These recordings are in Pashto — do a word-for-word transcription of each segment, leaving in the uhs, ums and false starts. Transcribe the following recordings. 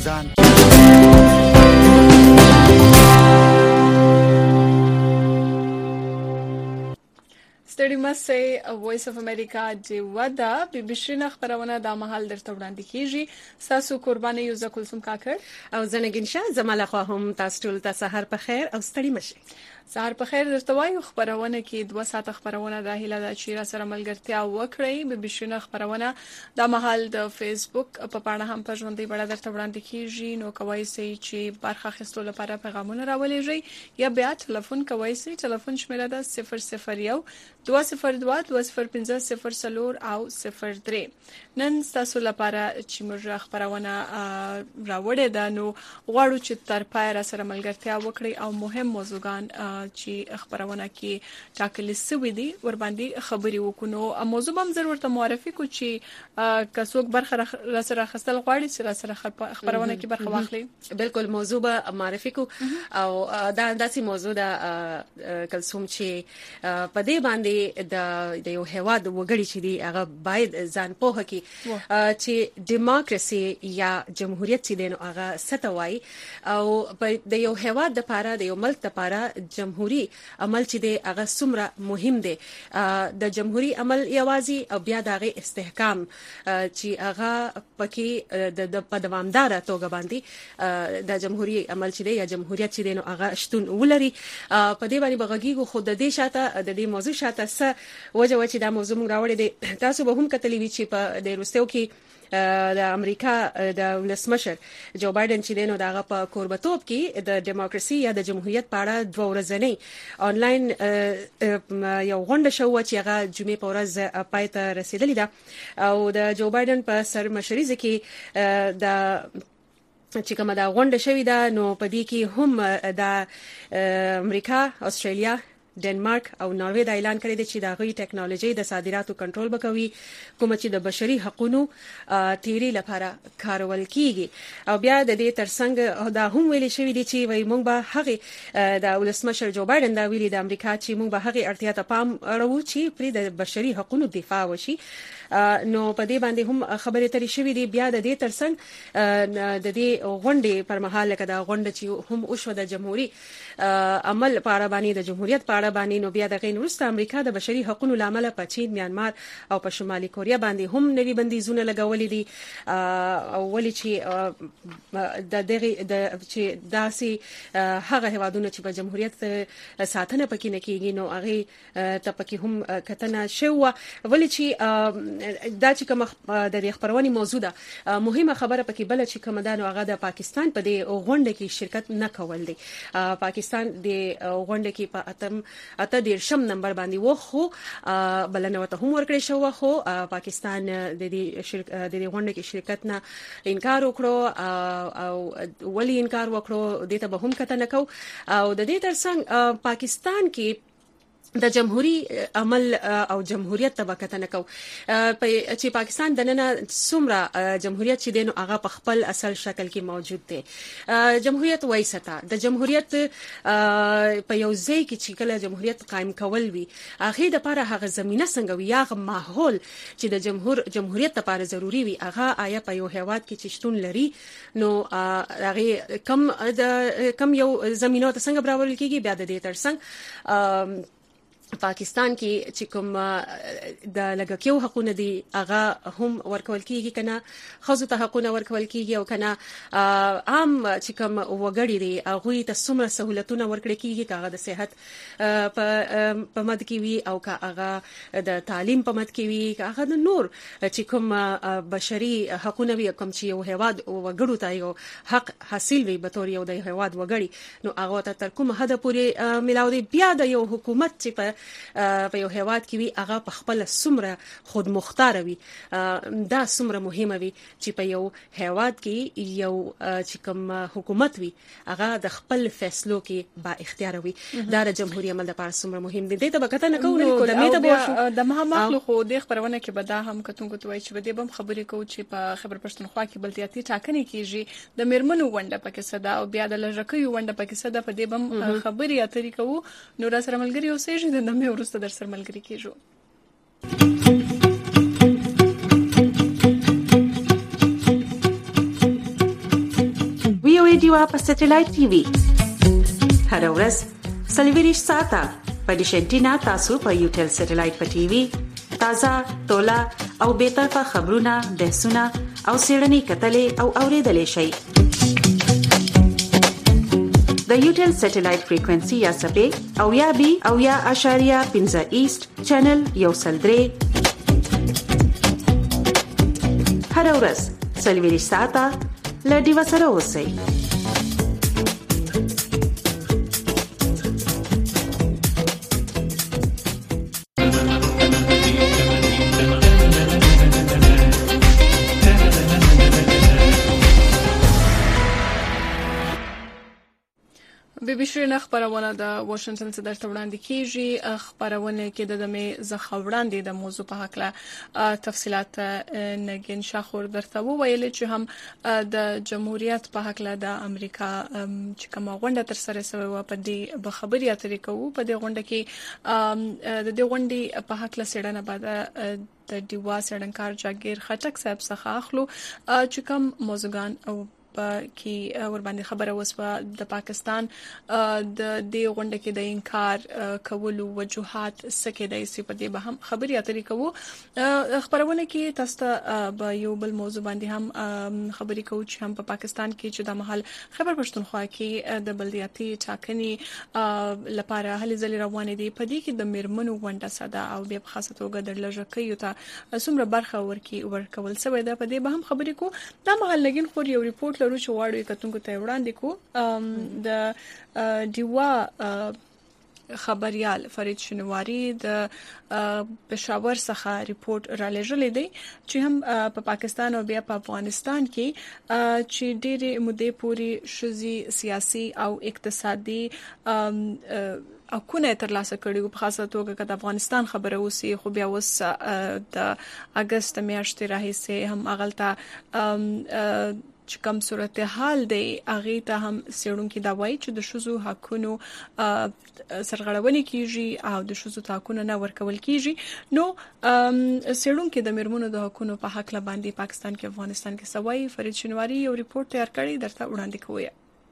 ځان ستړي مسئ وایس اف امریکا دی ودا بي بي سي نه خبرونه د مهال درته وړاندې کیږي ساسو قرباني یو ز کلثوم کاکړ او زنګین شاه زماله خو هم تاسو ټول ته سحر په خیر او ستړي مشه. سحر په خیر درته وایو خبرونه کې دوه ساعت خبرونه د هیله د چیرې سره ملګرتیا وکړي بي بي سي نه خبرونه د مهال د فیسبوک په پاڼه هم په ژوندۍ بڼه درته وړاندې کیږي نو کوي چې برخه اخیستلو لپاره پیغامونه راولېږي یا بیا ټلیفون کوي چې ټلیفون شمیره ده صفر صفر یو دوه صفر دوه دوه صفر پنځه صفر څلور او صفر درې نن تاسو لپاره چې موږ خبرونه راوړې ده نو غواړو چې تر پای را سره ملګرتیا وکړي او مهم موضوعګان چې خبرونه کې ټاکل شوی دي ور باندې خبري وکړو موضوع هم ضرورت معرفي کو چې کڅوک برخه را سره خستل غواړي چې را سره خبرونه کې برخه واخلي. بالکل موضوع به معرفي کو او دا داسې موضوع ده کلثوم چې په دې باندې د د یو هواد وګړي چې دی هغه باید ځان پوهه کی چې دیموکراسي یا جمهوریت چې دین هغه ستوي او د یو هواد د لپاره د یو ملک لپاره جمهوری عمل چې دی هغه څومره مهم دی د جمهوری عمل یوازي او بیا دغه استحکام چې هغه پکې د په دوامدار توګه باندې د جمهوری عمل چې دی یا جمهوریت چې دین هغه شتون ولري په دې باندې بغږیږي خود د دې شاته د دې موضوع شاته څه وجه و چې دا موضوع موږ راوړی دی تاسو به هم کتلی وی چې په د روسیو کې د امریکا د ولسمشر جو بایدن چې دینو دغه په کوربتوب کې د دیموکراسي یا د جمهوریت په اړه دوه ورځې آنلاین یو غونډه شو چې هغه جمعې په ورځ پای ته رسیدلې ده او د جو بایدن په سرمشرۍ کې د چې کومه دا غونډه شوې ده نو په دې کې هم د امریکا استرالیا ډنمارک او ناروې دا اعلان کړی دی چې د غوي ټیکنالوژي د صادراتو کنټرول وکوي کوم چې د بشري حقوقو تیری لپاره کارول کیږي او بیا د دې ترڅنګ دا هم ویلي شوی دی چې وای موږ به هغه د ولسمشر جو بایدن دا ویلي د امریکا چې موږ به هغه اړتیا ته پام اړو چې پر د بشري حقوقو دفاع وشي نو په دې باندې هم خبرې ترې شوې دي بیا د دې ترڅنګ د دې غونډې پر مهال کې دا غونډه چې هم اوشو د جمهوریت عمل په اړه باندې د جمهوریت په اړه باندې نو بیا د غین وروسته امریکا د بشري حقوقو لامل په چین میانمار او په شمالي کوریا باندې هم نوي بندیزونه لګولې دي او ولې چې د دغه د چې داسي هغه هوادونه چې په جمهوریت ساتنه پکې نه کیږي نو هغه ته پکې هم کتنه شو ولې چې دا چې کوم د دې خبرونې موضوع ده مهمه خبره پکې بل چې کوم دا نو هغه د پاکستان په دې غونډه کې شرکت نه کول دي پاکستان د غونډه کې په اتم اته د شم نمبر باندې و خو بلنه وته هم ورکړی شو خو پاکستان د دې شرکت د دې غونډه کې شرکت نه انکار وکړو او ولی انکار وکړو د ته به هم کته نه کو او د دې ترڅنګ پاکستان کې د جمهوریت عمل او جمهوریت طبقه نه کو چې پاکستان د نن څومره جمهوریت چې دینو هغه په خپل اصل شکل کې موجود دی جمهوریت وایسته د جمهوریت په یو ځای کې چې کله جمهوریت قائم کول وي هغه د لپاره هغه زمينه څنګه وي هغه ماحول چې د جمهور جمهوریت لپاره ضروری وي هغه آیا په یو هواد کې چې شتون لري نو هغه کم د کم یو زمينه څنګه برابر کیږي بیا د دې ترڅنګ پاکستان کې چې کوم د لګکیو حقوقونه دي هغه هم ورکول کیږي کنه خصوصا ته حقوقونه ورکول کیږي او کنه عام چې کوم وګړي دي هغه ته څومره سہولتونه ورکړي کیږي کاغه د صحت په مد کې وي او کاغه د تعلیم په مد کې وي کاغه د نور چې کوم بشري حقوقونه وي کوم چې یو هواد وګړو ته یو حق حاصل وي به تور یو د هواد وګړي نو هغه ته تر کومه حد پورې ملاو دي بیا د یو حکومت چې په په یو هواد کې وي هغه په خپل سمره خود مختار وي دا سمره مهمه وي چې په یو هواد کې یو چې کوم حکومت وي هغه د خپل فیصلو کې با اختیار وي دا د جمهوریت عمل لپاره سمره مهم دي د بکته نه کوو د میته بوشو د مهمه خو د خبرونه کې به دا هم کتونکو توای چې به بم خبرې کوو چې په خبر پښتونخوا کې بلدیاتي ټاکنې کیږي د میرمنو ونده پکې صدا او بیا د لژکیو ونده پکې صدا په دې بم خبرې اترې کوو نو را سره ملګری اوسېږي د مې ورسته در سره ملګری کیږو ډیوا په سټلایټ ټي وي هر ورځ سلویریش ساته په ډیشنټینا تاسو په یوټل سټلایټ په ټي وي تازه تولا او به طرفه خبرونه بحثونه او سیړنی کتلې او اوریدلې شي د یوټل سټلایټ فریکوئنسي یا سپې او یا بي او یا اشاریه پنځه ایست چینل یو سلدري هر ورځ سلویریش ساته لډي وسره اوسئ بي بي شرینه خبرونه د واشنگټن څخه درته وړاندې کیږي خبرونه کې د دمه زخه وړاندې د موضوع په حق له تفصيلات نګین شاخور درته وویل چې هم د جمهوریت په حق له د امریکا چې کوم غونډه تر سره شوی و په دې خبري اترې کوو په دې غونډه کې د دې غونډې په حق له سړنه بعد د دیوا سړنکار جاګیر خټک صاحب څخه اخلو چې کوم موضوعګان او کی ور باندې خبره وسوه د پاکستان د دې غونډه کې د انکار کولو وجوهات سکه د سی په دې به هم خبري اترې کوو خبرونه کې تاسو به یو بل موضوع باندې هم خبري کوو چې هم په پاکستان کې چې د محل خبر پښتونخوا کې د بلدیاتي ټاکنې لپاره هلي ځلې روانې دي په دې کې د میرمنو غونډه ساده او به خاصه توګه د لږکیو ته څومره برخه ورکي ورکول سوی ده په دې به هم خبري کوو دا محل لګین خور یو ریپورت لرو چې واړو کتونکو ته وړاندې کو د دیوا خبريال فرید شنواری د پېښور څخه ریپورت را لېږلی دی چې هم په پاکستان او بیا په افغانستان کې چې ډېرې مودې پورې شذي سیاسي او اقتصادي او کونه ترلاسه کړي په خاصه توګه د افغانستان خبره اوسې خو بیا وس د اگست میاشتې راهیسې هم اغلطه چې کوم صورتحال دی اغه ته هم سړونکو دا وایي چې د شذو حقونو سرغړونې کیږي او د شذو حقونو نه ورکول کیږي نو سړونکو د مرمنو د حقونو په حق لا باندې پاکستان کې افغانستان کې سوای فرید شنواری یو ریپورت تیار کړی درته وړاندې کوی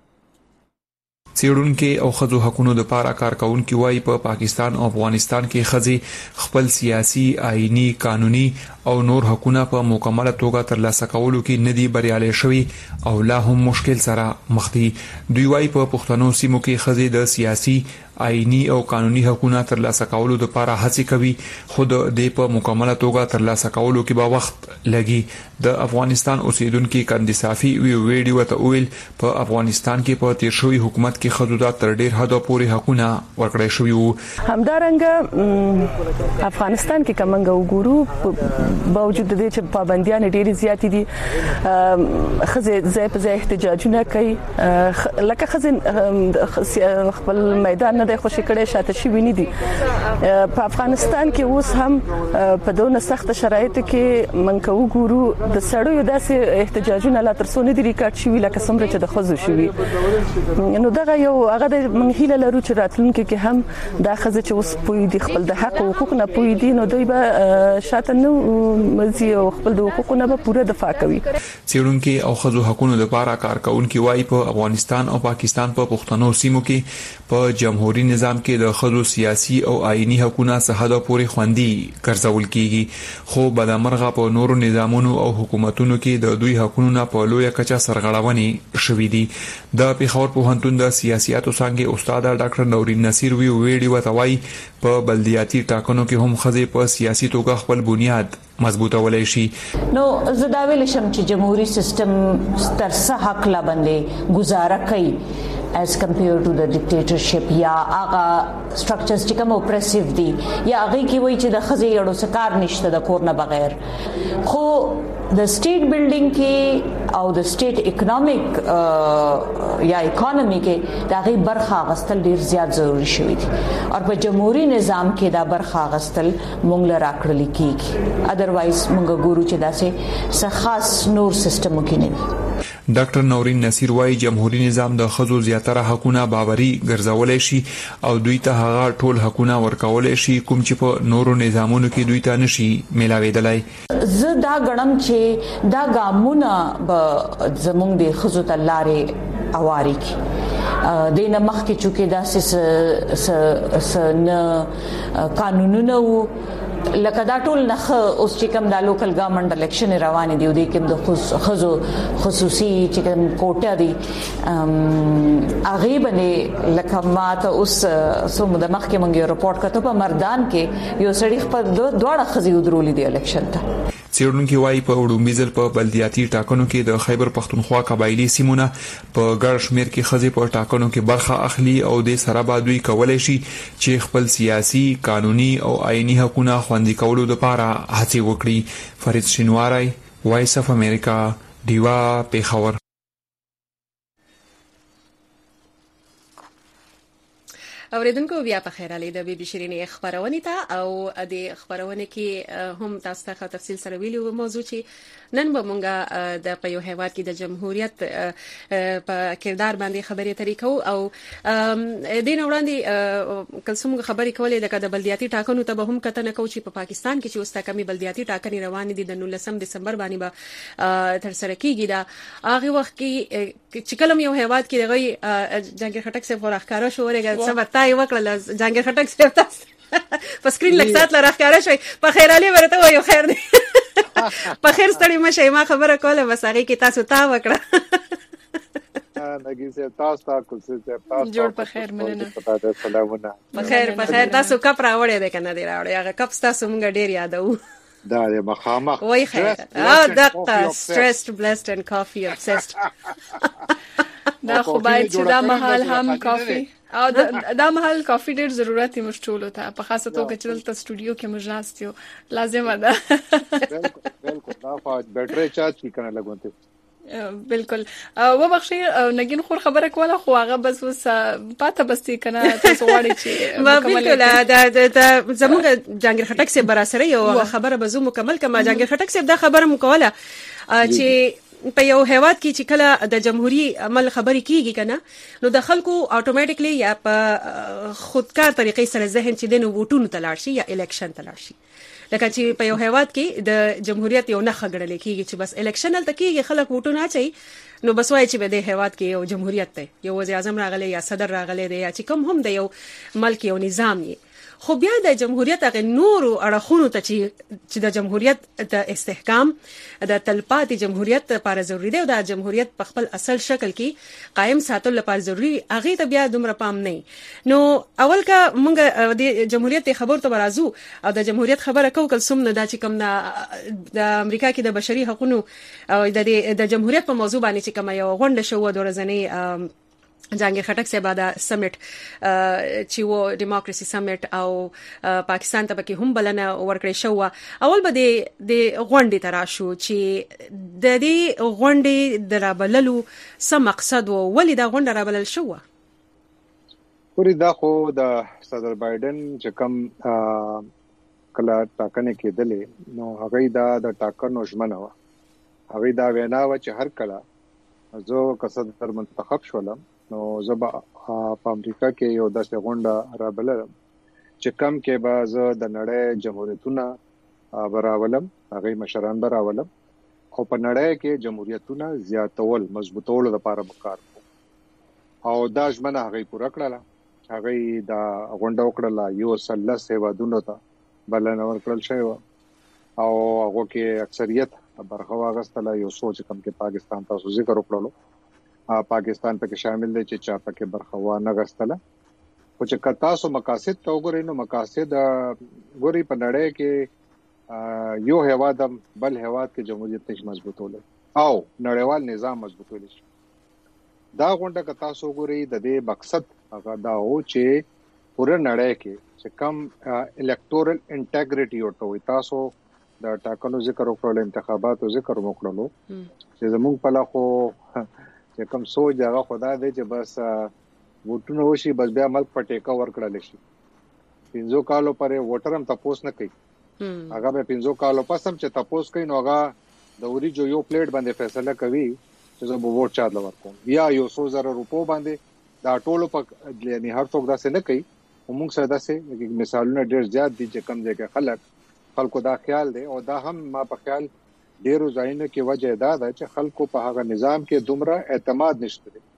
سیړونکو او خزو حقونو د پاره کارکونکو وايي په پاکستان او افغانستان کې خزي خپل سیاسي آئینی قانوني او نور حقوقونه په مکمله توګه ترلاسه کولو کې ندي بریالي شوي او لا هم مشکل سره مخ دي دوی وايي په پښتنو سیمو کې خزي د سیاسي آئینی او قانوني حقوقونه ترلاسه کولو لپاره هڅه کوي خود د په مکمله توګه ترلاسه کولو کې به وخت لګي د افغانستان اوسیدونکو کاندیسافي وی ویډیو ته ویل په افغانستان کې په تیر شوی حکومت کې خدودا تر ډیر حد پورې حقوقونه ورکړی شوی وو همدارنګه افغانستان کې کومنګ وګورو باوجود د دې چې پابندیان ډېری زیات دي خزه ځای په ځای احتجاجونه کوي لکه خزه خپل میدان نه د خوشی کړي شاته شي ویني دي په افغانستان کې اوس هم په دونه سخت شرایطو کې منکو ګورو د سړیو داسې احتجاجونه لا تر څو نه دي ریکارډ شوی لکه څومره چې د خزو شوی نو دغه یو هغه د منهیله لرو چې راتلونکي کې هم دا خزه چې اوس پوي دي خپل د حق او حقوق نه پوي دي نو دوی به شاته نو مزي او خپل د حقوقو نه به پوره دفاع کوي سیړونکو او خزو حقوقو لپاره کارکونکو وايي په افغانستان او پاکستان په پښتنو سیمو کې په جمهوریت نظام کې د خزو سیاسي او آئینی حقوقونه سهاده پورې خوندي ګرځول کیږي خو بدامرغه په نورو نظامونو او حکومتونو کې د دوی حقوقونه په لویه کچه سرغړونې شوې دي د پیښور پوهنتون د سیاستو څنګه استاد ډاکټر نورین نصیر وی ویډیو توای په بلدیاتي ټاکنو کې هم خزې په سیاسي توګه خپل بنیاد مضبوطه ولای شي نو زه دا ویل شم چې جمهوریت سیستم تر څه حق لا باندې گزاره کوي as compared to the dictatorship یا هغه structures چې کوم oppressive دي یا هغه کې وایي چې د خزې یړو سکار نشته د کور نه بغیر خو د سټیټ بلډینګ کې او د سټیټ اکونومیک یا اکانومي کې د هغه برخه غستل ډیر زیات ضروری شوی دي او په جمهوریت نظام کې دا برخه غستل مونږ له راکړل کیږي اذروایز مونږ ګورو چې داسې څه خاص نور سیستم کې نه ډاکټر نورین نصیر وايي جمهوریت نظام د خزو زیاتره حقوقونه باوري ګرځولای شي او دوی ته هغه ټول حقوقونه ورکولای شي کوم چې په نورو نظامونو کې دوی ته نشي ملاويدلای زه دا غړم چې دا ګامونه به زمونږ د خزو تلارې اواري کی د نه مخ کې چونکې دا س س نه قانونونه وو لکه دا ټول نه اوس چې کوم د لوکل ګورنمنت الیکشن روان دي او د کوم د خصوصي خصوصي چې کوم کوټه دي هغه باندې لکه ماته اوس سوم د مخ کې مونږ رپورت کړو په مردان کې یو سړی خپل دوه خزي ودرولې دی الیکشن ته څېړونکي وايي په وړومبي ځل په بلدیاتي ټاکنو کې د خیبر پښتونخوا قبایلی سیمونه په ګڼ شمېر کې ښځې په ټاکنو کې برخه اخلي او د سره به دوی کولی شي چې خپل سیاسي قانوني او آئینی حقونه خوندي کولو لپاره هڅې وکړي. فرید شینواری، وایس اف امریکا، ډیوا، پیښور. اوریدونکو بیا په خیر علي د بي بي شيرينې خبرونه ته او د خبرونه کې هم تاسو ته تفصیل سره ویلو موضوع چې نن به مونږه د په یو هیواد کې د جمهوریت په کردار باندې خبرې طریقو او دین وړاندې کلسوم خبرې کولې د بلدیاتي ټاکنو ته به هم کتنه کوي چې په پاکستان کې چې اوس تکمي بلدیاتي ټاکنې روان دي د نولسم دسمبر باندې به تر سره کیږي دا هغه وخت کې چې کلم یو هیواد کې دغه جنگیر خټک څخه راخکاره شو ورګه څه تای وکړل جنگیر خټک څخه تاسو په سکرین لک سات راخکاره شوی په خیر علي ورته وایو خیر دی په خیر ستړي مشه ما خبره کوله بس هغه کې تاسو تا وکړه نګي سه تاسو تاسو سه تاسو جوړ په خیر مننه پتا سلامونه په خیر په خیر تاسو کپ راوړې ده کنه دی راوړې هغه کپ تاسو مونږ ډیر یادو دا د مخامخ وای خیر او دقه stressed blessed and coffee obsessed دا خو باید چې دا محل هم کافي او دا محل کافي ډیر ضرورت یې مشټول ته په خاصه توګه چې دلته سټوډیو کې مجاز یو لازم ده بالکل بالکل دا فاج بیټری چارج کی کنه لګونته بالکل و بخشي نګین خور خبره کوله خو هغه بس وس پاته بس کنه تاسو وړي چې بالکل دا د زموږ جنگیر خټک سي براسره یو خبره بزو مکمل کما جنگیر خټک سي دا خبره مکوله چې په یو هیواد کې چې کله د جمهوریت عمل خبرې کیږي کنه نو د خلکو اتوماتیکلی یا په خودکار طریقې سره ذهن چې د ووټونو تلاړ شي یا الیکشن تلاړ شي لکه چې په یو هیواد کې د جمهوریت یو نه خګړل کیږي چې بس الیکشن تل کیږي خلک ووټونه اچي نو بس وای چې به د هیواد کې یو جمهوریت ته یو وزیر اعظم راغلی یا صدر راغلی دی یا چې کوم هم د یو ملک یو نظام یې خو بیا د جمهوریت هغه نورو اړخونو ته چې د جمهوریت د استحکام د تلپاتې جمهوریت لپاره ضروری دی او د جمهوریت په خپل اصل شکل کې قائم ساتل لپاره ضروری هغه ته بیا دومره پام نه نو اول کا مونږ د جمهوریت خبر ته راځو او د جمهوریت خبره کو کل سم نه دا چې کوم د امریکا کې د بشري حقوقو او د جمهوریت په موضوع باندې چې کوم یو غونډه شو د ورځنی جنگیر خټک سے بعد سمټ چې و ډیموکراسي سمټ او پاکستان ته پکې هم بلنه ورکړې شو اول به د غونډې ترا شو چې د دې غونډې درابللو سم مقصد و ولې دا غونډه رابلل شو پوری دا خو د صدر بایدن چې کوم کله ټاکنه کېدلې نو هغه دا د ټاکنو ژمنه و هغه دا وینا و چې هر کله زه کسد منتخب شولم نو زبا په امریکا کې یو داسې غونډه رابلل چې کم کې به زه د نړۍ جمهوریتونه براولم هغه مشران براولم او په نړۍ کې جمهوریتونه زیاتول مضبوطول لپاره وکړ او دا ژمنه هغه پوره کړله هغه دا غونډه وکړه یو سلس هیوادونو ته بلنه ورکړل شوی او هغه کې اکثریت برخه واغستله یو سوچ کم کې پاکستان تاسو ذکر وکړلو پاکستان پکې شامل دي چې چا پکې برخه و نه غستله خو چې کتا سو مقاصد تو ګورې نو مقاصد ګوري په نړۍ کې یو هیواد بل هیواد کې جمهوریت نش مضبوطول او نړیوال نظام مضبوطول شي دا غونډه کتا سو ګوري د دې مقصد هغه دا و چې پوره نړۍ کې چې کم الکټورل انټیګریټي ورته تاسو د ټاکنو ذکر وکړل انتخاباتو ذکر وکړلو چې زموږ په لاخو چې کوم سوچ هغه خدا دې چې بس ووټونه وشي بس بیا ملک پټېکا ورکړل شي پنځو کالو پرې ووټر هم تاسو نه کوي هغه به پنځو کالو پس هم چې تاسو کوي نو هغه د اوري جو یو پلیټ باندې فیصله کوي چې زه به ووټ چا لور کوم یا یو څو زره روپو باندې دا ټولو په یعنی هر څوک دا څه نه کوي موږ سره دا څه مثالونه ډېر زیات دي چې کم ځای کې خلک خلکو دا خیال دی او دا هم ما په خیال ډیرو ځایونو کې وجه دا ده چې خلکو په هغه نظام کې دومره اعتماد نشته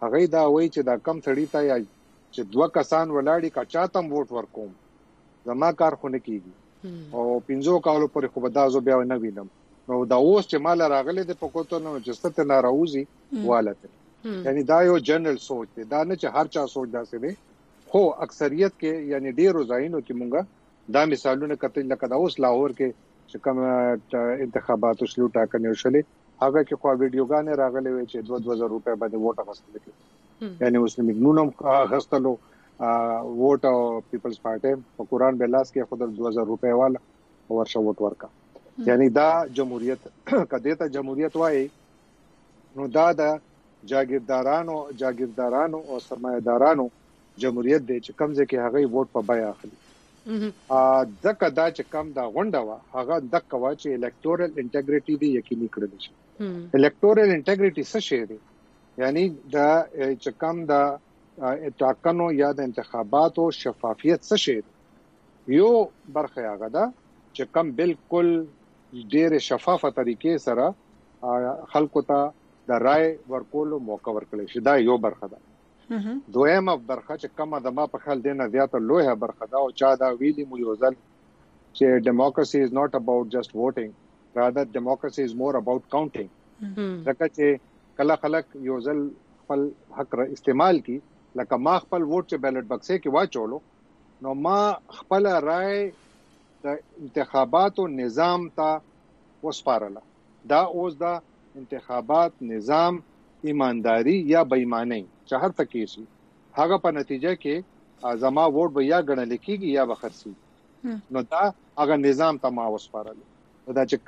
هغه دا وایي چې دا کم سړی ته یا چې دوه کسان ولاړی کا چاته ووټ ورکوم زما کار خو نه کیږي او پنځو کالو پورې خو به دا زو بیا نه وینم نو دا اوس چې مال راغله د پکوتو نو جست ته ناراوزی والته یعنی دا یو جنرال سوچ دی دا نه چې هر چا سوچ داسې دی خو اکثریت کې یعنی ډیرو ځایونو کې مونږه دا مثالونه کتل لکه دا اوس لاهور کې چې کوم انتخاباتو شلو ټاکنې وشلې هغه کې خو ویډیوګانې راغلي وي چې دوه دوه روپے باندې ووټ اخیستل کېږي یعنی اوس مګنونم اخیستلو ووټ او پیپلز پارټي په قرآن بلاس کې خود دوه روپے والا ورشه ووټ ورکا یعنی دا جمهوریت کده ته جمهوریت وایي نو دا د جاگیردارانو جاگیردارانو او سرمایدارانو جمهوریت دی چې کمزې کې هغه ووټ په بیا اخلي ا ځکه دا چې کم دا غونډه وا هغه د کوا چې الکټورل انټیګریټي دی یقیني کړل شي الکټورل انټیګریټي څه شی دی یعنی دا چې کم دا ټاکنو یا د انتخاباتو شفافیت څه شی دی یو برخه هغه دا چې کم بالکل ډېر شفافه طریقې سره خلکو ته د رائے ورکولو موقع ورکړل شي دا یو برخه ده دویمه برخه چې کومه د ما په خیال دینه زیاته لویه برخه ده او چا دا ویلي مو یو ځل چې democracy is not about just voting rather democracy is more about counting ځکه چې کله خلک یو ځل خپل حق استعمال کی لکه ما خپل ووټ چې بیلټ بکسه کې واچولو نو ما خپل رائے د انتخاباتو نظام ته وسپارله دا اوس دا انتخابات نظام ایمانداری یا بېایمانی چې هر تکي شي هغه په نتیجه کې زما ووټ به یا غنل کېږي یا به خرسي نو دا هغه نظام ته ما وسپارل دا چې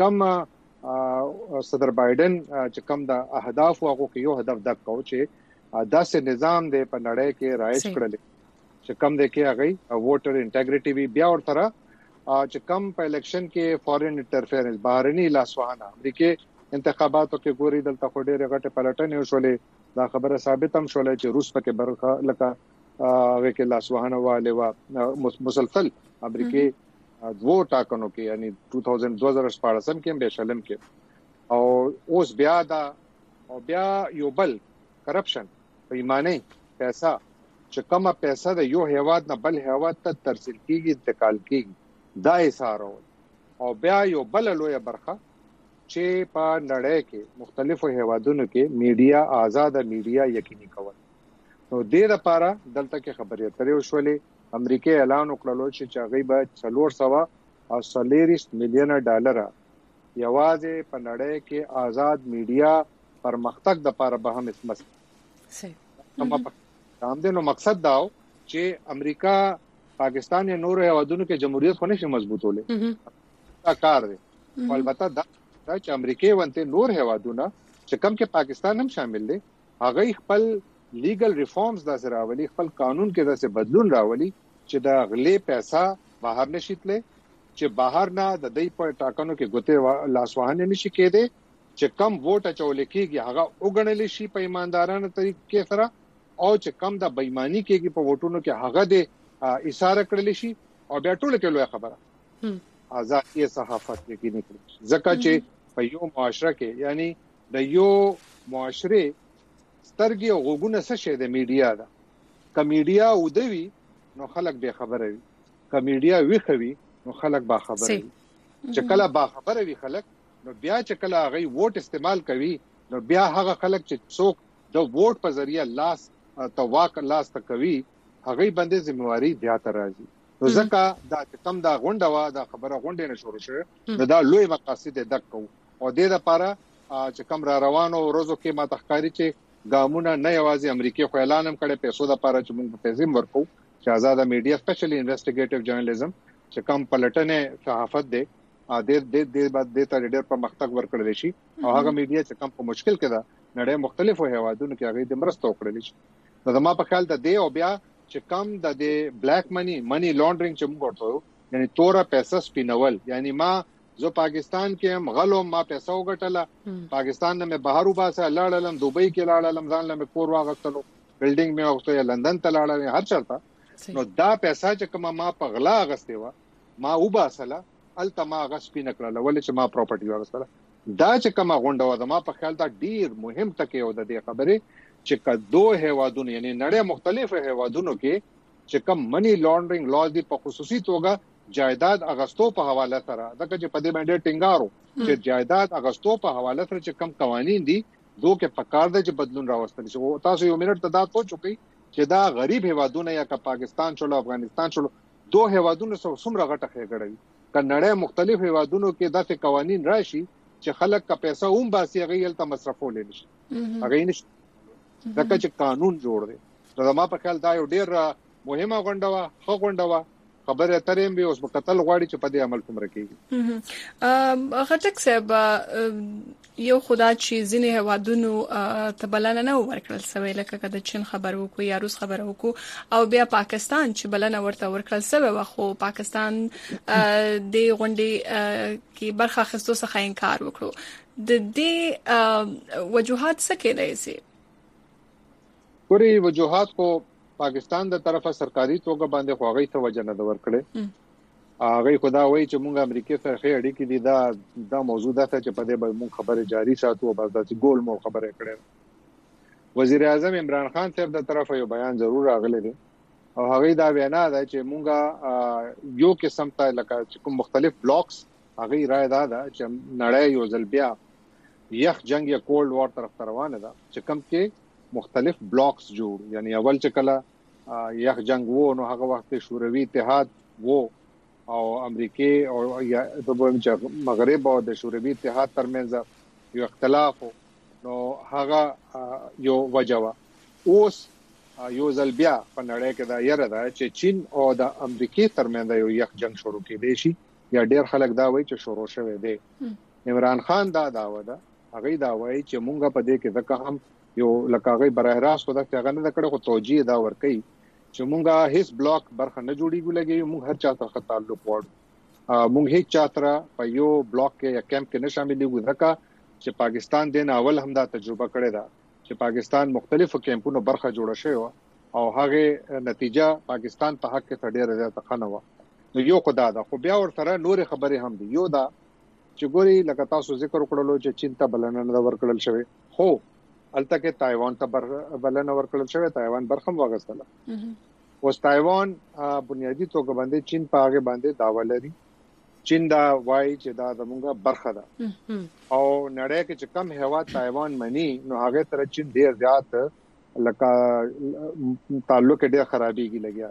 کم صدر بایدن چې کم د اهداف او هغه یو هدف د کو چې داسې نظام دی په نړۍ کې رایج کړل چې کم د کې هغه ووټر انټیګریټي وی بیا ورته چې کم په الیکشن کې فورن انټرفیرنس بهرني لاسوهنه امریکای انتخاباتو کې ګوري دلته خو ډېر غټه پلټنې وشولې دا خبره ثابت هم شولې چې روس پکې برخه لکه هغه کې لاسوهنه والے وا مسلسل امریکای دوه ټاکنو کې یعنی دوه هزار شپږ کې به شلم کې او اوس بیا دا او بیا یو بل کرپشن بېایمانی پیسې چې کومه پیسې د یو هیواد نه بل هیواد ته ترسیل کیږي انتقال کیږي دا ایثار او بیا یو بل لوی برخه چې په نړۍ کې مختلفو هیوادونو کې میډیا آزاد میډیا یقیني کول نو د دې لپاره دلته کې خبرې اترې وشولې امریکای اعلان وکړلو چې هغه به څلور سوه او څلوېښت میلیونه ډالر یوازې په نړۍ کې آزاد میډیا پرمختګ د لپاره به هم اسمس صحیح هم د نو مقصد دا چې امریکا پاکستان یا نور هیوادونو کې جمهوریت خو نشي مضبوطوله دا کار دی البته دا چې امریکای ونته نور هیوادونه چې کم کې پاکستان هم شامل دي هغه خپل لیګل ریفارمز د راولي خپل قانون کې داسې بدلون راولي چې د غلې پیسې بهر نشیتله چې بهر نه د دې په ټاکنو کې ګوته لاسوهنه نشي کېده چې کم ووټ اچول کېږي هغه وګڼل شي په ایماندارانه طریقې سره او چې کم د بېایمانی کېږي په ووټونو کې هغه د اشاره کړل شي او بیا ټول کې لوی خبره آزادي صحافت یقیني کړي ځکه چې په یو معاشره کې یعنی د یو معاشره سترګي او غوګونه څه شي د میډیا دا کمیډیا ودوي نو خلک به خبره وي کمیډیا ویخوي نو خلک با خبره وي چې کله با خبره وي خلک نو بیا چې کله هغه ووټ استعمال کوي نو بیا هغه خلک چې څوک د ووټ په ذریعہ لاس تواک لاس تکوي هغه باندې ځمواري بیا تر راځي نو ځکه دا کم دا غونډه وا دا خبره غونډه نه شروع شوه نو دا لوی مقاصد د کو او د لپاره چې کم را روانو ورځو کې ما تخکاری چې ګامونه نه یوازې امریکای خو اعلان هم کړي پیسو د لپاره چې موږ پیسې ورکو چې آزاد میډیا سپیشلی انویسټیګیټیو جرنالیزم چې کم پلټنې صحافت دی د د د بعد د تر ډېر په مختګ ورکړل شي او هغه میډیا چې کم په مشکل کې ده نړۍ مختلفو هیوادونو کې هغه د مرسته وکړل شي نو ما په خیال د دې او بیا چې کم د دې بلیک منی منی لانډرینګ چې موږ ورته یعنی تورا پیسې سپینول یعنی ما زه پاکستان کې هم غلو ما پیسې وګټله پاکستان نه مې بهر وباسه لاړم دوبۍ کې لاړم ځان له کور واغستلو بلډینګ مې وخته لندن ته لاړم هر چرته نو دا پیسې چې کوم ما په غلا غستې و ما وباسله الته ما غصب نه کړل ولې چې ما پراپرټي واغستله دا چې کوم غونډه و ما په خیال دا ډیر مهم ټکی و د دې خبرې چې کدو هیوادونو یعنی نړۍ مختلفو هیوادونو کې چې کوم منی لانډرینګ لاز دي په خصوصي توګه جایداد اغستو په حواله سره دا چې په دې باندې ټینګارو چې جایداد اغستو په حواله سره چې کوم قوانين دي دوه کې پکار دي چې بدلون راوستل شي. تاسو یو منټ ته دا سوچو چې دا غریب هیوادونه یا که پاکستان چلو افغانستان چلو دوه هیوادونو سره څومره غټه خېګړوي ک نړۍ مختلف هیوادونو کې داسې قوانين راشي چې خلک کا پیسې هم باسي هغه یل ته مصرفول نشي هغه نشي دا چې قانون جوړ دی. دا ما په خیال دا یو ډیر مهمه غونډه وا خو غونډه وا خبره ترېم به اوس په قتل غواړي چې په دې عمل کوم رکیږي. ا غټک صاحب یو خدا چې ځینې هوادونو ته بلنه نه ورکړل سوي لکه کده چین خبر وکړو یا روس خبر وکړو او بیا پاکستان چې بلنه ورته ورکړل سوي خو پاکستان د غونډې کې برخه اخیستو څخه انکار وکړو. د دې وجوهات څه کېدای شي؟ پوری وجوهات کو پاکستان د طرفه سرکاري توګه باندې خواږی ته وجه نه ورکړي. هغه خدا وایي چې مونږ امریکای سره خې اړیکې دي دا دا موضوع ده چې په دې باندې مونږ خبره جاری ساتو او بس د ګول مو خبره کړې. وزیر اعظم عمران خان صاحب د طرفه یو بیان ضرور راغلی دی او هغه دا وینا ده چې مونږ یو قسم ته لکه کوم مختلف بلاکس هغه رائے ده چې نړۍ یو ځل بیا یخ جنگ یا کولډ وار طرف روانه ده چې کوم کې مختلف بلاکس جوړ یعنی اول چې کله یخ جنگ وو نو هغه وخت شوروي اتحاد وو او امریکای او د مغرب او د شوروي اتحاد ترمنځ یو اختلاف نو هغه یو وجوه اوس یو ځل بیا په نړۍ کې دا یره ده چې چین او د امریکای ترمنځ یو یخ جنگ شروع کېدی شي یا ډیر خلک دا وایي چې شروع شوه دی. عمران خان دا داوا ده هغه دا وایي چې مونږ په دې کې ځکه هم یو لکه براه راست خو دا څنګه نه کړو خو توجیه دا ور کوي چې مونږه هیڅ بلاک برخه نه جوړیږي لګي مونږ هر چا سره تعلق وړو مونږ هیڅ چاتره په یو بلاک کې یا کیمپ کې نه شاملېږو ځکه چې پاکستان دین اول هم دا تجربه کړې ده چې پاکستان مختلفو کیمپونو برخه جوړه شوی او هغه نتیجه پاکستان په حق کې ډېر زیات خنه و. نو یو خدا دا خو بیا ور سره نور خبره هم دي یو دا چې ګوري لکه تاسو ذکر وکړلو چې چین ته بلنه نه ورکړل شوی خو الته کې تایوان ته بلنه ورکړل شوی تایوان برخم واغستله. اوس تایوان بنیادی توګه باندې چین په هغه باندې داوا لري. چین دا وایي چې دا زموږه برخه ده او نړۍ کې چې کم هوا تایوان مني نو هغه تر چین ډیر زیات لکه تعلق ډیر خرابېږي لګیا.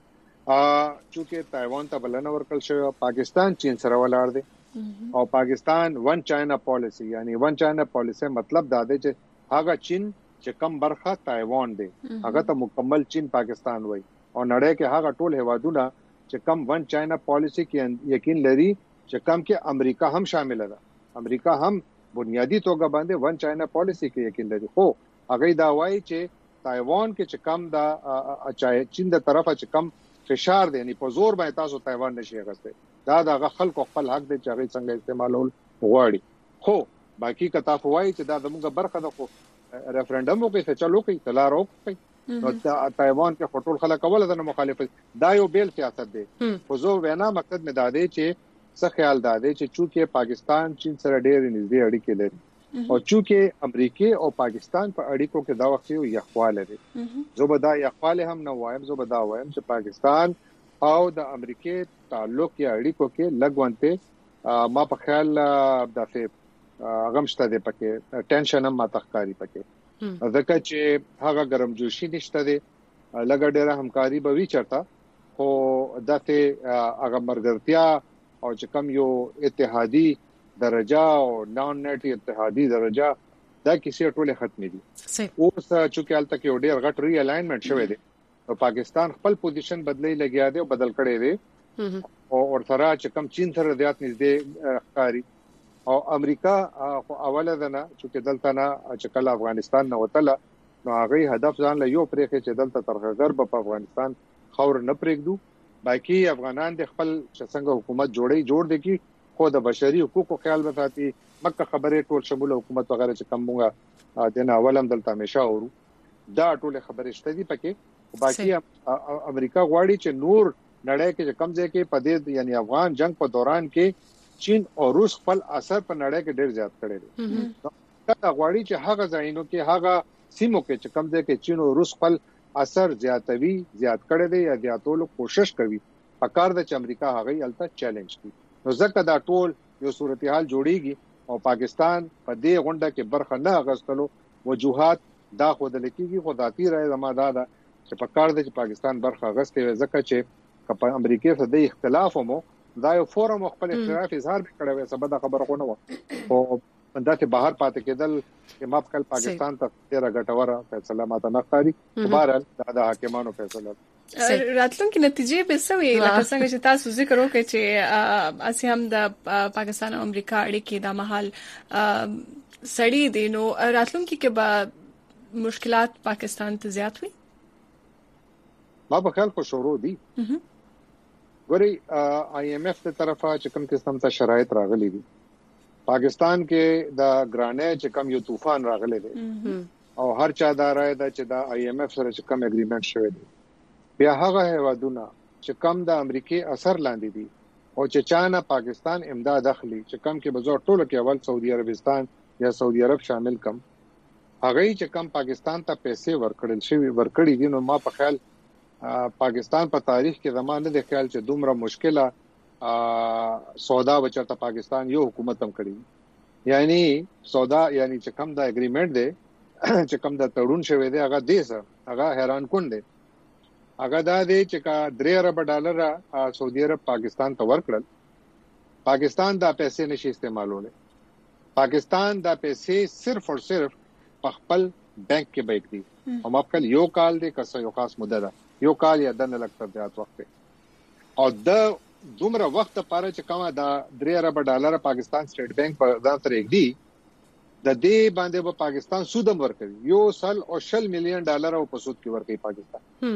ا چې تایوان ته بلنه ورکړل شوی پاکستان چین سره ولاړ دی او پاکستان ون چاینا پالیسی یعنی ون چاینا پالیسی مطلب دا دی چې هغه چین چې کم برخه تایوان دی هغه ته مکمل چین پاکستان وای او نړۍ کې هغه ټول هوادونه چې کم ون چاینا پالیسی کې یقین لري چې کم کې امریکا هم شامل ده. امریکا هم بنیادی توګه باندې ون چاینا پالیسی کې یقین لري خو هغه دا وایي چې تایوان کې چې کم دا چین د طرفه چې کم فشار دی یعنی په زور باندې تاسو تایوان نشي غسته دا د خلکو خپل حق دی چې هغه څنګه استعمالول غواړي خو باقی کتا فوای چې دا زموږه برخه ده خو ریفرندم وکړي چې چلو کوي تلار وکړي نو تایوان کې خټول خلک اول د مخالفت دا یو بیل سیاست دی خو زه وینا مقصد مې دا دی چې څه خیال دا دی چې چونکه پاکستان چین سره ډېر نږدې اړیکې لري او چونکه امریکای او پاکستان په اړیکو کې دا وخت یو یخواله لري زه به دا یخواله هم نه وایم زه به دا وایم چې پاکستان او د امریکای تعلق یا اړیکو کې لګونته ما په خیال داسې غمشته دی پکې ټینشن هم ماتخکاری پکې ځکه چې هغه ګرمجوشي نشته دی لګ ډېر همکاري به وی چرته خو دته هغه مرګرتیا او چې کم یو اتحادی درجه او نان نت اتحادی درجه دا کیسه ټوله ختمې دي اوس چې الته کې ډېر غټ ری الاینمنت شوی دی او پاکستان خپل پوزیشن بدلې لګیا دی او بدل کړي دی او ورته چې کم چین سره زیات نږدې ښکاری او امریکا اوله ده نه چې دلته نه چې کله افغانستان نه وتله نو هغه هدف ځان له یو پرېخه چې دلته تر غرب په افغانستان خور نه پرېږدو باقي افغانان د خپل څنګه حکومت جوړي جوړ دي کی خو د بشري حقوقو خیال وساتي مکه خبره ټول شمول حکومت وغیرہ چې کومه د اولم دلته همیشه ورو دا ټول خبره شته دي پکې باقي امریکا غواړي چې نور نړۍ کې کم ځای کې پدې یعنی افغان جنگ په دوران کې چین او روس خپل اثر په نړۍ کې ډېر زیات کړی دی دا غواړي چې هغه ځایونو کې هغه سیمو کې چې کوم ځای کې چین او روس خپل اثر زیاتوي زیات کړي دي یا زیاتولو کوشش کوي پکار د چې امریکا هغه الته چیلنج کوي نو ځکه دا ټول یو صورتحال جوړیږي او پاکستان په دې غونډه کې برخه نه اغستلو وجوهات دا خود لکېږي خداتي راي زماده ده چې پکار د چې پاکستان برخه اغستې وي ځکه چې په امریکا سره د اختلاف مو دا یو فورم خپل اختلاف اظهار کړی وي سبا د خبره خونه و او اندته بهر پاتې کېدل چې ما په پاکستان ته ډیره ګټوره فیصله ماته نه ښکاري بهرحال دا د حاکمانو فیصله راتلونکي نتیجې به سوي لکه څنګه چې تاسو ذکر وکړئ چې اسی هم د پاکستان او امریکا اړیکې د محل سړی دي نو راتلونکي کې به مشکلات پاکستان ته زیات وي ما په خیال خو شروع دي ګوري آی ایم ایف ته طرفه چې کوم قسم ته شرایط راغلي دي پاکستان کې د ګرانې چې کوم یو طوفان راغلی دی او هر چا دا راي دا چې دا آی ایم ایف سره چې کوم اګریمنٹ شوی دی بیا هغه هوادونه چې کوم د امریکای اثر لاندې دي او چې چانه پاکستان امداد اخلي چې کوم کې بزور ټولو کې اول سعودي عربستان یا سعودي عرب شامل کم هغه چې کوم پاکستان ته پیسې ورکړل شي ورکړي دي نو ما په خیال پاکستان په تاریخ کې زمانه د خیال چې دومره مشکله سودا بچرته پاکستان یو حکومت هم کړی یعنی سودا یعنی چې کوم دا اګریمنٹ دی چې کوم دا تړون شوی دی هغه دیسه هغه حیران کون دی هغه دا دی چې کا درې ارب ډالر سعودي عرب پاکستان ته ورکړل پاکستان دا پیسې نشي استعمالوله پاکستان دا پیسې صرف او صرف په خپل بانک کې بېک دي او مخکل یو کال دی که یو خاص مدته ده یو کال یا دنه لکه زیات وخت او د دومره وخت لپاره چې کومه دا درې ارب ډالر پاکستان سټیټ بانک په ځان سره یک دی د دې باندې په پاکستان سود ورکوي یو سل او شل میلیون ډالر او په سود کې ورکوي پاکستان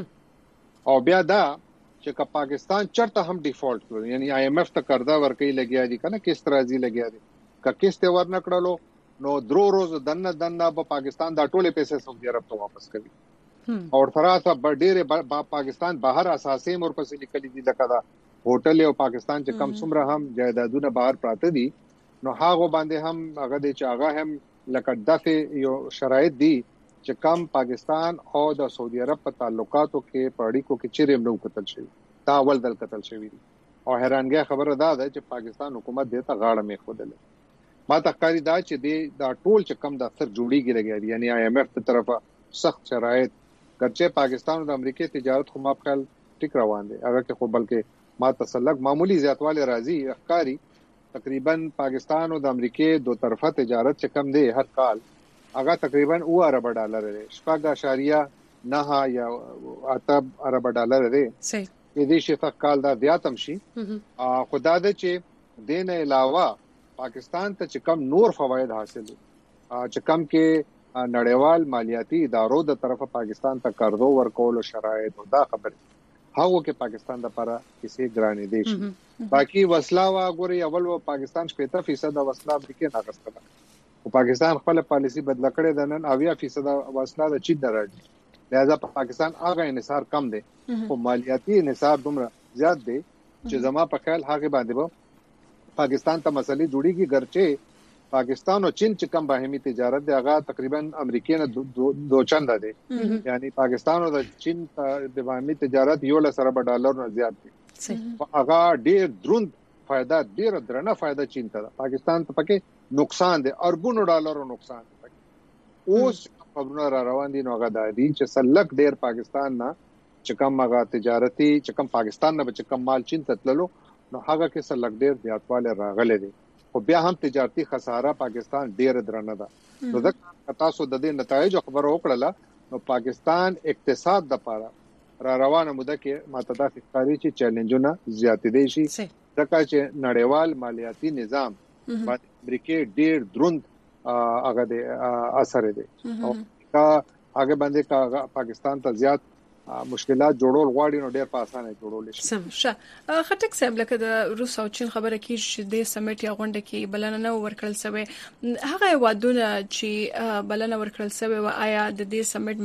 او بیا دا چې کا پاکستان چرته هم ډیفالت کړو یعنی آی ایم ایف ته قرضه ورکوي لګیا دي کنه کس ترازی لګیا دي کا کس ته ورنکړلو نو درو روز دنه دنه په پاکستان دا ټوله پیسې سعودي عرب ته واپس کوي او تراته ډېر پاکستان بهر اساسي مور پسې لیکلي دي لکه دا هوټل او پاکستان چې کم څومره هم جایدادونه بهر پراته دي نو هغه باندې هم هغه د چې هغه هم لکه دغه یو شرایط دي چې کم پاکستان او د سعودي عرب په تعلقاتو کې پړیکو کې چیرې نو قتل شوی دا اول دل قتل شوی او حیرانګي خبره ده چې پاکستان حکومت دته غاړه مې خودله ما تخکاری دا چې د دا ټول چې کم د اثر جوړیږي لګي یعنی آی ایم ایف په طرفه سخت شرایط ګرچه پاکستان او د امریکای تجارت خو ما خپل ټیک روان دي هغه کې خو بلکې ما تسلق معمولی زیاتواله راځي اخکاری تقریبا پاکستان او د امریکای دوه طرفه تجارت چې کم دی هر کال هغه تقریبا او ارب ډالر دی شپږ اشاریه نه یا اتب ارب ډالر دی صحیح دې شي فقال دا زیاتم شي خدا دې چې دین علاوه پاکستان ته چې کم نور فواید حاصل چې کم کې نړیوال مالیاتي ادارو د طرفه پاکستان ته قرضو ورکول او شرایط دا خبره هغه کې پاکستان د لپاره کیسه ګرانې دي شي باقي وسلا وا ګوري اول و پاکستان شپږ فیصد وسلا امریکا نه غستله او پاکستان خپل پالیسی بدل کړي د نن اویا فیصد وسلا د چین راځي لہذا پاکستان هغه انحصار کم دی او مالیاتي انحصار دومره زیات دی چې زما په خیال هغه باندې پاکستان ته مسلې جوړیږي ګرچه پاکستان او چین چې کم باهمي تجارت دی هغه تقریبا امریکای نه دو چنده دی یعنی پاکستان او د چین د باهمي تجارت یو لسره ډالر نه زیات دی هغه ډیر دروند فائدہ ډیر درنه فائدہ چین ته پاکستان ته پکې نقصان دی اربونو ډالرو نقصان دی اوس خبرونه را روان دي نو هغه د دې چې سلک ډیر پاکستان نه چې کم هغه تجارتي چې کم پاکستان نه چې کم مال چین ته تللو نو هغه کې سلک ډیر زیاتواله راغله دي او بیا هم تجارتي خساره پاکستان ډیر درنه ده نو دا تاسو د دې نتایج خبرو وکړه نو پاکستان اقتصاد د لپاره را روانه موده کې ماته د ښکاری چې چیلنجونه زیات دي شي ځکه چې نړیوال مالیاتي نظام باندې امریکای ډیر دروند هغه د اثر دي او کا هغه باندې پاکستان ته زیات مشکلات جوړول غواړي نو ډېر په اسانه جوړول شي سمشه خټک صاحب لکه د روس او چین خبره کې چې د سمیټ یا غونډه کې بلنه نه ورکړل شوی هغه وادونه چې بلنه ورکړل شوی و آیا د دې سمیټ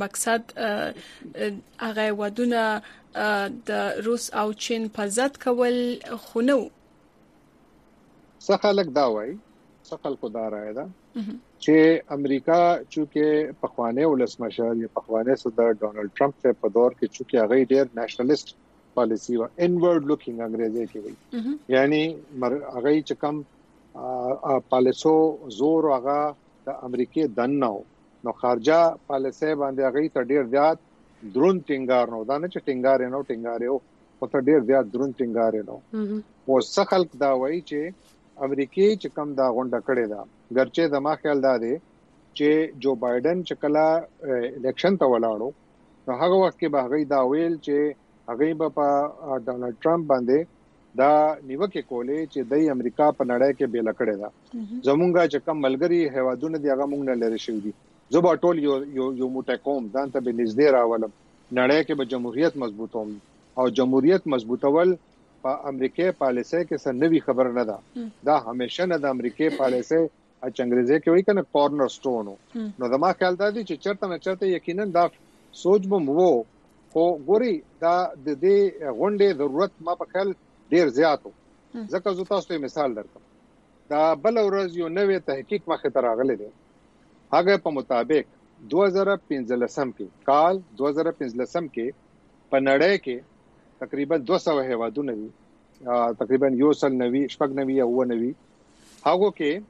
مقصد هغه وادونه د روس او چین په ضد کول خو نو څه خلک دا وایي څه خلکو دا راي ده چې امریکا چې په خوانه ولسمشر یا په خوانه صدر ډونالد ټرمپ ته په دور کې چې هغه ډېر نېشنلیست پالیسی او انورډ لوکینګ انګریزي کې وي یعنی هغه چې کوم پالیسو زور هغه د امریکای دنه نو خارجه پالیسي باندې هغه ته ډېر زیات درون ټینګار نو دا نه چې ټینګار نه ټینګار یو او ته ډېر زیات درون ټینګار نو او څه خلک دا وایي چې امریکای چې کوم دا غونډه کړې ده ګرچه زما خیال دا دی چې جو بایدن چې کله الیکشن ته ولاړو نو هغه وخت کې به هغه دا ویل چې هغه په ډونالد ټرمپ باندې دا نیوکه کولې چې د امریکا په نړۍ کې بیل کړی دا زمونږه چې کوم ملګری هیوادونه دی هغه مونږ نه لری شوی دي زبا ټول یو یو یو موټه کوم ځان ته به نږدې راولم نړۍ کې به جمهوریت مضبوطوم او جمهوریت مضبوطول په امریکای پالیسي کې څه نوې خبر نه ده دا همیشه نه د امریکای پالیسي چې انګریزي کې وایي کنه کارنر سټون نو دا ما خیال دا دي چې چرته نه چرته یقینا دا سوچ به مو خو ګوري دا د دې غونډې ضرورت ما په خیال ډیر زیاتو ځکه زه تاسو ته مثال درکم دا بل ورځ یو نوې تحقیق مخه تر راغله ده هغه په مطابق دوه زره پنځلسم کې کال دوه زره پنځلسم کې په نړۍ کې تقریبا دوه سوه هیوادونه دي تقریبا یو سل نوي شپږ نوي او نوي هغه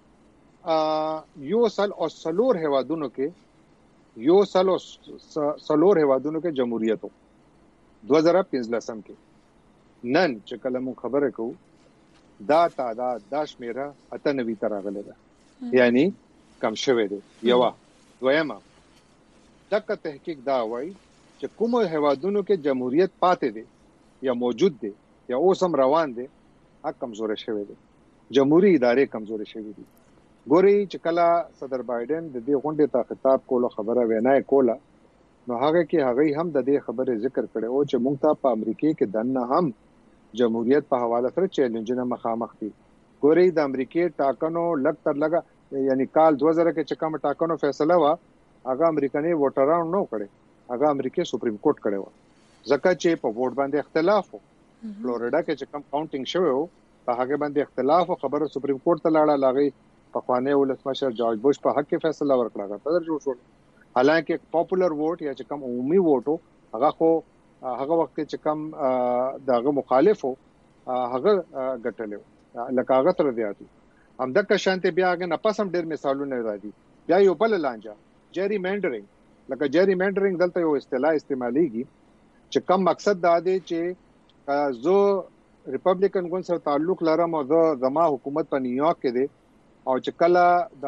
کې یو سل او سلور هیوادونو کې یو سل او سلور هیوادونو کې جمهوریتو دوه زره پنځلسم کې نن چې کله مو خبره کوو دا تعداد دا شمیره اته نوي تر راغله ده یعنی کم شوه دی یو دویمه دغه تحقیق دا وایي چې کوم هیوادونو کې جمهوریت پاتې دي یا موجود دي یا اوس هم روان دي هغه کمزوري شوی دي جمهوریت ادارې کمزوري شوی دي ګوري چې کله صدر بایدن د دې غونډې ته خطاب کولو خبره وینای کوله نو هغه کې هغه هم د دې خبره ذکر کړي او چې موږ ته په امریکا کې دنه هم جمهوریت په حواله سره چیلنجونه مخامخ دي ګوري د امریکای ټاکنو لګ تر لګا یعنی کال دوه زره کې چې کوم ټاکنو فیصله وا هغه امریکایي ووټرانو نو کړي هغه امریکای سپریم کورټ کړي و ځکه چې په ووټ باندې اختلاف وو فلوریډا کې چې کوم کاونټینګ شوی وو په هغه باندې اختلاف او خبره سپریم کورټ ته لاړه لاغي په خوانه ولسمشر جورج بوش په حق کې فیصله ورکړه تر جوړ شو حالانکه پاپولر ووټ یا چې کوم عمومي ووټ هغه خو هغه وخت چې کوم دغه مخالفو هغه ګټلو لکه هغه تر دیاتي همدغه شانته بیا هغه نه پسم ډیر مثالونه راځي بیا یو بل لانجا جری منډرینګ لکه جری منډرینګ دلته یو اصطلاح استعماليږي چې کوم مقصد دا دی چې زه ریپبلیکن ګوند سره تعلق لرم او زه زما حکومت په نیویارک کې دی او چې کله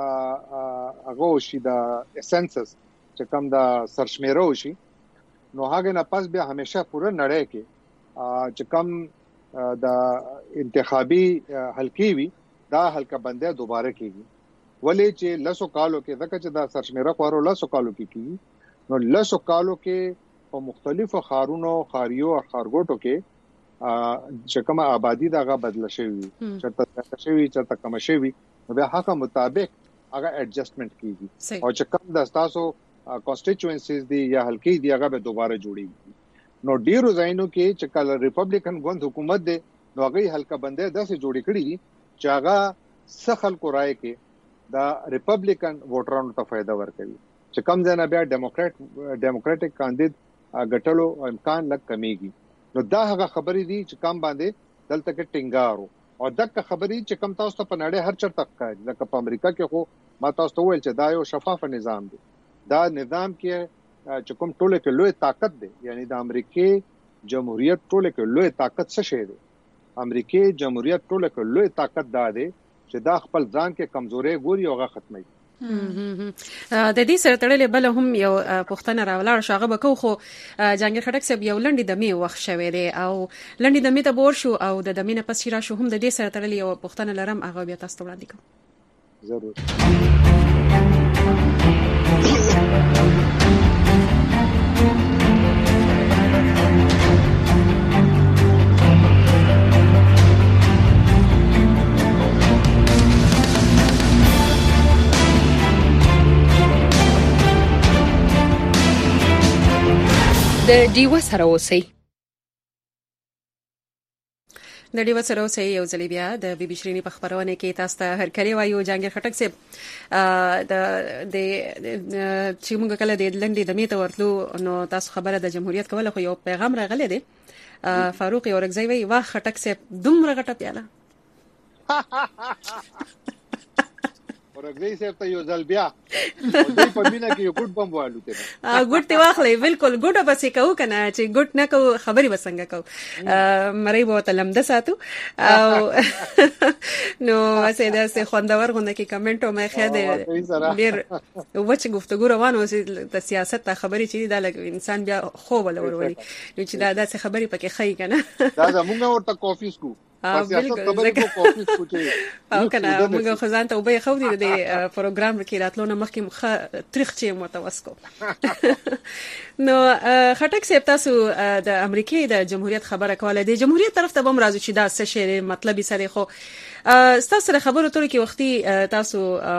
د هغه شي د اسنسس چې کوم د سرشمیرو شي نو هغه نه پس به همیشه پوره نړۍ کې چې کوم د انتخابي حلقې وي دا حلقه بندي دوباره کیږي ولې چې لسو کالو کې ځکه چې د سرشمیره خورو لسو کالو کې کیږي نو لسو کالو کې په مختلفو خارونو خاریو او خارګوټو کې چې کومه آبادی دغه بدل شوی چرته شوی چرته کم شوی نو به هغه مطابق هغه اډجستمنٹ کیږي او چې کوم د تاسو کانسټیټوئنسیز دی یا حلقې دی هغه به دوباره جوړیږي نو ډیرو ځایونو کې چې کله ریپبلیکن ګوند حکومت دی نو هغه حلقه بندي داسې جوړې کړې چې هغه سخل کو رائے کې دا ریپبلیکن ووټرانو ته فائدہ ورکوي چې کم ځای نه بیا ډیموکرات ډیموکراټک کاندید غټلو امکان لږ کمیږي نو دا هغه خبرې دي چې کم باندې دلته کې ټینګارو او دغه خبرې چې کم تاسو ته په نړۍ هر چرته ښکاري لکه په امریکا کې خو ما تاسو ته ویل چې دا یو شفاف نظام دی دا نظام کې چې کوم ټوله کې لوی طاقت دی یعنی د امریکای جمهوریت ټوله کې لوی طاقت څه شی دی امریکای جمهوریت ټوله کې لوی طاقت دا دی چې دا خپل ځان کې کمزوري ګوري او هغه ختمي د دې سره تړلې بل هم یو پښتنه راولاړ شاغه بکو خو جانګیر خټک صاحب یو لنډې دمه وخت شوي دی او لنډې دمه ته بور شو او د دمینه پس را شو هم د دې سره تړلې یو پښتنه لرم هغه بیا تاسو ته وړاندې کوم ضرور د ډیو سره اوسئ. د دې وسره اوسې یو ځلې بیا د بي بي شيرینی په خبرونه کې تاسو ته هر کړي وایو جهانگیر خټک صاحب د د چې موږ کله د لنډې دمې ته ورتلو نو تاسو خبره د جمهوریت کوله خو یو پیغام راغلی دی فاروق اورګزی وی واه خټک صاحب دومره غټه پیاله اورګزی صاحب ته یو ځل بیا دوی په مینا کې یو ګډ بم والو ته ګډ ته واخلې بالکل ګډه بس کو کنه چې ګډ نه کو خبري وسنګ کو مری بو تلم د ساتو او نو اسه د سه خوندور غونډه کې کمنټ او مې خې ده ډیر وڅ گفتگو روانه اوسې د سیاست ته خبري چې دا لګ انسان بیا خو ول وروري نو چې دا د خبري پکې خې کنه دا زموږ ورته کافي سکو بالکل او کنه موږ خزان ته وبې خو دې د پروګرام کې راتلو نه مخکې مخه تاریخ چې متوسکو نو خټک صاحب تاسو د امریکای د جمهوریت خبره کوله د جمهوریت طرف ته بم راځو چې دا څه شی مطلب یې سره خو تاسو سره خبرو تر کې وختي تاسو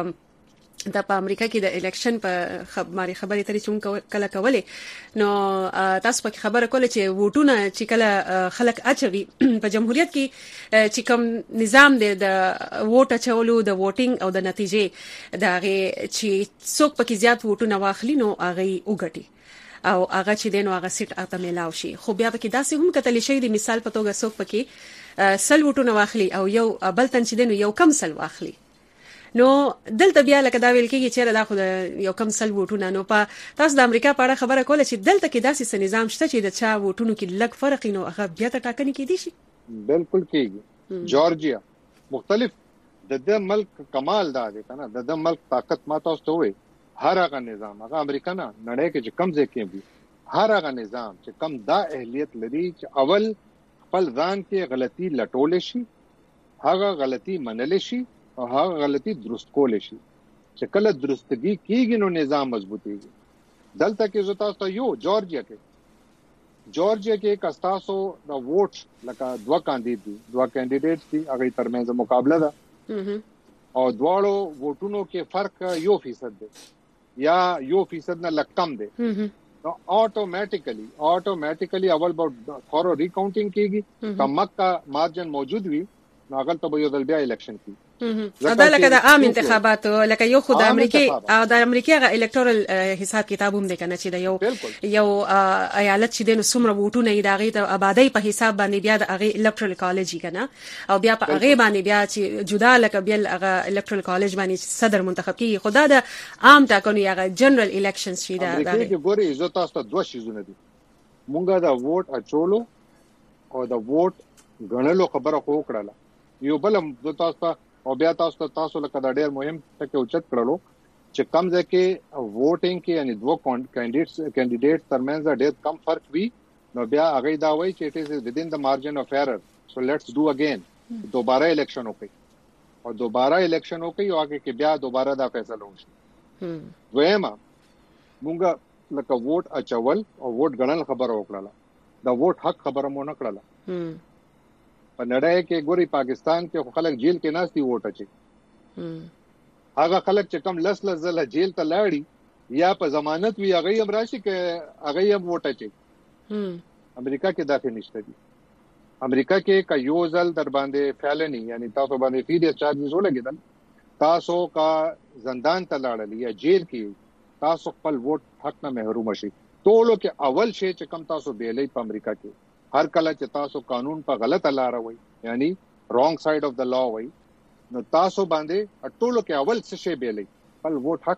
د په امریکا کې د الیکشن په خبري خبرې ترې چې کله کولې نو تاسو په خبره کوله چې ووټونه چې کله خلک اچوي په جمهوریت کې چې کوم نظام دی د ووټ اچولو د ووټینګ او د نتیجې د هغه چې څوک پکې زیات ووټونه واخلي نو هغه وګټي او هغه چې دینو هغه سیټ اته ملاو شي خو بیا پکې داسې هم کتل شي د مثال په توګه څوک پکې سل ووټونه واخلي او یو بل تن چې دینو یو کم سل واخلي نو دلته بیا لکه دا ویل کېږي چې دا خو یو کم سل ووټونه نو په تاسو د امریکا په اړه خبره کوله چې دلته کې داسې نظام شته چې د چا ووټونو کې لږ فرق نو هغه بیا ته ټاکنې کېدي شي بالکل کېږي جورجیا مختلف د دې ملک کمال دا دی کنه د دې ملک طاقت ما تاسو ته وي هر هغه نظام هغه امریکا نه نړۍ کې چې کم ځای کې وي هر هغه نظام چې کم دا اهلیت لري چې اول خپل ځان کې غلطي لټول شي هغه غلطي منل شي او هغه غلطي درست کول شي چې کله درستګي کیږي نو نظام مضبوطيږي دلته کې زو تاسو یو جورجیا کې جورجیا کې کستاسو د ووټ لکه دوا کاندید دي دوا کینډیډیټس دي هغه ترمنځ مقابله ده او دواړو ووټونو کې فرق یو فیصد دی یا یو فیصد نه لږ کم دی نو اتوماتیکلی اتوماتیکلی اول به فورو ریکاونټینګ کیږي کمک کا مارجن موجود وي نو هغه ته به یو ځل بیا الیکشن کیږي دا لکه د عام انتخاباتو لکه یو خو د امریکای د امریکای غ الکتورال حساب کتاب هم دی کنه چې د یو یو ایالت چې د سمره ووټونه یې د غي د آبادی په حساب باندې بیا د غي الکتورال کالج کنه او بیا په غي باندې بیا چې جدا لکه بیا هغه الکتورال کالج باندې صدر منتخب کیږي خدا د عام ټاکنو هغه جنرال الیکشنز چې دا د ګوري عزت تاسو ته دوه شیزونه دي مونږه د ووټ اچولو او د ووټ غنلو خبره خو کړله یو بل د تاسو او بیا تاسو ته تاسو لکه دا ډېر مهم ټکی اوچت کړلو چې کم ځکه ووټینګ کې یعنی دوه کینډیډیټس کینډیډیټ ترمنځ ډېر کم فرق وي نو بیا هغه دا وایي چې اټ از ودین د مارجن اف ایرر سو لیټس ډو اگین دوباره الیکشن وکړي او دوباره الیکشن وکړي او هغه کې بیا دوباره دا فیصله وشي وېما مونږه لکه ووټ اچول او ووټ غنل خبره وکړه دا ووټ حق خبره مو نه کړله په نړۍ کې ګوري پاکستان کې خلک جیل کې ناشتي ووټ اچي هغه خلک چې کم لس لس زله جیل ته لاړي یا په ضمانت وی هغه هم راشي کې هغه هم ووټ اچي امریکا کې داخل نشته دي امریکا کې کا یو ځل در باندې فعلني یعنی تاسو باندې فیډ چارجز ولګیدل تاسو کا زندان ته لاړل یا جیل کې تاسو خپل ووټ حق نه محروم شي ټولو کې اول شی چې کم تاسو بیلې په امریکا کې هر کله چې تاسو قانون په غلطه لار وای یعنی رونګ ساید اف د لا وای نو تاسو باندې ټولو کې اول څه شی بیلې خپل ووټ حق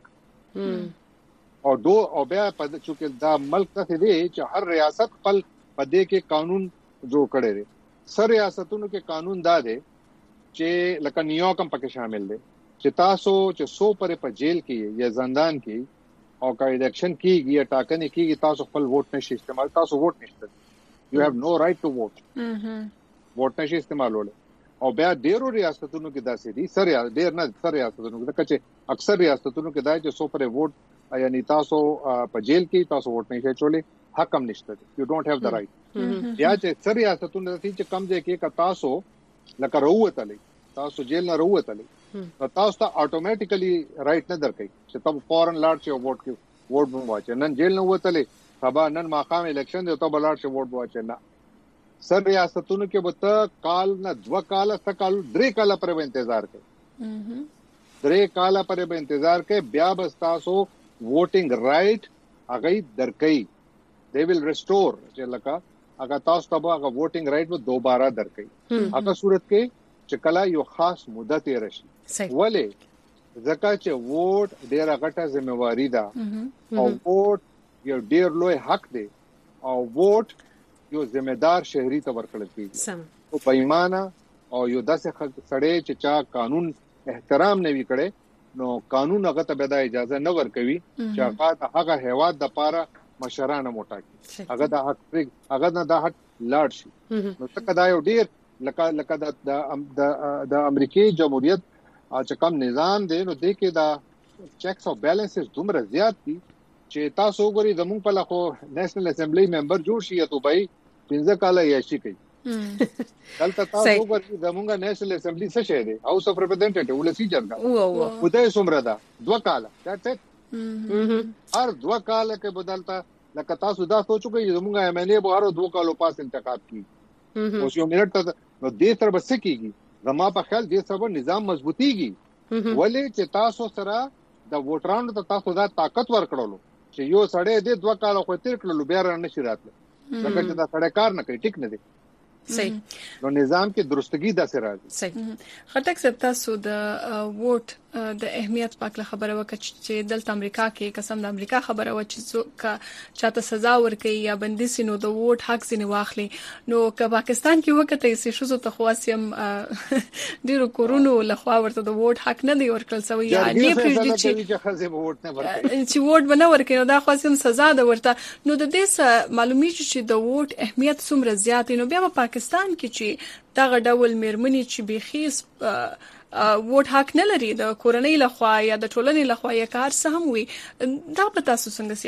او دو او بیا په چې دا ملک ته دی چې هر ریاست خپل پدې کې قانون جوړ کړي دي سر ریاستونو کې قانون دا دی چې لکه نیویارک هم پکې شامل دی چې تاسو چې سو پرې په جیل کې یا زندان کې او کا الیکشن کېږي یا ټاکنې کېږي تاسو خپل ووټ نشئ استعمال تاسو ووټ نشته you have no right to vote ووټ نشئ استعمالول او بیا ډیرو ریاستونو کې داسې دي سر یا ډیر نه سر ریاستونو کې چې اکثر ریاستونو کې دا چې سو پرې ووټ یعنی تاسو په جیل کې تاسو ووټ نشئ چولې حق هم نشته you don't have the right یا چې سر ریاستونو چې کم ځای کې کا تاسو لکه روتلې تاسو جیل نه روتلې تاسو ته اتوماتیکلی رائټ نه درکې چې تاسو فورن لاړ شئ ووټ کې ووټ بم واچ نن جیل نه وتلې سبا نن ماقام الیکشن دی ته بلار شي ووټ واچ نه سر ریاستونو کې به کال نه دوه کال څخه کال درې کال پرې انتظار کوي درې کال پرې به انتظار کوي بیا به تاسو ووټینګ رائټ هغه درکې they will restore چې لکه هغه تاسو ته هغه ووټینګ رائټ به دوباره درکې هغه صورت کې چې کله یو خاص مدت یې راشي ولې ځکه چې ووټ ډېر غټه ځمواري ده او ووټ یو ډېر لوی حق دی او ووټ یو ذمہدار شهري ته ورکړل کیږي او بېمانه او یو داسې سړی چې چا قانون احترام نه وی کړي نو قانون هغه ته به اجازه نه ورکوي چې هغه هغه هیواد د پاره مشرانه موټا کی هغه د حق هغه نه د حق لاړ شي نو څنګه دا یو ډیر لکه لکه د د امریکای جمهوریت چې کوم نظام دی نو د کې دا چیکس او بیلانسز دومره زیات دي چې تاسو وګورئ زموږ په لخوا نېشنل اسمبلی ممبر جوړ شي ته به پنځه کال یې شي کوي دلته تاسو وګورئ زموږه نېشنل اسمبلی څه شي دی هاوس اف ریپرزنټیټیو ولسی جرګه وته سمره ده دوه کال دټ هر دوه کال کې بدلتا لکه تاسو دا سوچو کې زموږه ایم ان ای به هر دوه کالو پاس انتخاب کی اوس یو منټ نو دې تر بس کیږي زما په خیال دې سبا نظام مضبوطیږي ولې چې تاسو سره د ووټرانو ته تاسو دا طاقت ورکړلو چې یو سړی دې دوه کال خو تیر کړلو بیا را نشي راتله لکه چې دا سړی کار نه کوي ټیک نه دی صحیح نو نظام کې درستګي داسې راځي صحیح خټک صاحب تاسو د ووټ د اهمیت پاک خبره وکړه چې دلته امریکا کې قسم د امریکا خبره و چې چاته سزا ورکړي یا بندي سينو د ووټ حق ځنی واخلي نو که پاکستان کې وکړي چې شوزو ته خواسم ډیرو کورونو لخوا ورته د ووټ حق نه دی ورکړل سوی یا نه پرېږدي چې خزه ووټ نه ورکړي چې ووټ بنه ورکړي نو دا خواسم سزا ده ورته نو د دې معلومیږي چې د ووټ اهمیت څومره زیات نو بیا په پاکستان کې چې دغه ډول مېرمنې چې بيخیس ووټ حق نه لري د کورنۍ لخوا یا د ټولنې لخوا یا کار څه هم وي دا په تاسو څنګه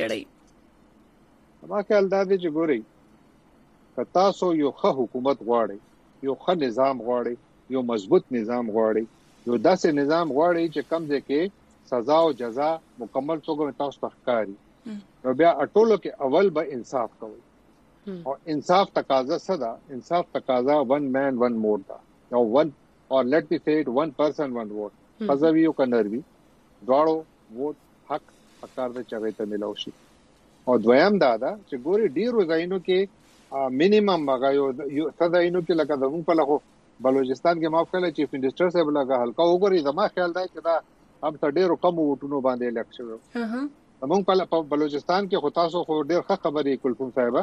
سیړی ما خیال دا دی چې ګوري که تاسو یو ښه حکومت غواړئ یو ښه نظام غواړئ یو مضبوط نظام غواړئ یو داسې نظام غواړئ چې کم ځای کې سزا او جزا مکمل توګه تاسو ته ښکاري نو بیا ټولو کې اول به انصاف کوئ او انصاف تقاضا صدا انصاف تقاضا ون مین ون ووټ دا او ون or let me say it one person one vote فزوی او کنروی دواړو ووټ حق حقدار د چوي ته ملو شي او دویم دا دا چې ګوري ډیرو ځایونو کې مینیمم هغه یو ځایونو کې لکه زموږ په لغو بلوچستان کې معاف کړل چیف منسٹر صاحب لګه هلکا وګوري زما خیال دی چې دا هم ته ډیرو کم ووټونو باندې الیکشن زموږ په بلوچستان کې خو تاسو خو ډیر ښه خبرې کولفون صاحب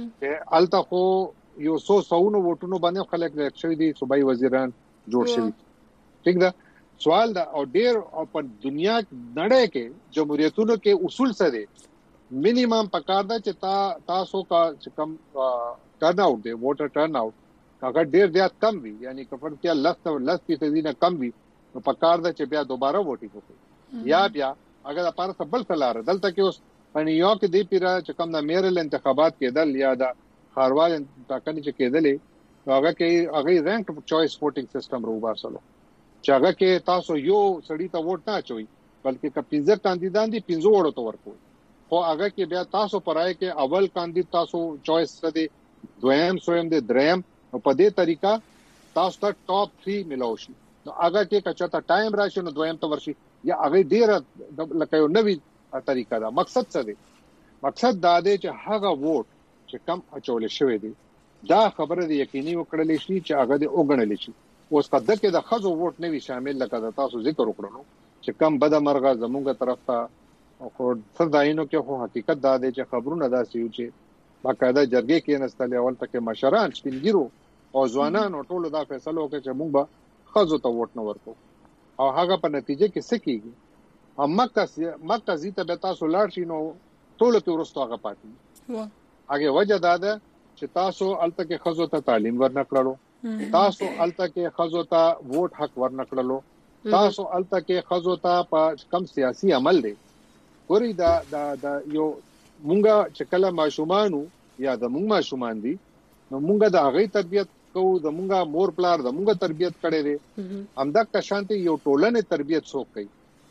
چې الته خو یو سو سونو ووټونو باندې خلک الیکشن دي صوبایي وزیران جوړ شي ټیک ده سوال دا او ډیر په دنیا نړۍ کې جمهوریتونو کې اصول څه دي مینیمم پکار دا چې تا تاسو کا چې کم ټرن اوټ دی ووټر ټرن اوټ هغه ډیر زیات کم وي یعنی کفر کې لس لس فیصد نه کم وي نو پکار دا چې بیا دوباره ووټینګ وکړي یا بیا اگر لپاره سبل فلار دلته کې اوس په نیویارک دی پیرا چې کم د میرل انتخابات کېدل یا د خاروال ټاکنې چې کېدلې هغه کې هغه رینک چوائس ووټینګ سیستم رو باسلو چې هغه کې تاسو یو سړی ته ووټ نه اچوي بلکې کپینځه کاندیدان دي پنځه وړو ته ورکوي خو هغه کې بیا تاسو پرای کې اول کاندید تاسو چوائس دي دویم سویم دي دریم په دې طریقه تاسو ته ټاپ تین ملو شي نو هغه کې کچته ټایم راشي نو دویم ته ورشي یا هغه ډیر لکه یو نوی طریقه دا مقصد څه دی مقصد دا دی چې هغه ووټ چې کم اچول شوی دی دا خبره دی یقیني وکړل شي چې هغه د اوګنل شي اوس قد کې د خزو ووټ نه وی شامل لکه تاسو ذکر وکړو چې کم بد مرغه زموږه طرف ته خو صداینو کې خو حقیقت دا دی چې خبرونه دا سيو چې باقاعده جرګې کې نستل اول تک مشران سپینګیرو او ځوانان ټول دا فیصله وکړي چې موږ به خزو ته ووټ نه ورکو او هغه په نتیجه کې څه کیږي هم مکه مکه زی ته تاسو لاړ شي نو ټول کې ورستو هغه پاتې و هغه وجه دا ده چې تاسو الته کې خزو ته تعلیم ورنکړلو تاسو الته کې خزو ته ووټ حق ورنکړلو تاسو الته کې خزو ته په کم سیاسي عمل دی ګوري دا دا دا یو مونږه چې کله ماشومانو یا د مونږ ماشومان دي نو مونږه د هغه تربيت کوو د مونږه مور پلار د مونږه تربيت کړي دي همدغه شانتي یو ټولنې تربيت څوک کوي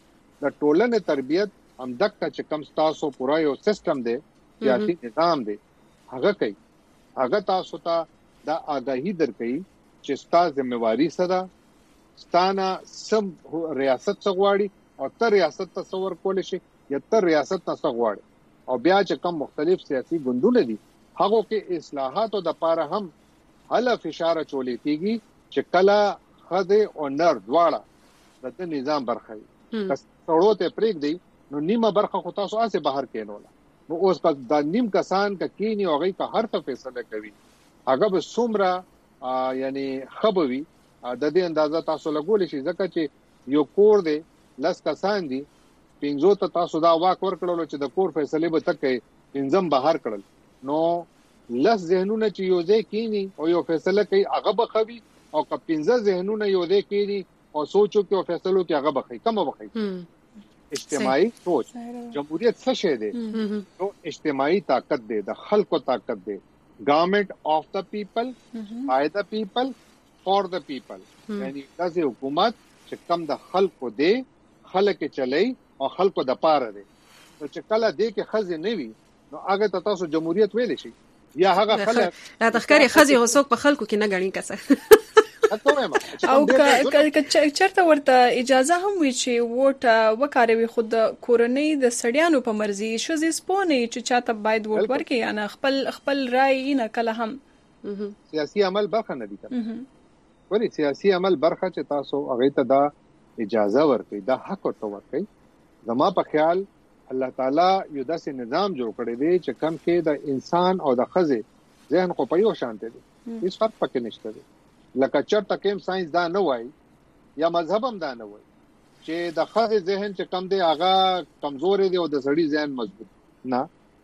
د ټولنې تربيت همدغه چې کم تاسو پورا یو سیستم دی سیاسي نظام دی هغه کوي هغه تاسو ته دا آگاهی درکړي چې ستا ذمہواری څه ده، ستانه سم ریاست څه غواړي او تر ریاست تصور کول شي یا تر ریاست څه غواړي، او بیا چې کوم مختلف سیاسي ګوندونه دي هغه کې اصلاحاتو د لپاره هم هله فشار چولې کیږي چې کله خزه او نر دواړه د نظام برخه وي. که څړو ته پریک دی نو نیمه برخه خو تاسو اسه بهر کینوله، نو اوس کا د نیم کسان ک کینی او غي کا هر څه فیصله کوي هغه به څومره یعنی خبوي د دې اندازه تاسو لګول شي، ځکه چې یو کور دی لس کسان دي پنځو ته تاسو دا واک ورکړل چې د کور فیصله به تکي پنځم بهر کړل، نو لس ذهنونه چې یو ځای کینی او یو فیصله کوي هغه بخوي، او که پنځه ذهنونه یو ځای کینی او سوچو کې او فیصلو کې هغه بخوي کومه بخوي. اجتماعي سوچ جمهوریت څه شی دی؟ نو اجتماعي طاقت دی، د خلکو طاقت دی، گورنمنت آف د پیپل باي د پیپل فور د پیپل، یعنی داسې حکومت چې کم د خلکو دی، خلک چلای او خلکو د پاره دی. نو چې کله دې کې خزه نه وي نو هغه ته تاسو جمهوریت ویل شي یا هغه خلک لا تخکاری خزه غوسوک په خلکو کې نه غړي کسه او که چرته ورته اجازه هم وي چې ووټ وکاروي خود کورنۍ د سړیانو په مرزي شوزي سپونه چې چاته باید ووټ ورکړي یا نه خپل خپل رائے نه کله هم سیاسي عمل برخه نه دي کړی. ولی سیاسي عمل برخه چې تاسو هغه ته دا اجازه ورکړي، دا حق ورته ورکړي. زما په خیال الله تعالی یو داسې نظام جوړ کړی دی چې کم کې د انسان او د خزه ذهن خو په یو شان دي، هیڅ فرق پکې نشته دی. لکه چرته کوم ساينس دا نه وای یا مذهب هم دا نه وای چې د خزه ذهن چې کم دی هغه کمزور دی او د سړي ذهن مضبوط نه.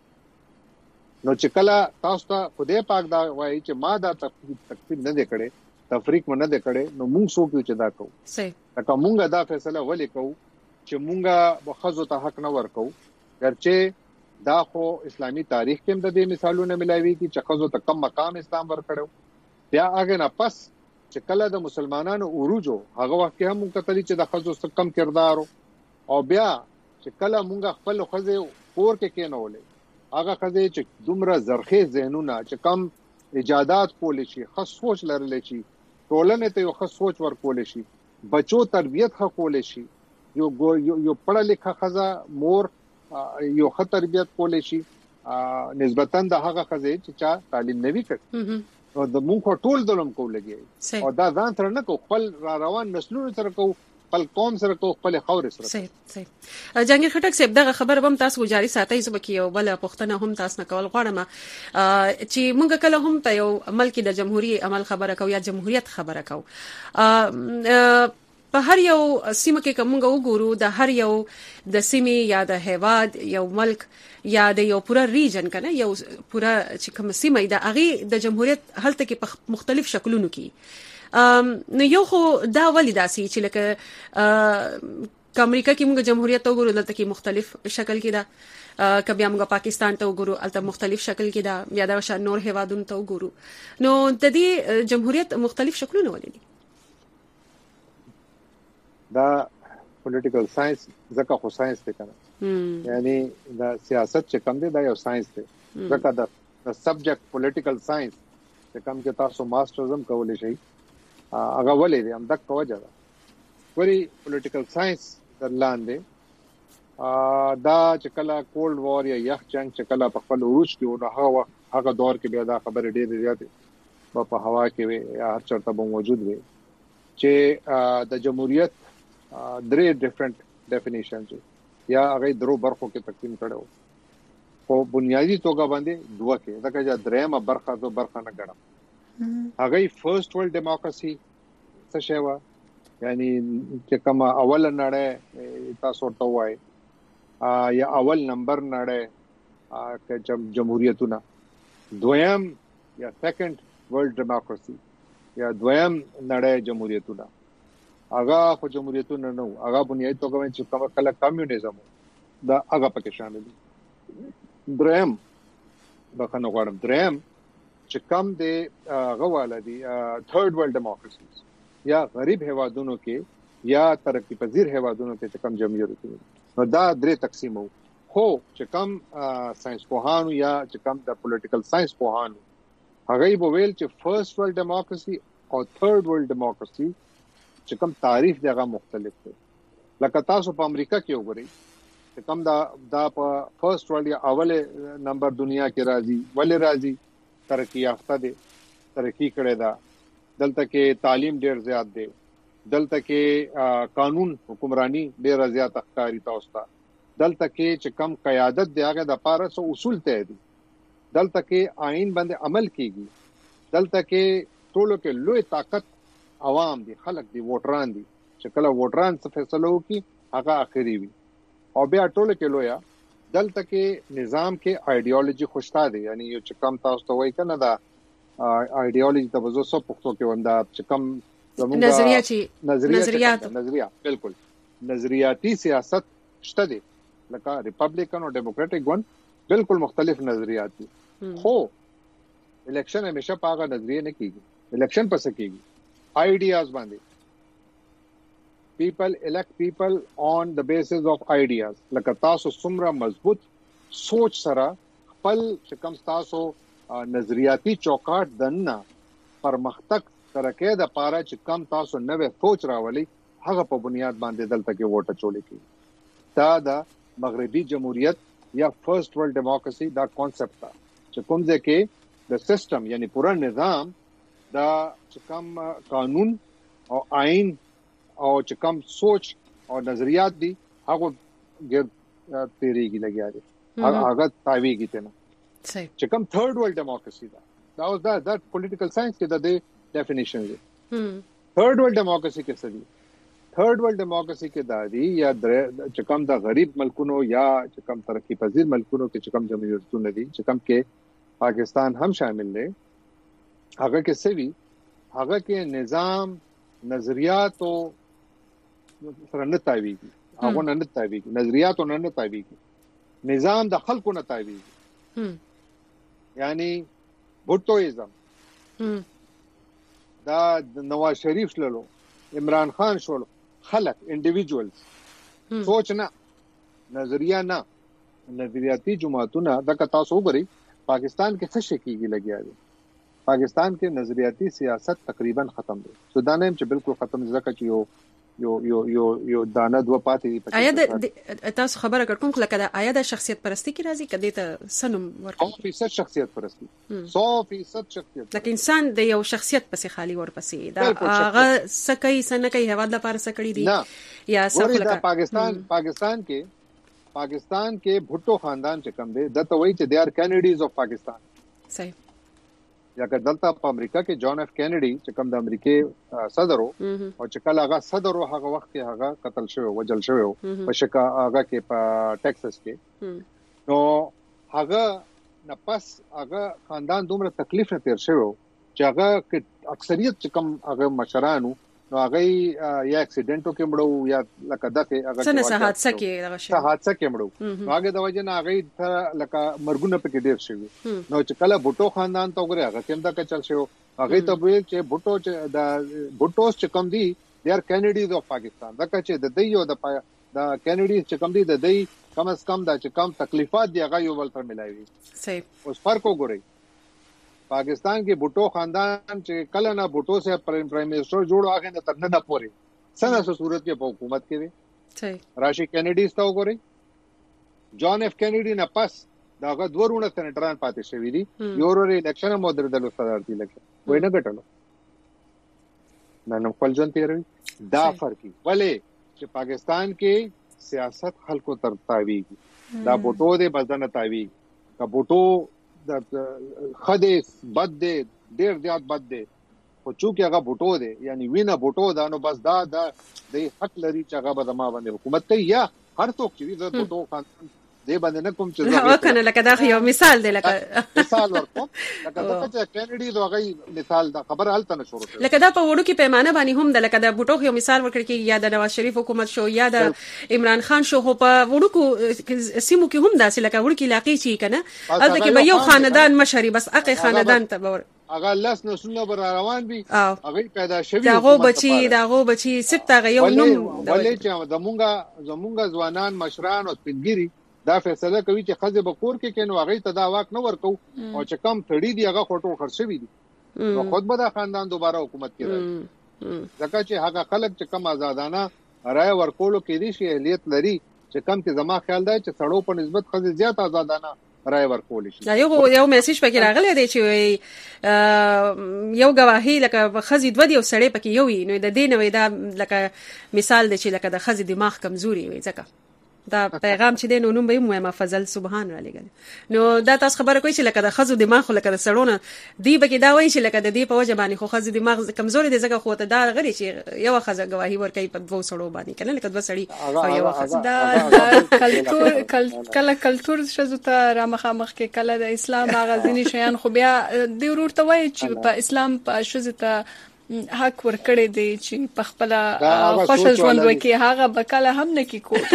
نو چې کله تاسو ته خدای پاک دا وایي چې ما دا تقسیم نه دی کړي، تفریق نه دی کړي، نو موږ څوک چې دا کوو صحیح لکه موږ دا فیصله ولې کوو چې موږ به خزو ته حق نه ورکو، ګرچه دا خو اسلامي تاریخ کې هم د دې مثالونه ملایوي چې خزو ته کم مقام اسلام ورکړو. بیا هغه نه پس چې کله د مسلمانانو اوروجو هغه وخت کې هم کتلی چې د خزو څخه کم کردار او بیا چې کله مونږ خپل خزه کور کې کېنولې هغه خزه چې دومره زرخه ذهنونه چې کم ایجادات کول شي، خاص سوچ لرل شي، ټولنه ته یو خاص سوچ ورکول شي، بچو تربيت ښه کول شي، یو یو پړه لیکه خزه مور یو ښه تربيت کول شي نسبتاً د هغه خزه چې چا تعلیم نوي کړ او د مونږ ټول دلم کولګي او دا ځان تر نه کو خپل را روان نسلونو سره کو خپل قوم سره کو خپل خور سره. صحیح صحیح. جهانگیر خټک صاحب دغه خبر هم تاسو جاری ساتي زبکی یو بل پښتنه هم تاسو نه کول غواړم چې مونږ کله هم ته یو ملک د جمهوریت عمل خبره کو یا جمهوریت خبره کو په هر یو سیمه کې کومه وګورو د هر یو د سیمې یا د هیواد یو ملک یا د یو پورا ریجن کنه یو پورا چې کوم سیمه د اغه د جمهوریت هلته کې په مختلف شکلونو کې نو یو خو دا ولې داسي چې لکه امریکا کې موږ جمهوریت ته وګورو دلته کې مختلف شکل کې دا کبه موږ پاکستان ته وګورو البته مختلف شکل کې دا یا د شان نور هیوادونو ته وګورو نو د دې جمهوریت مختلف شکلونه ولې دي؟ دا پولیټیکل ساينس ځکه خو ساينس ته کنه یعنی دا سیاست چې کوم دی دا یو ساينس دی ځکه دا سبجیکټ پولیټیکل ساينس چې کوم کې تاسو ماسترزم کولای شئ هغه ولې دی هم دا کوجه دا وری پولیټیکل ساينس درلاندې دا چې کله کولډ وار یا یخ جنگ چې کله په خپل عروج کې و هغه هغه دور کې بیا دا خبره ډېره زیاته په هوا کې وي یا هر چرته به موجود وي چې د جمهوریت درې ډیفرنٹ ډیفینیشنز یا هغه درو برخو کې تقسیم کړو خو بنیادی توګه باندې دوه کې دا چې درېمه برخه دو برخه نه ګڼم هغه فرست ورلد دیموکراسي څه شی و یعنی چې کومه اول نړۍ تاسو ته وایي یا اول نمبر نړۍ کې جمهوریتونه دویم یا سیکنډ ورلد دیموکراسي یا دویم نړۍ جمهوریتونه هغه خو جمهوریتونه نه هغه بنیادی توګه چې کومه کله کمیونیزم دا هغه پکې شامل دي. دریم بخنه غواړم دریم چې کم دی غواړه دي تھرد ورلد ډیموکراسي یا غریب هیوادونو کې یا ترقی پذیر هیوادونو کې چې کم جمهوریت نو دا درې تقسیم وو خو چې کم ساينس پوهانو یا چې کم د پولیټیکل ساينس پوهانو هغه به ویل چې فرست ورلد ډیموکراسي او تھرد ورلد ډیموکراسي چې کوم تعریف دغه مختلف دی. لکه تاسو په امریکا کې وګورئ چې کوم دا دا په فرست ورلد یا اوله نمبر دنیا کې راځي ولې راځي ترقی یافته دي ترقی کړې ده دلته کې تعلیم ډیر زیات دی دلته کې قانون حکمرانی ډیر زیات ښکاری تاسو ته دلته کې چې کم قیادت دی هغه د پاره سو اصول ته دي دلته کې آئین باندې عمل کیږي دلته کې ټولو کې لوی طاقت عوام دي خلک دي ووټران دي چې کله ووټران څه فیصله وکړي هغه اخري وي او بیا ټولو کې لویا دلته کې نظام کې ایډیالوژي خوشتا دي یعنی یو چې کم تاسو ته وایي کنه دا ایډیالوژي د وزو سو پښتو کې وندا چې کم نظریه چې نظریات نظریه بالکل نظریاتي سیاست شته دي لکه ریپبلیکن او ډیموکراټک ګوند بالکل مختلف نظریات دي خو الیکشن همیشه پاغه نظریه نه کیږي الیکشن پس کیږي آئیډیاز باندې people elect people on the basis of ideas لکه تاسو څومره مضبوط سوچ سره خپل چې کوم تاسو نظریاتي چوکاټ دنه پرمختګ ترکه د پاره چې کم تاسو نوې سوچ راولي هغه په بنیاد باندې دلته کې ووټ چولې کی دا د مغربي جمهوریت یا فرست ورلد ډیموکراسي دا کانسپټ دا چې کوم ځکه د سیستم یعنی پورا نظام دا چې کم قانون او آئین او چې کم سوچ او نظریات دي هغه ګر تیریږي لګیا دي هغه تاویږي ته نه صحیح چې کم تھرد ورلد ډیموکراسي دا دا واز دا د پولیټیکل ساينس کې د ډیفینیشن دی تھرد ورلد ډیموکراسي کې څه دي تھرد ورلد ډیموکراسي کې دا دي یا چې کم د غریب ملکونو یا چې کم ترقی پذیر ملکونو کې چې کم جمهوریتونه دي چې کم کې پاکستان هم شامل دی هغه کې څه وی هغه کې نظام نظریات او سره نه تاویږي هغه نه تاویږي نظریات نه نه تاویږي نظام د خلکو نه تاویږي یعنی بوټویزم دا نواز شریف شلو عمران خان شلو خلق انډیویډوالز سوچ نه نظریه نه نظریاتي جماعتونه دا که تاسو وګورئ پاکستان کې څه شي کیږي لګیا دي پاکستان کې نظریاتي سیاست تقریبا ختم دي سودان هم چې بالکل ختم ځکه چې یو یو یو یو یو دانه دو پاتې آیا د تاسو خبره کوم کله د آیا د شخصیت پرستی کې راځي کده ته سنم ورکو سو فیصد شخصیت پرستی سو فیصد شخصیت لکه انسان د یو شخصیت پسې خالی ورپسې دا هغه سکه سن کوي هوا د پار سکړی دي یا سفر پاکستان پاکستان کې پاکستان کې بھٹو خاندان چې کم دي د ته وایي چې دے ار کینیډیز اف پاکستان صحیح یا که دلته په امریکا کې جان اف کینیډي چې کوم د امریکای صدر او چې کله هغه صدر او هغه وخت کې هغه قتل شوی وجل شوی په شکا هغه کې په ټکساس کې نو هغه نه پس هغه خاندان دومره تکلیف نه تیر شوی چې هغه اکثریت چې کوم هغه مشرانو نو هغه یا اکسیډنټو کې مړو یا لکه دغه هغه څه حادثه کې دغه شی حادثه کې مړو نو هغه د وجه نه هغه لکه مرګونه پکې ډیر شوی نو چې کله بوټو خاندان ته وګوري هغه کوم دا چل شو هغه ته ویل چې بوټو چې د بوټوس چې کوم دي دے ار کینیډیز اف پاکستان دا چې د دیو د د کینیډیز چې کوم دي د دی کم از کم دا چې کم تکلیفات دی هغه یو بل تر ملایوي صحیح اوس فرق وګورئ پاکستان کې بوټو خاندان چې کله نه بوټو سے پرایم منسٹر جوړ هغه نه تر نه پوري څنګه څه صورت کې په حکومت کې دي صحیح راشي کینیډیز ته وګورئ جان اف کینیډي نه پس دا غو دورونه سېنټران پاتې شوی دي یوروري الیکشن مو دردلو صدارتي الیکشن وای نه ګټلو نن خپل ځان تیروي دا فرقي ولې چې پاکستان کې سیاست خلکو تر تاویږي دا بوټو دې بدن تاویږي کا بوټو د خدای بد دی ډیر زیات بد دی خو چې هغه بوټو دی یعنی وینا بوټو دا نو بس دا د حق لري چې هغه به ما باندې حکومت کوي یا هر څوک چې د بوټو خان دی باندې نه کوم چې دا کنه لکه دا یو مثال دی لکه مثال ورکوم لکه دا چې کینیډي دوغه مثال دا خبر حالت نه شروع لکه دا په وړو کې پیمانه باندې هم د لکه دا بوټو یو مثال ورکړ کې یا د نواز شریف حکومت شو یا د عمران خان شو خو په وړو کې سیمو کې هم داسې لکه وړو کې علاقې چی کنه البته کې به یو خاندان مشري بس اقي خاندان ته باور اغه لاس نو سنو بر روان بي هغه پیدا شوی داغو بچي داغو بچي سپتا غيو نوم ولې چې زمونږه زمونږه ځوانان مشران او سپینګيري دا فیصله کوي چې خزه به کور کې کینو هغه ته دا واک نه ورکو او چې کم تړي دی هغه خټو خرڅوي دي نو خود به دا خاندان دوباره حکومت کې راځي ځکه چې هغه خلک چې کم آزادانه رائے ورکولو کې دي شي اهلیت لري چې کم کې زما خیال دی چې سړو په نسبت خزه زیات آزادانه رائے ورکول شي یو یو میسج پکې راغلی دی چې یو گواهی لکه خزي دوه دی او سړی پکې یو وي نو د دې نوې دا لکه مثال دی چې لکه د خزي دماغ کمزوري وي ځکه دا پیغام چې دین نوم به مو فضل سبحان را لګل نو دا تاسو خبره کوي چې لکه د خزو دماغ لکه د سړونه دی به کې دا وایي چې لکه د دې په وجه باندې خو خزو دماغ کمزوري دي ځکه خو ته دا غري چې یو خزه گواهی ورکوي په دوه سړو باندې کنه لکه دوه سړي او یو خزه دا کلچر کله کلچر شزو ته را مخامخ کې کله د اسلام غزنی شیان خو بیا دی ورته وایي چې په اسلام په شزو ته حق ورکړی دی چې په خپل خوش ژوند وکي هغه بکله هم نه کی کو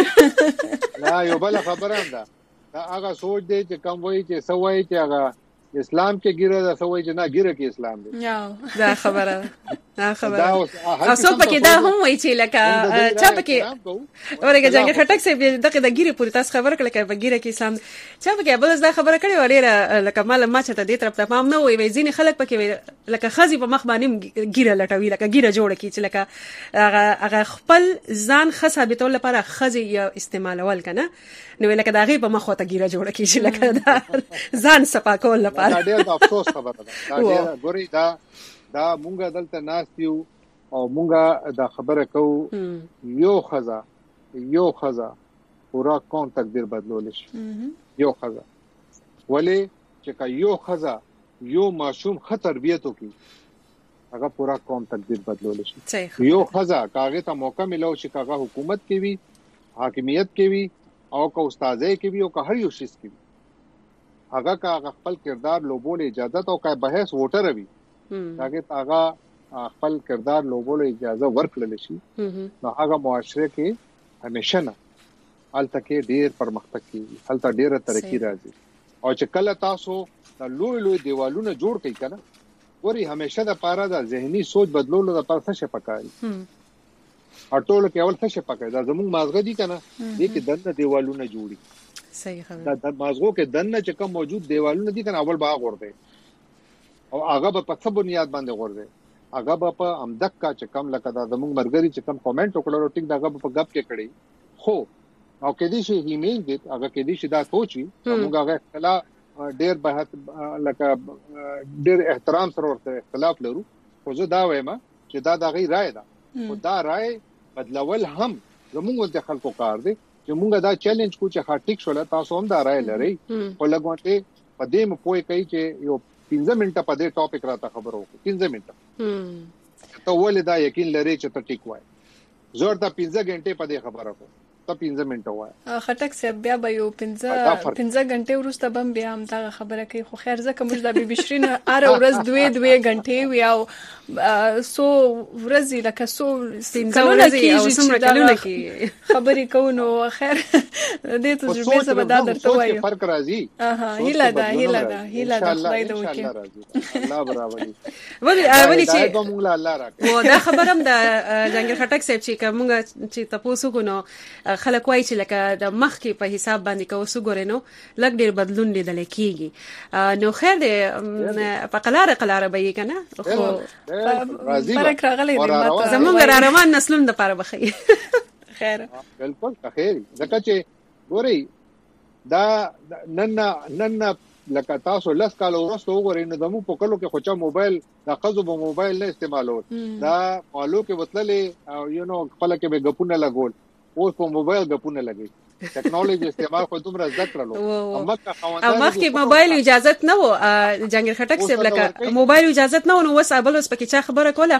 نه یو بل خبره هم ده هغه سوچ دی چې کوم وایي چې سوي چې هغه اسلام کې ګیره ده سوي چې نه ګیره کې اسلام دی یا دا خبره دا خبره اصل پکې دا هم وایي چې لکه چا پکې ورګه جنگ خټک سي دغه د ګیره پوری تاسو خبر کړل کې په ګیره کې اسلام چا پکې بل دا خبره کړې وړي لکه مال ما چته دې طرف ته پام نه وي ځینې خلک پکې لکه خزي په مخ باندې ګیره لټوي لکه ګیره جوړه کی چې لکه هغه هغه خپل ځان خصابتول لپاره خزي یا استعمالول کنه نو لکه دا غي په مخ وته ګیره جوړه کی چې لکه دا ځان صفا کول لپاره دا ډېر افسوس خبره ده دا ډېر ګوري دا دا مونږه دلته ناستیو او مونږه دا خبره کوو یو خزا یو خزا پورا کون تقدیر بدلول شي یو خزا ولی چې یو خزا یو معصوم خطر تربیت وکي هغه پورا قوم تقدیر بدلول شي یو خزا کاغه ته موقع ملو شي کاغه حکومت کې وي حاکمیت کې وي او کا استادای کې وي او کا هر یو شي کې هغه کا خپل کردار لوبول اجازه او کا بحث ووټر وي هغه هغه خپل کردار لوبول اجازه ورکړل شي نو هغه معاشره کې همیشه نه حالت کې ډیر پرمختګ کوي حالت ډیره ترقی راځي او چې کله تاسو د لوی لوی دیوالونه جوړ کړئ کنه وري همیشه د پاره د ذهني سوچ بدلولو د پاره څه پکاري اټول کې اول څه پکاري دا زموږ مازغه دي کنه دې کې دنه دیوالونه جوړي صحیح خبره دا د مازغو کې دنه چې کوم موجود دیوالونه دي کنه اول باغ ورته او هغه په څه بنیاد باندې ورته هغه په امدک کا چې کم لکه دا زموږ مرګري چې کم کمنټ وکړو ټیک دا هغه په غب کې کړی خو او کې دي شي هی مین دې هغه کې دي شي دا سوچي موږ هغه کلا ډېر به لکه ډېر احترام سره ورته اختلاف لرو خو زه دا وایم چې دا د غي رائے ده او دا رائے بدلول هم زموږ د خلکو کار دی چې موږ دا چیلنج کو چې خاطیک شول تاسو هم دا رائے لري او لګونته په دې مو پوي کوي چې یو پنځه منټه په دې ټاپک راته خبرو کو پنځه منټه ته ولې دا یقین لري چې ته ټیک وای زور ته پنځه غنټه په دې خبره کو ته پنځه منټه وای خټک صاحب بیا به یو پنځه پنځه غنټه ورسته بم بیا هم دا خبره کوي خو خیر ځکه موږ د بي بي شرین ار ورځ دوه دوه غنټه وی او سو ورځي لکه سو سینځونه کې سمره کلونه کې خبرې کوو خیر دې تجربه سره دا درته وایو فرق راځي اها هیله ده هیله ده هیله ده خدای دې وکړي الله برابر ولی ولی چې موږ الله راکړي و دا خبرم د جنگل خټک صاحب چې کومه چې تاسو کو نو خلک وایي چې لکه د مخ کې په حساب باندې کو وسګورې نو لګ ډیر بدلون لیدل کیږي نو خیر دې په قلاره قلاره به یې کنه خو فرق راغلی دی زموږ را روان نسلونه د پاره بخي خیر بالکل خیر ځکه چې ګوري دا نن نن لکه تاسو لاس کال ورسته وګورئ نو دمو په کلو کې خوچا موبایل دا قزو په موبایل نه استعمالول دا مالو کې وتللې او یو نو خپل کې به غپونه لګول اوس په موبایل غپونه لګي ټیکنالوژي استعمال خو دومره ذکر لو امکه خواندان او مخکې موبایل اجازه نه و جنگل خټک صاحب لکه موبایل اجازه نه و نو وس ابل اوس پکې چا خبره کوله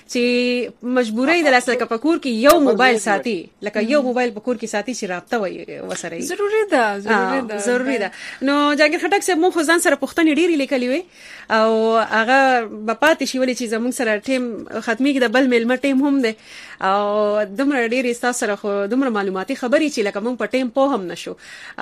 چې مجبورې د لاسه په کور کې یو موبایل ساتي لکه یو موبایل په کور کې ساتي چې رابطه وي وسره ضروری ده ضروری ده ضروری ده نو جنگل خټک صاحب مو خو ځان سره پښتنې ډېری لیکلې وي او هغه په پاتې شي ولې چې زموږ سره ټیم ختمي کې د بل ملما ټیم هم ده او دومره ډېری تاسو سره خو دومره معلوماتي خبرې چې لکه موږ په ټیم په هم نشو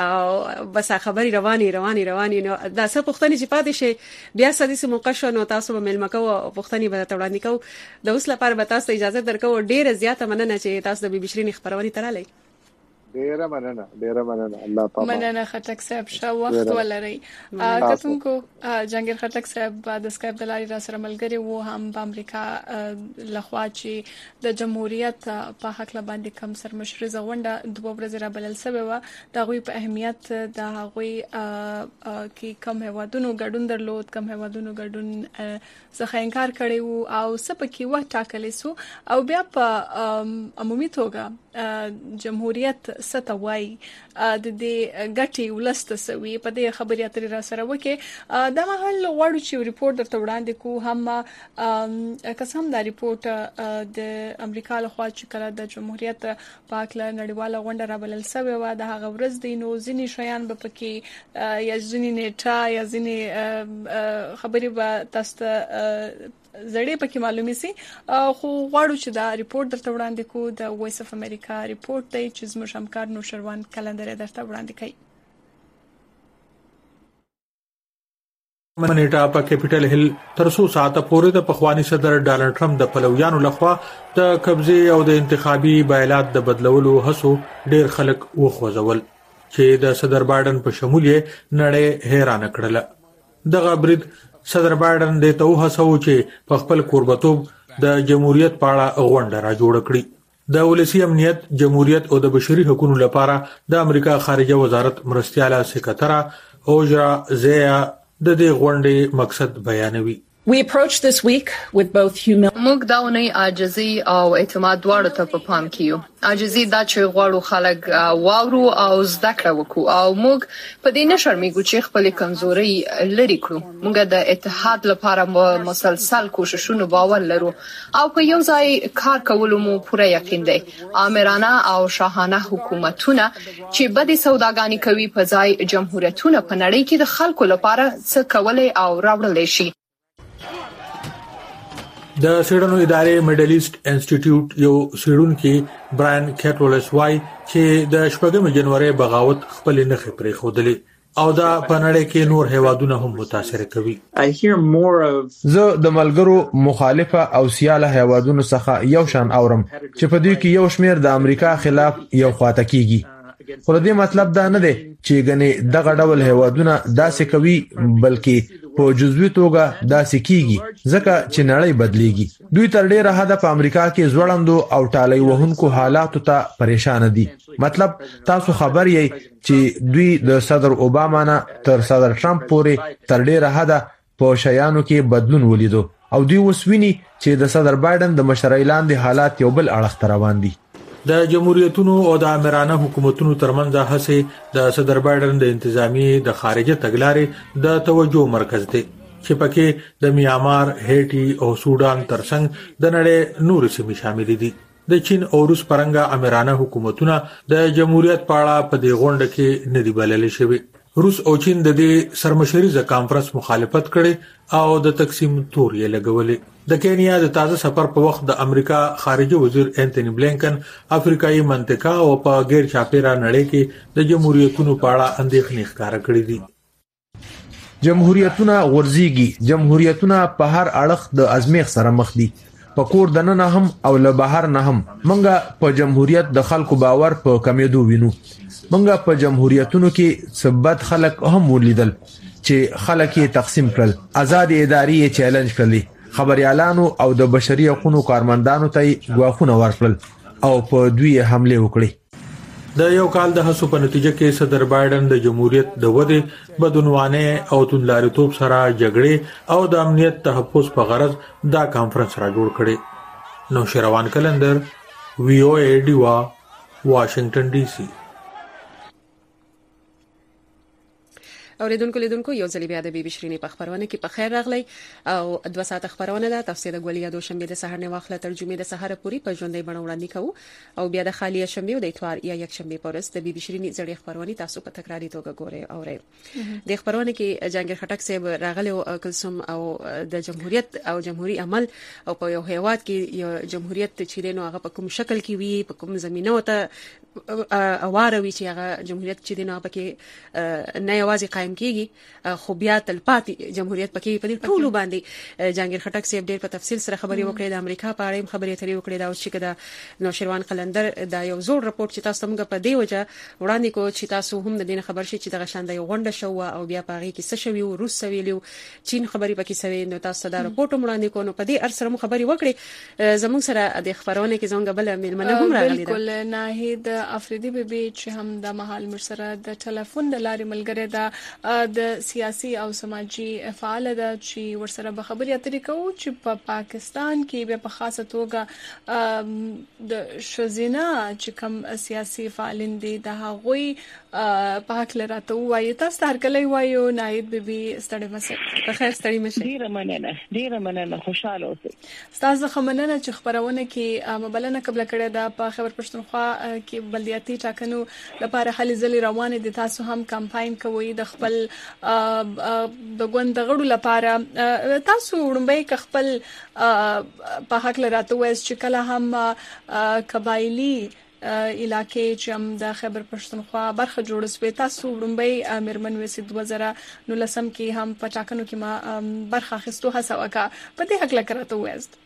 او بس خبري رواني رواني رواني نو دا څه پښتنې چې پاتې شي بیا سدي سم موقع نو تاسو به ملما کو پښتنې به تړاندې کو د اوس لپاره به تاسو اجازه درکو ډیره زیاته مننه چې تاسو د بي بي شرین خبرونه ترالې ډیره مننه ډیره مننه الله پاک مننه خټک صاحب شو وخت ولري کتونکو جنگیر خټک صاحب د اسکایپ د لارې را سره ملګری وو هم په امریکا لخوا چې د جمهوریت په حق باندې کم سرمشري زغونډه دوه ورځې را بلل سوی و د غوي په اهمیت د هغوی کې کم هوادونو ګډون درلود کم هوادونو ګډون څخه انکار کړي وو او سپکې و ټاکلې سو او بیا په عمومي توګه جمهوریت ستوي د دې ګټي ولست سوي په دې خبري اترې را سره وکي د مهال غواړو چې ریپورت درته وړاندې کو هم قسم دا ریپورت د امریکا له خوا چې کله د جمهوریت په اړه نړیواله غونډه را بلل سوی و د هغه ورځ د نو ځینی شیان به پکې یا ځینی نیټه یا ځینی خبري به تاسو زړې پکې معلومي سي خو غواړو چې دا ریپورت درته وړاندې کو د وایس اف امریکا ریپورت دی چې زموږ همکار نوشروان کلندر درته وړاندې کوي منیټا په کیپټل هیل تر څو ساعته پورې د پخوانی صدر ډانلډ ټرمپ د پلویانو لخوا د قبضه او د انتخابي بایلات د بدلولو هڅو ډیر خلک وخوځول چې د صدر بایدن په شمول نړۍ حیران کړل دغه برید صدر بایدن د ته هڅو چې په خپل قربتوب د جمهوریت په اړه غونډه را جوړ کړي د ولسی امنیت جمهوریت او د بشري حقوقو لپاره د امریکا خارجه وزارت مرستياله سکرټرا اوجرا زیا د دې غونډې مقصد بیانوي We approach this week with both humility. موږ دا ونی عاجزي او اعتماد دواړو ته په پام کې یو. عاجزي دا چې غواړو خلک واورو او زده کړه وکړو او موږ په دې نه شرمېږو چې خپل کمزوري لري کړو. موږ د اتحاد لپاره مسلسل کوششونه باور لرو او په یو ځای کار کولو مو پوره یقین دی. آمرانه او شاهانه حکومتونه چې بدې سوداګانې کوي په ځای جمهوریتونه په نړۍ کې د خلکو لپاره څه کولای او راوړل شي. د سیډنو ادارې میډل ایست انسټیټیوټ یو سیډونکي براین کیټولس وايي چې د شپږم جنوري بغاوت خپل نخې پرې خودلې او دا په نړۍ کې نور هیوادونه هم متاثر کوي. زه د ملګرو مخالفه او سیاله هیوادونو څخه یو شان اورم چې په دې کې یو شمیر د امریکا خلاف یو خواته کیږي. خو دې مطلب دا نه دی چې غني دغه ډول هیوادونه داسې کوي بلکې په جزوي توګه داسې کیږي ځکه چې نړۍ بدليږي. دوی تر ډیره حد په امریکا کې ځوړندو او ټالۍ وهونکو حالاتو ته پریشان دي. مطلب تاسو خبر یې چې دوی د صدر اوباما نه تر صدر ټرمپ پورې تر ډیره حد په شیانو کې بدلون ولیدو او دوی وسویني چې د صدر بایدن د مشرۍ لاندې حالات یو بل اړخ روان دي. د جمهوریتونو او د امرانه حکومتونو ترمنځ هڅه د صدر بایدن د انتظامی د خارجه تګلارې د توجه مرکز دی چې پکې د میانمار، هیټي او سودان ترڅنګ د نړۍ نور سیمې شامل دي. د چین او روس پرنګا امرانه حکومتونه د جمهوریت په اړه په دې غونډه کې ندي بلل شوی. روس او چین د دې سرمشریزه کانفرنس مخالفت کړي او د تقسیم تور یې لګولې. د کینیا د تازه سفر په وخت د امریکا خارجه وزیر انټونی بلینکن افریقایي منطقه او په غیر چاپیره نړۍ کې د جمهوریتونو په اړه اندېښنې ښکاره کړې دي. جمهوریتونه ورزيږي، جمهوریتونه په هر اړخ د ازمیخ سره مخ دي. په کور دننه هم او له بهر نه هم منګه په جمهوریت د خلکو باور په کمیدو وینو. منګه په جمهوریتونو کې ثبات خلک هم ولیدل چې خلک یې تقسیم کړل، آزاد اداري یې چیلنج کړل، خبريالانو او د بشري حقوقو کارمندانو ته غواخونه ورکړل او په دوی حمله وکړي. د یو کال د هڅو په نتیجه کې صدر بایدن د جمهوریت د ودې بدعنوانه او توندلاریتوب سره جګړې او د امنیت تحفظ په غرض دا کانفرنس را جوړ کړي. نو شروان کلندر وی او ای ډیوا واشنگټن ډي سي. اوریدونکو لیدونکو یو ځل بیا د بي بي شيرينې په خبرونه کې په خیر راغلی او دوه ساعت خبرونه ده. تاسو د ګولیا دوشنبه د سحر نه واخله ترجمه د سحر پوری په ژوندۍ بڼه وړاندې کوو او بیا د خالی شنبه او د اتوار یا یک شنبه پورس د بي بي شيرينې ځړې خبرونه تاسو په تکراري توګه ګورئ او اورئ. د خبرونه کې جنگیر خټک صاحب راغلی او کلسوم او د جمهوریت او جمهوریت عمل او په یو هیواد کې یو جمهوریت چې دینو هغه په کوم شکل کې وي، په کوم زمينه وته اواروي چې هغه جمهوریت چې دینه پکې نه یوازې قائم کیږي خو بیا تلپاتې جمهوریت پکې په دې ټولو باندې جهانگیر خټک صاحب ډېر په تفصیل سره خبري وکړې د امریکا په اړه خبري اترې وکړې دا چې کدا نوشروان قلندر دا یو زوړ رپورټ چې تاسو موږ په دې وجه وړاندې کو چې تاسو هم د دې خبر شي چې دغه شاند یو غونډه شو او بیا پاغي کې څه شوی او روس سویلو چین خبري پکې سوي نو تاسو دا رپورټ وړاندې کو نو په دې ارسره مو خبري وکړې زموږ سره د خبرونه کې زموږ بل ملمنه هم راغلي بالکل ناهید افریدی بیبي چې هم د محل مرسره د ټلیفون د لارې ملګری دا د سیاسي او سماجی فعال ده چې ورسره به خبري اترې کوو چې په پا پاکستان کې به په خاصه توګه د شوزینا چې کوم سیاسي فعالین دي د هغوی په حق لراته وایي تاسو هر کله وایو ناهید بیبي ستړي مشه په خیر ستړي مشه ډیره مننه ډیره مننه خوشاله اوسئ تاسو خمننه چې خبرونه کې مبلنه قبل کړه د په خبر پښتونخوا کې بلدیاتي ټاکنو لپاره هلي ځلې روانه دي تاسو هم کمپاین کوي د خپل د ګوند غړو لپاره تاسو وړمبه خپل په حق لراته وایي چې کله هم قبایلی علاقې چې هم د خیبر پښتونخوا برخه جوړ شوې تاسو وړمبه امرمن وسی دوه زره نولسم کې هم په ټاکنو کې ما برخه اخیستو هڅه وکړه په دې حق لکراته وایست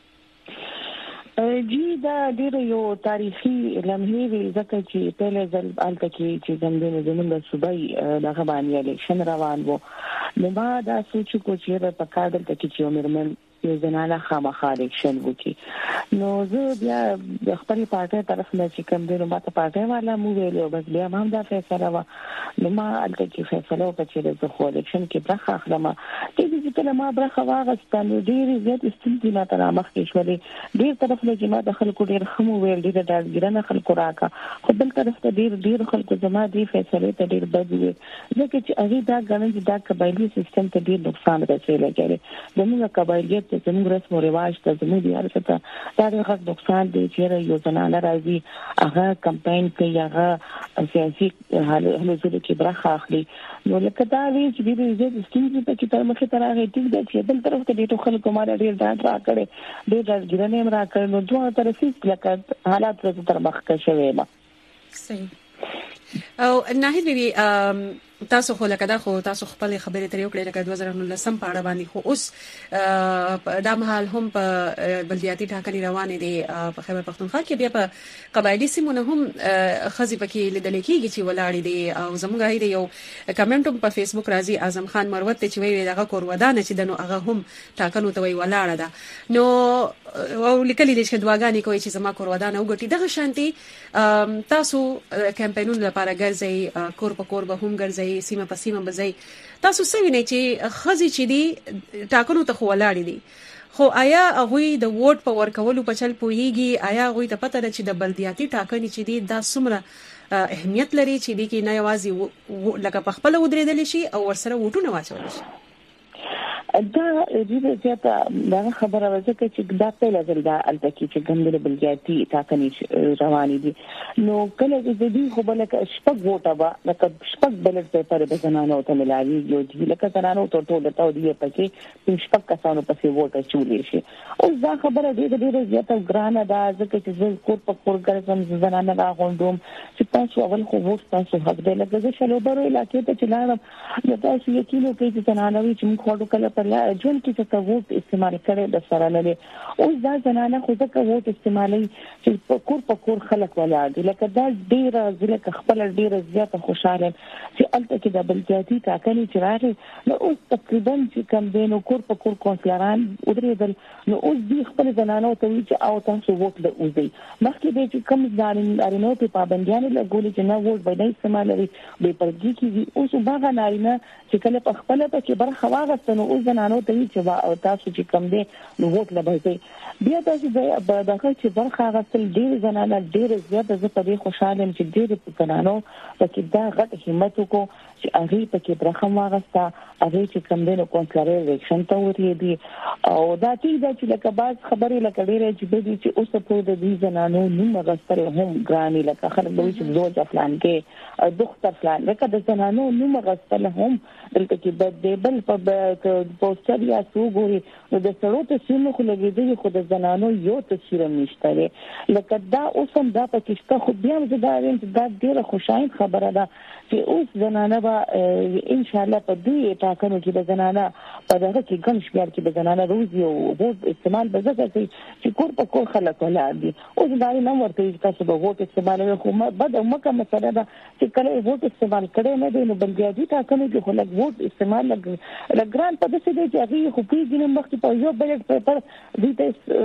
جی دا ډیر یو تاریخي لمحه وی ځکه چې په ځل الته کې چې زموږ زموږ صوبای دغه باندې الیکشن روان وو نو ما دا سوچ کو چې په کارډل ته کې چې عمرمن یو زنانه خامخا الیکشن وکي نو زه بیا د خپل پارټي طرف نه چې کوم دی نو ماته پارټي والا مو ویلو بس بیا ما هم دا فیصله وا نو ما الته کې فیصله وکړه چې د خو الیکشن کې برخه اخلم چې دې کله ما برخه واغستل ډیر زیات استنتي ما تر مخ کې شولې ډیر طرف نه چې ما د خلکو ډیر خمو ویل ډیر د ګرانه خلکو راکا خو بل طرف ته ډیر ډیر خلکو زما دی فیصله ته ډیر بد وي ځکه چې هغه دا غنځ دا قبایلی سیستم ته ډیر نقصان رسوي لګي زموږ قبایلیت زموږ رسم او رواج ته زموږ د هرڅه دا د حق نقصان دی چې یو زنانه راځي هغه کمپاین کوي هغه سیاسي هلو زله کې برخه اخلي نو لکه دا وی چې د دې د سټینګ په کې تر مخه تر هغه ټیک دی چې بل طرف ته ډیټو خلکو مال ډیر ډاټ را کړي ډیر ډیر ګرانه را کړي نو دوه طرفي لکه حالات تر مخ کې شوي ما صحیح او ناهید بیبي تاسو خو لکه دا خو تاسو خپل خبرې ترې وکړې لکه دوه زره نولسم په اړه باندې خو اوس دا مهال هم په بلدیاتي ټاکنې روانې دي په خیبر پښتونخوا کې بیا په قبایلی سیمونه هم خزي پکې لیدل کېږي چې ولاړې دي او زموږ هیله یو کمنټ په فیسبوک راځي اعظم خان مروت چې وی دغه کور ودانه چې دنو هغه هم ټاکنو ته وی ولاړه ده نو او لیکلي دي چې دواګانی کوي چې زما کور ودانه وګټي دغه شانتي تاسو کمپاینونو لپاره ګرځي کور په کور به هم ګرځي سیمه په سیمه بځای تاسو څه وینئ چې خزي چې دي ټاکنو ته ولاړې دي خو آیا هغه د ووټ په ورکولو په چل پوهیږي آیا هغه ته پته ده چې د بلدیاتي ټاکنې چې دي دا څومره اهمیت لري چې دي کې نه یوازې لکه په خپل ودرېدل شي او ورسره ووټونه واچول شي دا دې زیاته دا خبره ورته چې دا په لږ دا الته کې چې ګمبل بلګیاتي ټاکنې روانې دي نو کله چې دې خو بل کې شپږ ووټه با لکه شپږ بلټ پیپر به زنانو ته ملایي یو دې لکه زنانو ته ټول ته دی پکې شپږ کسانو پسې ووټه چولې شي او دا خبره دې دې زیاته ګرانه ده ځکه چې زه کور په کور ګرځم زنانه راغونډوم چې تاسو اول خو ووټ تاسو حق دی لکه زه شلوبرو علاقې ته چلام نو تاسو یقین وکړئ چې زنانه وي چې موږ خو کله یا جون کې چې ووټ استعمال کړي د سره لري او دا زنانه خو ځکه ووټ استعمالي چې په کور په کور خلک ولاړ دي لکه دا ډیره ځکه خپل ډیره زیاته خوشاله چې الته کې د بلجاتی ټاکنې چې راغلي نو اوس تقریبا چې کم دینو کور په کور کونسلران ودرېدل نو اوس دې خپل زنانو ته وی چې او تاسو ووټ د اوسئ مخکې به چې کم ځانینو ته پابندیان لګولې چې نه ووټ به نه استعمالوي به پرګي کې اوس باغ نارینه چې کله په خپل په کې برخه واغستنو اوس زنانو ته چې تاسو چې کم دي نو ووټ لبهځي بیا تاسو د دغه چې برخه غسل ډیر زنانه ډیر زیات زه په دې خوشاله یم چې ډیر زنانو پکې دا غټ همت وکړو چې هغه پکې برخه واغسته هغه چې کوم دنو کونسلر الیکشن ته ورې دي او دا ټیک دا چې لکه باز خبرې لکه ډېرې چې به دي چې اوس په دې زنانو نوم غستره هم ګراني لکه خلک به چې زوج افلان کې دختر فلان لکه د زنانو نوم غستله هم دلته کې بد دی بل په پوسټر یا سوګوري نو د سړو ته سیمه خو لګېدل خو د زنانو یو تصویر نشته لکه دا اوس هم دا پکې خو بیا دا دا ډیره خوشاله خبره ده چې اوس زنانه به ان شاء الله په دې ټاکنو کې د زنانه په دغه کې ګڼ شمېر کې د زنانه روزي او ووټ استعمال به زده کوي چې کور په کور خلک ولاړ دي اوس دا نه ورته چې تاسو به ووټ استعمالوي خو بد او مکه مسله ده چې کله ووټ استعمال کړي نه دي نو بلګیاجي ټاکنو کې خلک ووټ استعمال لګران په دې چې هغه خو پیږي مخکې په یو بلټ پیپر دې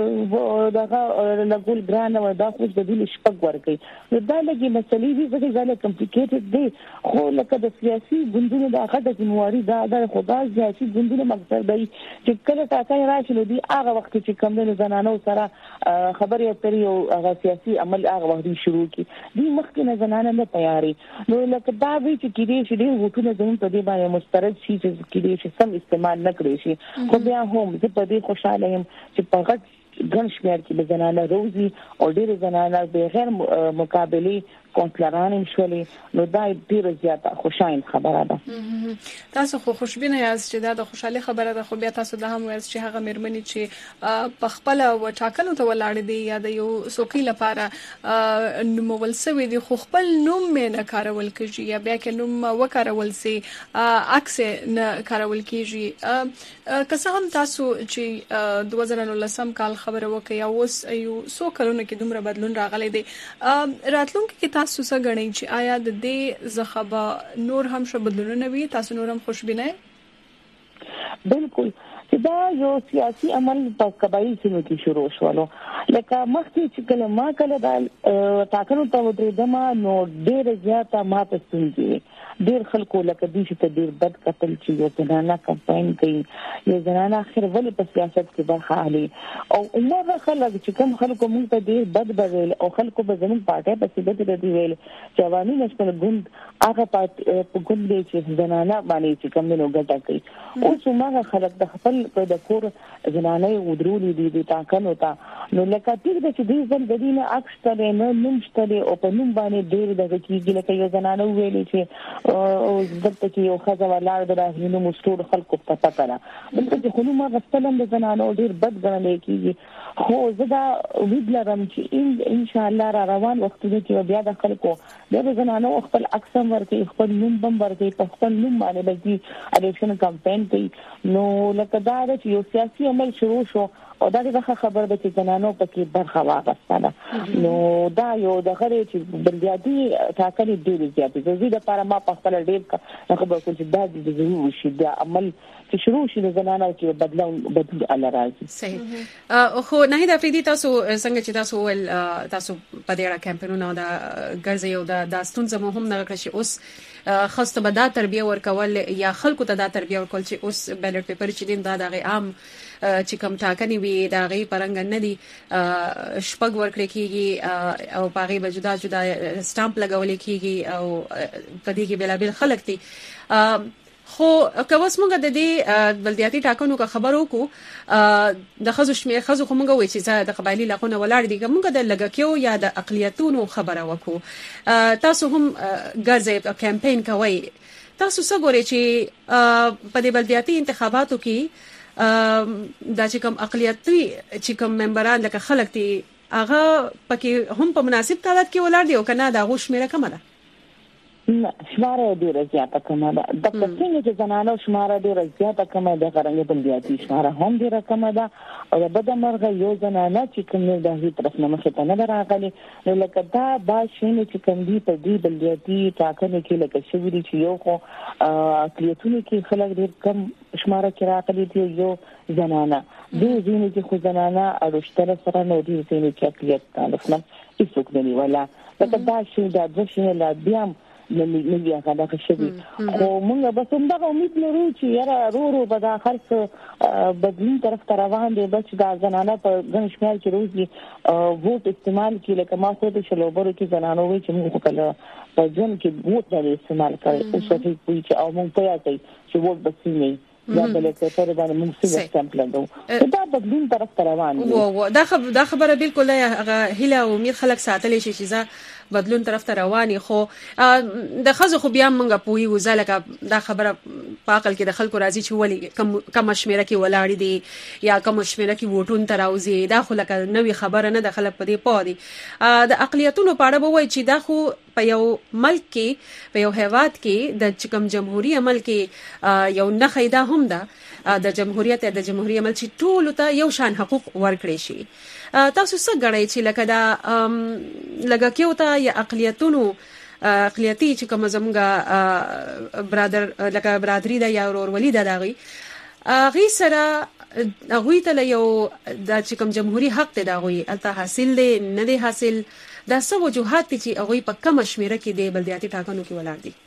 ته دغه لګول ګران او دا خو د دې شپږ ورکي نو دا لګي مسلې دي چې ځاله کمپلیکیټډ دي خو لکه د سیاسي ګوندونو د هغه د جمهوریت دا د خدای سیاسي ګوندونو مقصد دی چې کله تاکي راشي نو دی هغه وخت چې کوم د زنانو سره خبرې اترې او هغه سیاسي عمل هغه وخت شروع کی دی مخکې نه زنانه نه تیاری نو لکه دا وی چې کېږي چې دی وټونه زموږ په دې باندې مسترد شي چې کېږي چې سم استعمال نه کړی شي خو بیا هم زه په دې خوشاله یم چې په غټ ګڼ شمېر کې د زنانه روزي او ډېر زنانه بغیر مقابله کونسلران شولې نو دا ډیره زیاته خوشاین خبره ده تاسو خو خوشبینه یاست چې دا د خوشحالي خبره ده خو بیا تاسو د هم وایست چې هغه مېرمنې چې په خپل و ټاکنو ته ولاړ دي یا د یو سوکي لپاره نومول سوي دي خو خپل نوم مې نه کارول کیږي یا بیا کې نوم وکارول سي عکس نه کارول کیږي که څه هم تاسو چې دوه زره نولسم کال خبره وکړه یا اوس یو څو کلونو کې دومره بدلون راغلی دی راتلونکي کې تاسو څه غنئ چې آیا د دې زخبه نور هم څه بدلونونه وي تاسو نور هم خوشبینه بالکل چې دا یو سیاسي عمل په قبایل سیمو کې شروع شولو لکه مخکې چې کله ما کله دا ټاکنو ته ودرېدم نو ډېر زیاته ما ته ستونزې ډېر خلکو لکه دې چې ته ډېر بد قتل چې یو زنانه کمپاین کوي یو زنانه اخر ولې په سیاست کې برخه اخلي او عمره خلک چې کوم خلکو موږ ته ډېر بد بویل او خلکو به زموږ پارټي په سیبت د دی ویل چې عوامي نشل ګوند هغه په ګوند دی چې زنانه باندې چې کوم نو ګټه کوي او څومره خلک د خپل په د کور زنانه ودرولې دي د ټاکنو ته نو لکه تیر د چې دې ځل د دینه عکس ته نه نمشته او په نوم باندې ډېر د کېږي لکه یو زنانه ویلې چې او دلته کې یو خزه ولاړ د راهینو مستور خلکو په پتا نه دلته چې خلک ما غسلم د زنانو ډیر بد ګڼل کېږي خو زه دا امید لرم چې ان شاء الله را روان وختونه کې بیا د خلکو د زنانو خپل اقسام ورته خپل نوم بم ورته په خپل نوم باندې بلکې الیکشن کمپاین کوي نو لکه دا چې یو سیاسي عمل شروع شو او دا دغه خبر به چې زنانو پکې برخه واغستله نو دا یو د غړي چې بلدیاتي ټاکنې ډېر زیاتې زه د لپاره ما په خپل ډېر خبر کوم چې دا د ضروري شي د عمل چې شروع شي د زنانو کې بدلون بدل الله راځي صحیح خو نه د افریدي تاسو څنګه چې تاسو ول تاسو په دې را کمپاینونو دا ګرځي او دا داستون زموږ هم نه کړی اوس خاصه به دا تربیه ورکول یا خلکو ته دا تربیه ورکول چې اوس بیلټ پیپر چې دین دا د عام چې کوم ټاکنې وي دا غي پرنګ نه دي شپږ ورکړي کیږي او پاغي به جدا جدا سټامپ لګول کیږي او په دې کې بلابل خلک دي خو کوس موږ د دې بلدیاتي ټاکنو کا خبرو کو د خزو شمیر خزو خو موږ وایي چې د قبایلی لاقونه ولاړ دي موږ د لګکیو یا د اقلیتونو خبره وکړو تاسو هم ګرځي کمپاین کوي تاسو څه ګورئ چې په دې بلدیاتي انتخاباتو کې دا چې کوم اقلیتي چې کوم ممبران لکه خلک دي هغه پکې هم په مناسب تعداد کې ولاړ دي او کنه دا غو شمیره کمه ده نه شماره ډیره زیاته کمه ده د څنګه چې زنانو شماره ډیره زیاته کمه ده غرنګ بلدیاتي شماره هم ډیره کمه ده او د بده مرغه یو زنانه چې کوم د هیڅ طرف نه مخ ته نه راغلي نو لکه دا با شینه چې کوم دی په دې بلدیاتي ټاکنو کې لکه شوی چې یو خو اقلیتونو کې خلک ډیر کم شماره کې راغلي دي یو زنانه دې ځینې چې خو زنانه اړوشتره سره نو دې ځینې کې اقلیت تعلق نه هیڅوک نه ولا لکه دا شی دا د شی لا بیا نه دی هغه دغه شوی خو موږ به څنګه امید لرو چې یاره رو رو به د اخر څه بدلون طرف ته روان دي بس دا زنانه په ګڼ شمېر کې روزي ووټ استعمال کړي لکه ما څه د شلوبرو کې زنانو وي چې موږ کله په ځن کې ووټ نه استعمال کړي او څه کوي چې او موږ په یاد چې ووټ بسینه یا بل څه پر باندې موږ څه سټمپل دو دا بدلون طرف ته روان دي و دا خبره دا خبره بالکل هغه هله او امید خلک ساتلی شي چې بدلون طرف ته رواني خو د خزو خو بیا موږ پوي وزلکه دا خبره پاکل کې د خلکو راځي چې ولي کم کم شمیره کې ولاړ دي یا کم شمیره کې ووټون تراوزي دا خو لکه نوې خبره نه د خلک په دې پوه دي د اقلیتونو په اړه وایي چې دا خو په یو ملک کې په یو هیواد کې د چکم جمهوریت عمل کې یو نه خیدا هم ده د جمهوریت د جمهوریت عمل چې ټول ته یو شان حقوق ورکړي شي تاسو څه غواړئ چې لکه دا لکه کېوته یا اقلیتونو اقلیتی چې کوم زموږه برادر لکه برادری دا یا ورولي دا دغه غي سره هغه ته یو د چې کوم جمهوریت حق ته دا غوي الته حاصل دي نه دي حاصل دا څه وجوهات چې هغه په کم شمیره کې د بلدیاتي ټاکنو کې ولاړ دي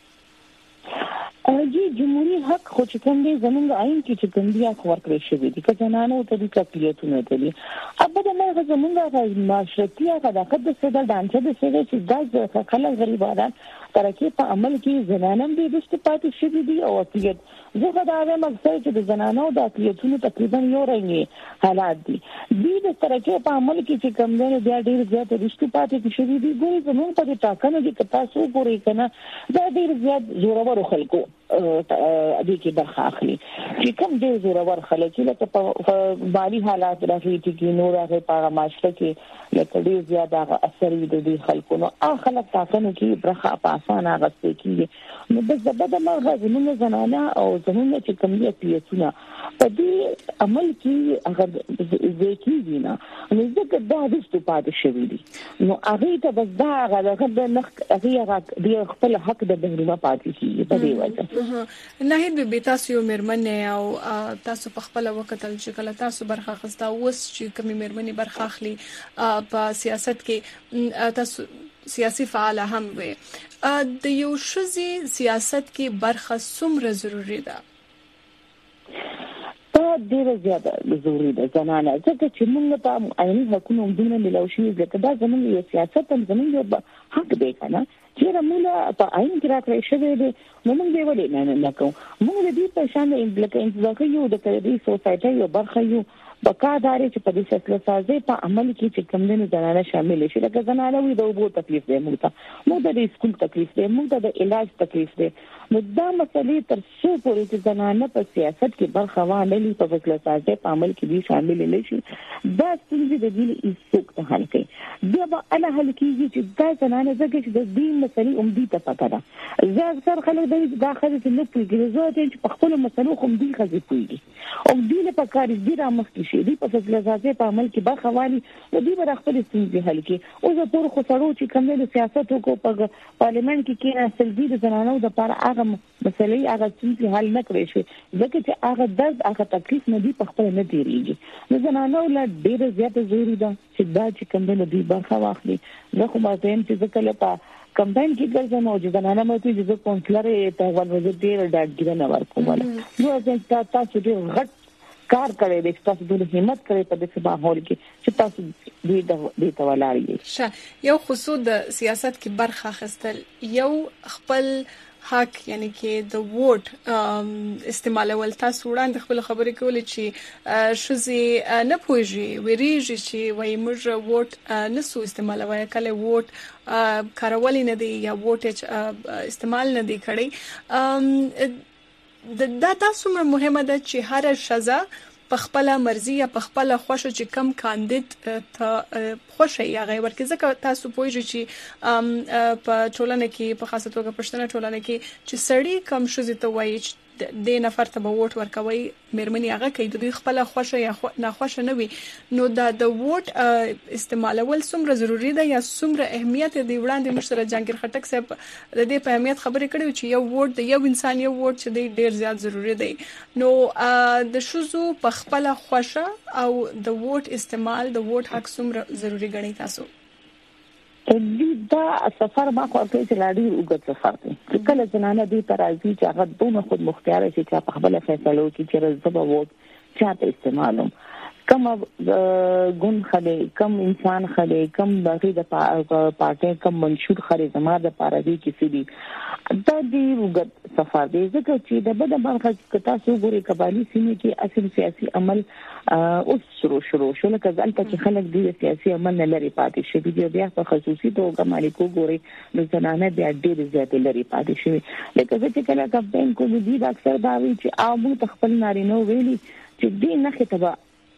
جی جمهوریت حق خو چې کوم دی زمونږ عین کې چې کوم دی حق ورکړی شوی دی که زنانو ته د کفیلتونو ته دي ابا د مرغه زمونږ معاشرتي هغه د خد څه د دانچه د څه چې د خلک غریبانان ترکه په عمل کې زنانم دي د پاتې شوی دي او اقلیت زه دا وایم چې د زنانو د اقلیتونو تقریبا یو رنګي حالات دي د ترکه په عمل کې چې کوم دی بیا ډیر زیات رښتو پاتې شوی دي ګوري زمونږ په ټاکنو کې تاسو ګوري کنه دا ډیر زیات زورور خلکو دې کې برخه اخلي چې کوم ډیر زورور خلک چې لکه په بالي حالات راځي چې نور هغه په معاشره کې لکه ډیر زیات هغه اثر وي د خلکو نو هغه خلک ټاکنو کې برخه په اسانه غوښتي کیږي نو د زبده مرغه زموږ زنانه او زموږ چې کوم دي پیسونه په دې عمل کې هغه ځکه نه نو ځکه دا د ستو پاتې شوی دي نو هغه ته بس دا هغه د نخ هغه د خپل حق د بهرونه پاتې کیږي په دې وجه نه هیڅ به تاسو یو مرمنه او تاسو په خپل وخت چې کله تاسو برخه خستا اوس چې کومې مرمنه برخه اخلي په سیاست کې تاسو سیاسي فعال هم وي د یو شذي سیاست کې برخه څومره ضروری ده دا ډیره زیاته ضروری ده زنانه ځکه چې موږ ته عیني حقوقو دونه ملو شي ځکه دا زموږ یو سیاست هم زموږ یو حق دی کنه چې موږ په عین کې راځي شوی دی نو موږ دی ولې نه نه کوو موږ دې په شان د امپلیکې انتظار یو د کړي سوسایټي یو برخه یو بقاداري چې په دې فیصله سازي په عمل کې چې کوم دنه زنانه شامل شي لکه زنانه وي د وبو تکلیف دی موږ ته موږ د سکول تکلیف دی موږ د علاج تکلیف دی نو دا مسلې تر څو پورې چې زنانه په سیاست کې برخه وانه په فیصله سازي په عمل کې دي شامل نشي دا ستونزې د دې ایسوک ته حل کوي دا به اله حل کیږي چې دا زنانه زګ چې د دې مسلې اومدي ته پکا ده زه اکثر خلک د داخله چې نه پوهیږي زه چې په خپل مسلو کوم دي خزي پوهیږي او دې له پکاري دي را مخکې شي دي په فیصله سازي په عمل کې برخه والی نو دې به خپل ستونزې حل کړي او زه پور خو سره چې کوم د سیاست کو په پارلیمنت کې کې سلبي د زنانو د لپاره هغه مسلې هغه ستونزې حل نه کړی شي ځکه چې هغه درد هغه تکلیف نه دی په خپل نه دیریږي نو زنانو لا ډېر زیات ضروري ده چې دا چې کوم د دې برخه واخلي زه خو ما زم چې ځکه لپاره کمپاین کې ګرځم او چې زنانه مې چې د کونسلر ته ولوځي ډېر ډاډګیره نه ورکوم نو ځکه تاسو ډېر غټ کار کړی د تاسو د همت کړی په دې ماحول کې چې تاسو دې د دې تولاړی شه یو خصوص د سیاست کې برخه اخیستل یو خپل حق یعنی کې د ووټ استعمالول تاسو وړاندې خپل خبرې کولې چې شذي نه پوهیږي وریږي چې وایي موږ ووټ نسو استعمالوي کله ووټ کارول نه دی یا ووټ استعمال نه دی کړی دا تاسو مهمه ده چې هر شذا په خپل مرزي یا په خپل خوښه چې کم کاندید ته خوښه یا غیر ورکه ځکه تاسو پوهیږئ چې په ټولنه کې په خاصه توګه پښتنه ټولنه کې چې سړی کم شذي ته وایي د نفر ته به ووټ ورکوي مېرمنې هغه کوي د دوی خپل خوښه یا ناخوښه نه وي نو دا د ووټ استعمالول څومره ضروری ده یا څومره اهمیت دی وړاندې مشره جهانگیر خټک صاحب د دې په اهمیت خبرې کړې چې یو ووټ د یو انسان یو ووټ چې دی ډیر زیات ضروری دی نو د شذو په خپل خوښه او د ووټ استعمال د ووټ حق څومره ضروری ګڼي تاسو دا سفر ما خو کې چې لاړی وګت سفر دی چې کله زنانه دې ترازی چې هغه دوه خود مختار شي چې په خپل فیصلو کې چې رزبه ووت چاته استعمالوم کم ګون خله کم انسان خله کم باقي د پارټي کم منشور خله زما د پارادي کې سړي دا دې وګت سفر دی ځکه چې د بده برخه کې تاسو ګوري قبالي سیمه کې اصل سیاسي عمل اوس شروع شروع شو لکه ځلته چې خلک دې سیاسي عمل نه لري پاتې شي بیا بیا په خصوصي توګه مالیکو ګوري د زنانه بیا ډېر زیات لري پاتې شي لکه چې کله کمپاین کوي دي اکثر دا وی چې عامو تخپل نارینه ویلي چې دې نه خطبه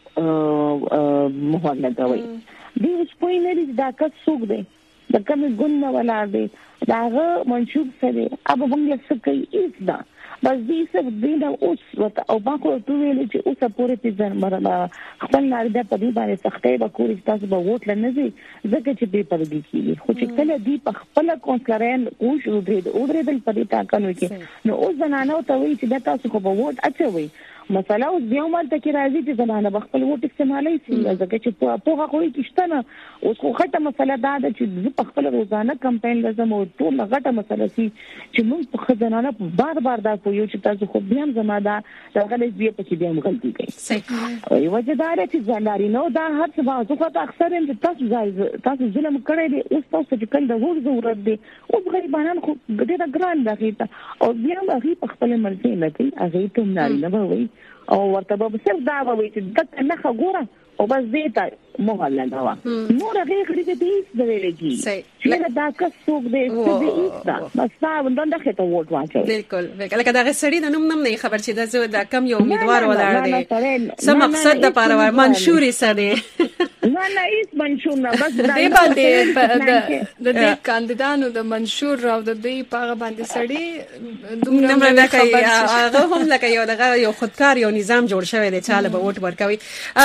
مهر لګوي دې اوس په لري دا کس څوک دی د کوم ګون نه ولاړ دی داغه منشور سره ابو موږ څه کوي ایس دا بس دې څه دې دا اوس وته او باکو ټول ویل چې اوس پورې په ځان مرما خپل نارینه په دې باندې سختي به کوري تاسو به ووټ لنځي ځکه چې به پردي کیږي خو چې کله دې په خپل کونسلرین او شروع دې او درې دل په دې ټاکنو کې نو اوس زنانه ته وایي چې تاسو خو به ووټ اچوي مسله اوس بیا مال ته کې راځي چې زنانه بخپل ووټ استعمالي شي ځکه چې په هغه کوئی کېشتنه اوس خو خټه مسله دا ده چې په خپل روزانه کمپاین لازم او ټول غټه مسله سي چې موږ په خزانه بار بار دا کوو چې تاسو خو بیا زما دا غلط دی په کې بیا غلطي کوي صحیح او وجه دا ده چې زناري نو دا هر څه بازو خو اکثر ان تاسو ځای تاسو ظلم کړی دی اوس تاسو چې کله د وګ ضرورت دی او غریبانان خو ډېر ګران دغه او بیا هغه په خپل مرزي نه کوي هغه ته ناري نه وي او ورته به صرف دا وایي چې دغه نه خګوره او بس دې ته مهله دا نو هغه خري دې دې لګي چې دا کا څوک دې دې دا بس دا ولدا خته ووټ واچو بالکل بالکل لکه دا سړی د نوم نوم نه خبر چې دا زه د کم یو امیدوار ولاړ دی سم مقصد د پاره منشوري سره نه نه هیڅ منشور نه بس دې باندې د دې کاندیدانو د منشور او د دې پاغه باندې سړی دومره نه کوي هغه هم لکه یو دغه یو خودکار یو نظام جوړ شوی دی چې له ووټ ورکوي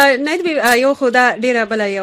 نه یو خدا ډیره بل یو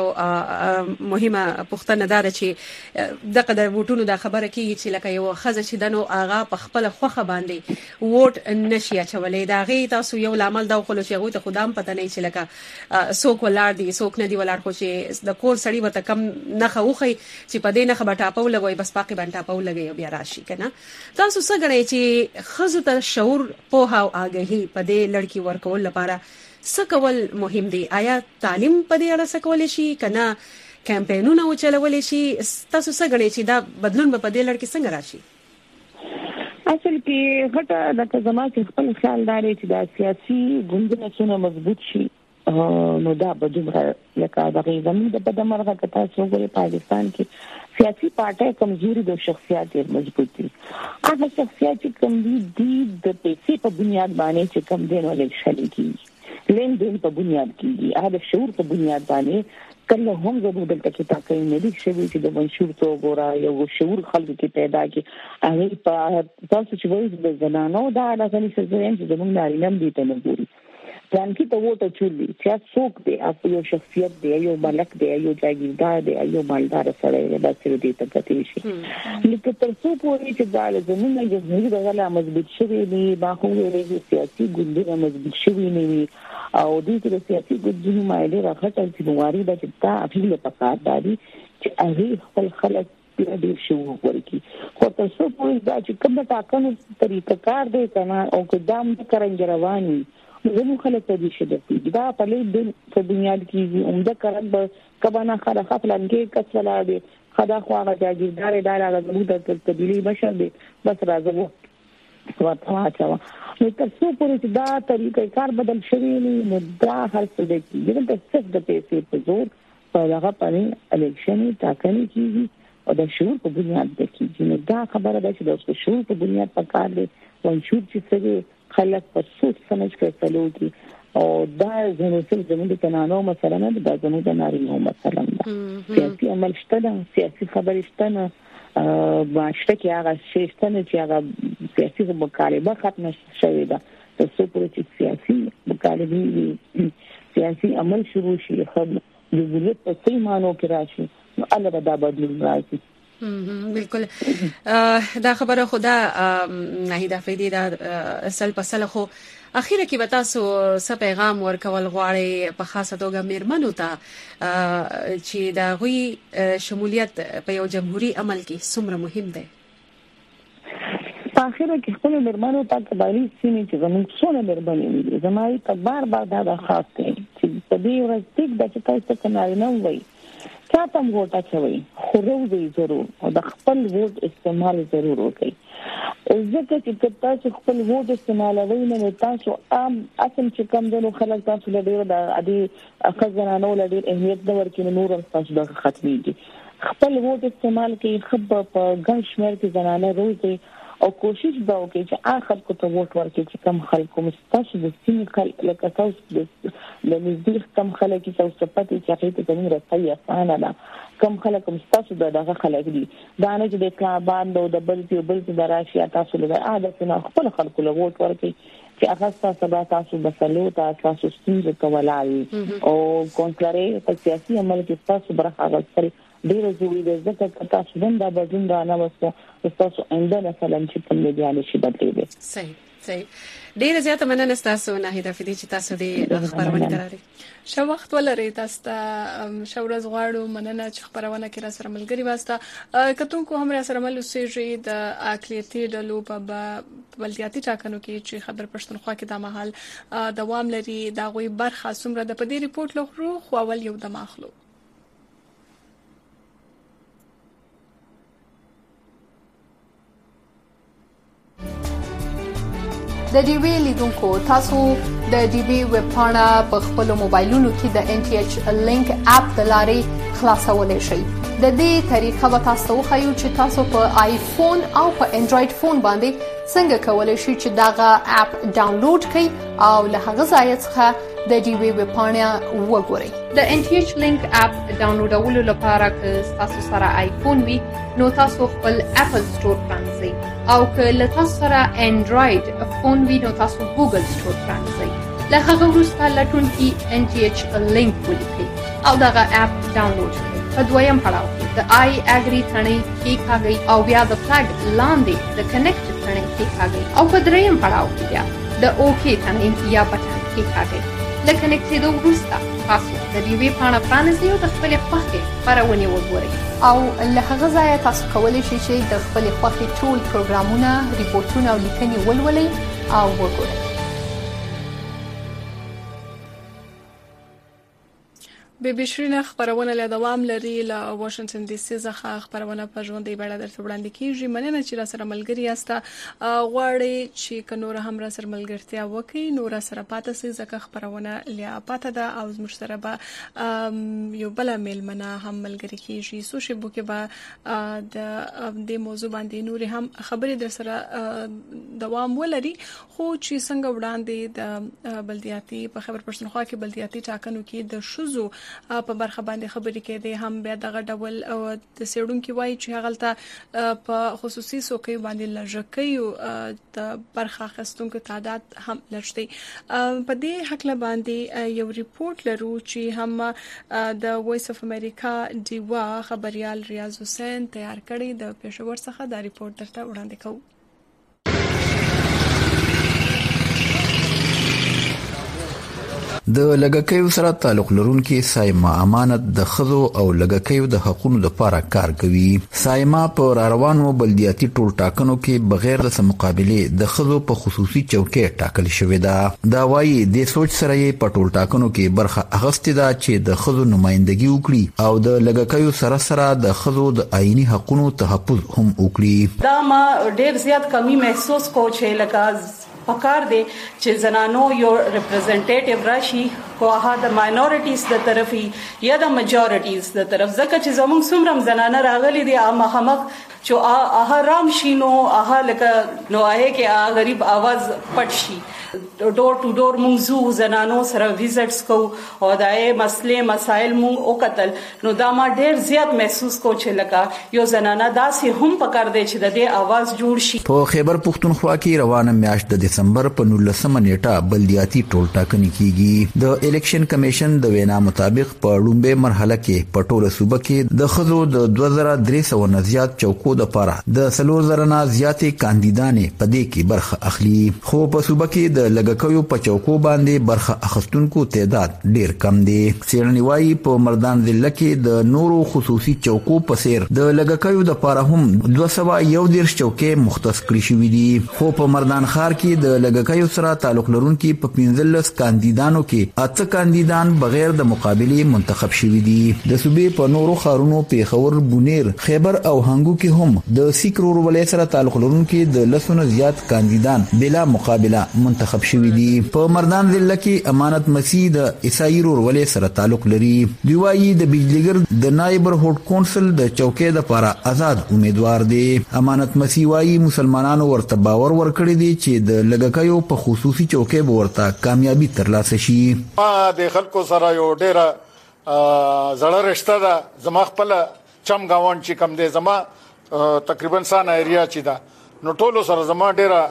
مهمه پوښتنه ده چې دغه د ووټونو د خبره کیږي چې لکه یو خزه چې دنو اغا په خپل خوخه باندې ووټ نشي اچولې دا غي تاسو یو لامل دا خو چې غوته خدام پته نه چې لکه څوک ولار دي څوک نه دي ولار خو چې د کور سړی وته کم نه خوخي چې په دې نه خبره ټاپو لګوي بس پاکي باندې ټاپو لګي بیا راشي کنه تاسو څه غړي چې خزه ته شعور په هاو اگهي په دې لړکی ورکول لپاره څه کول مهم دي آیا تعلیم په دې اړه څه کول شي کنه کمپاینونه وچلول شي تاسو څه غړي چې دا بدلون په دې لړ کې څنګه راشي اصل کې غټه د زما چې خپل خیال لري چې د سیاسي ګوندونو څخه مضبوط شي نو دا به دومره لکه دغه زموږ د بدمرغه کته څوګوري پاکستان کې سیاسي پارټي کمزوري د شخصیت ډېر مضبوط دي هغه شخصیت چې کم دي د پیسې په بنیاد باندې چې کم دین ولې شلي کیږي لین دین په بنیاد کیږي هغه شعور په بنیاد باندې کله هم زه د دلته کې تاکي نه دي شوی چې د منشور تو ګورا یو شعور خلک کې پیدا کی هغه په تاسو چې وایي د زنانو دا د غني سزاین چې زموږ نارینم دي ته نه ګوري ځان کې ته وته چولي چې څوک دی اپ یو شخصیت دی یو ملک دی یو جاګیردار دی یو مالدار سره دی بس دې ته پاتې شي لکه تر څو پورې چې دا زموږ جمهوریت دغه مضبوط شوی دی باخو لري سیاسي ګوندونه مضبوط شوی نه وي او دې کې د سیاسي ګوندونو مایله راغټل چې نواري د چتا افیل په کار داري چې هغه خپل خلک ډېر شو ورکی خو تاسو په دا چې کوم ټاکنو طریقه کار دی کنه او قدام کرنګ رواني زموږ خلک ته دي چې دا په لید په بنیاد کې عمده کارن به کبانه خاله خپلان کې کڅلا دي خدا خو هغه جاګیردار دی هغه زموږ د تبدیلی بشر دی بس راځو ورته واچو نو تر څو پورې چې دا طریقې کار بدل شوی نو دا هر څه دی چې د څه د پیسې په زور په هغه باندې الیکشن ټاکنې کیږي او د شعور په بنیاد د کیږي نو دا خبره ده چې د شعور په بنیاد په کار دی ونشور چې څه خلک په سوچ سمج کې تلوږي او دا زموږ زموږ د تنانو مثلا نه دا زموږ د نارینو مثلا ده سیاسي عمل شته ده سیاسي خبرې شته نه ماشته کې هغه شی شته نه چې هغه سیاسي مکالمه ختم شوې ده د سپورت چې سیاسي مکالمه سیاسي عمل شروع شي خو د جمهوریت په څیر مانو کې راشي نو الله دا بدلون راځي بالکل دا خبره خدا نهیده فیدی دا اصل پسل خو اخیره کې به تاسو څه پیغام ورکول غواړئ په خاصه توګه میرمنو ته چې د غوي شمولیت په یو جمهوریت عمل کې څومره مهم دی؟ په اخره کې خپل مرمنو ته قبایلی سیمې چې زموږ څونه مرمنې دي زمای ته بار بار دا خاص دی چې په دې ورځ ټیک د چې تاسو کناري نه وای چاته موټا چوي خو روزي ضرور او د خپل ووټ استعمال ضرور وکړي ځکه چې تاسو خپل ووټ استعمالوي نه تاسو عام اصل چې کم دنو خلک تاسو له ډیر د عادي خزانانو له ډیر اهمیت د ورکینو نور تاسو د ختميږي خپل ووټ استعمال کې خب په ګڼ شمېر کې زنانه روزي او کوشش به وکړي چې اخر کو ته ووټ ورکړي چې کم خلکو مستشفى د سیمې خلک لکه تاسو د نږدې کم خلک چې تاسو پاتې چې هغه ته موږ راځي اسانه ده کم خلک مستشفى دغه خلک دي دا نه چې د اسلام آباد او د بل په بل د راشي تاسو له عادت نه خپل خلکو له ووټ ورکړي چې هغه تاسو به تاسو بسلو تاسو ستونزې کولای او کونکلارې په سیاسي عمل کې تاسو برخه اخلئ ډیره ضروري ده ځکه تاسو څنګه به بدلون را نوسته تاسو آینده مثلا چې په میډیا شي بدلېږي. صحیح صحیح ډیره زیاته مننه تاسو نه هدف دي چې تاسو دې خبرونه کړئ. شو وخت ولري تاسو ته شورز غواړو مننه چې خبرونه کې را سره ملګری واسطه کتونکو هم را سره مل اوسېږي د اقلیتي ډلو په بلدیاتي ټاکنو کې چې خبر پښتونخوا کې د مهال دوام لري دا غوي برخه سمره د پدې ریپورت لغرو خو اول یو د ماخلو د ډي وی لیدونکو تاسو د ډي وی ویب پاڼه په خپل موبایلونو کې د ان ټي ایچ لینک اپ د لارې خلاصولای شئ. د دې طریقه به تاسو خو چې تاسو په آیفون او په انډراید فون باندې څنګه کولای شئ چې داغه اپ ډاونلوډ کړئ او له هغه ځای څخه د ډي وی ویب پاڼه وګورئ. د ان ټي ایچ لینک اپ ډاونلوډولو لپاره که تاسو سره آیفون وي نو تاسو خپل اپل سٹور پرانځئ او که له تاسو سره انډراید فون وي نو تاسو ګوګل سٹور پرانځئ. له هغه وروسته لټون کې ان ټي ایچ لینک ولیکئ او دغه اپ ډاونلوډ کړئ. په دویم پړاو کې د آی اګری ثنې کې کاږي او بیا د فلګ لاندې د کنیکټ ثنې کې کاږي او په دریم پړاو کې بیا د اوکی ثنې یا بټن کې کاږي. د کنیکټېدو وروسته تاسو د دې وی پاڼه پرانیزئ او د خپل خوښې خبرونه وګورئ او له هغه ځای تاسو کولی شئ چې د خپل خوښې ټول پروګرامونه ریپورتونه او لیکنې ولولئ او وګورئ. بي بي شرینه خبرونه له دوام لري له واشنگټن ډي سي څخه خبرونه په ژوندۍ بڼه درته وړاندې کیږي. مننه چې را سره ملګری یاسته غواړي چې کنور هم را سره ملګرتیا وکړي نور سره پاتې سي ځکه خبرونه لیا پاتې ده او زموږ سره به یو بل میلمنه هم ملګری کیږي. سوشي بو کې به د دې موضوع باندې نور هم خبرې در سره دوام ولري خو چې څنګه وړاندې د بلدیاتي په خبر پښتونخوا کې بلدیاتي ټاکنو کې د شوزو په برخه باندې خبرې کېدې هم بیا دغه ډول د سیړونکو وایي چې هغه په خصوصي سوکې باندې لږکې د برخه خستونکو تعداد هم لږ دی. په دې حق له باندې یو ریپورت لرو چې هم د وایس اف امریکا دیوا خبريال ریاض حسین تیار کړی د پېښور څخه دا ریپورت درته وړاندې کوو. د لګکیو سره تعلق لرونکي سایما امانت د خزو او لګکیو د حقوقو لپاره کار کوي. سایما په روانو بلدیاتي ټول ټاکنو کې بغیر د مقابله د خزو په خصوصي چوکۍ ټاکل شوې ده. دا وايي د سوچ سره یې په ټول ټاکنو کې برخه اغستې ده چې د خزو نمائندګي وکړي او د لګکیو سره سره د خزو د آئینی حقوقو تحفظ هم وکړي. دا ما ډیر زیات کمی محسوس کو چې لکه پکار دی چې زنانو یو ریپرزنټیټیو راشي خو هغه د ماینورټیز د طرفي یا د میجورټیز د طرف ځکه چې زموږ څومره زنانه راغلي دي هغه مخامخ چې هغه رام شینو هغه لکه نو آهه کې هغه غریب आवाज پټ شي. ډور ټو ډور موږ زنانو سره ویزټس کو او دای مسلې مسائل مو او قتل نو دا ما ډیر زیات محسوس کو چې لکه یو زنانه داسې هم پکار دی چې د دې आवाज جوړ شي. په خیبر پښتونخوا کې روانه میاشت د دسمبر په نولسمه نیټه بلدیاتي ټول ټاکنې کیږي. د الیکشن کمیشن د وینا مطابق په لومبه مرحله کې په ټوله صوبه کې د خزو د دوه زره درې سوه نه زیات چوکو د پاره د سلور زرنا زیاتې کاندیدانې په دې کې برخه اخلي خو په صوبه کې د لګکیو په چوکو باندې برخه اخستونکو تعداد ډیر کم دی. څېړنې وايي په مردان ضلع کې د نورو خصوصي چوکو په څیر د لګکیو د پاره هم دوه سوه یو دېرش چوکۍ مختص کړي شوي دي خو په مردان ښار کې د لګکیو سره تعلق لرونکي په پنځلس کاندیدانو کې اته کاندیدان بغیر د مقابلې منتخب شوي دي. د صوبې په نورو ښارونو پیښور، بونیر، خیبر او هنګو کې هم د سیکرو ولایت سره تعلق لرونکي د لسونه زیات کاندیدان بلا مقابله منتخب شوي دي. په مردان ضلع کې امانت مسیح د عیسائی ولایت سره تعلق لري. دوی وايي د بجلیګر د نایبرهوډ کونسل د چوکۍ د لپاره آزاد امیدوار دی. امانت مسیح وايي مسلمانانو ورته باور ورکړی دی چې د لګکیو په خصوصي چوکۍ به ورته کامیابی ترلاسه شي. د خلکو سره یو ډیره زړه رشته ده. زما خپل چم گاوند چې کم دی، زما تقریبا سان ایریا چې ده، نو ټولو سره زما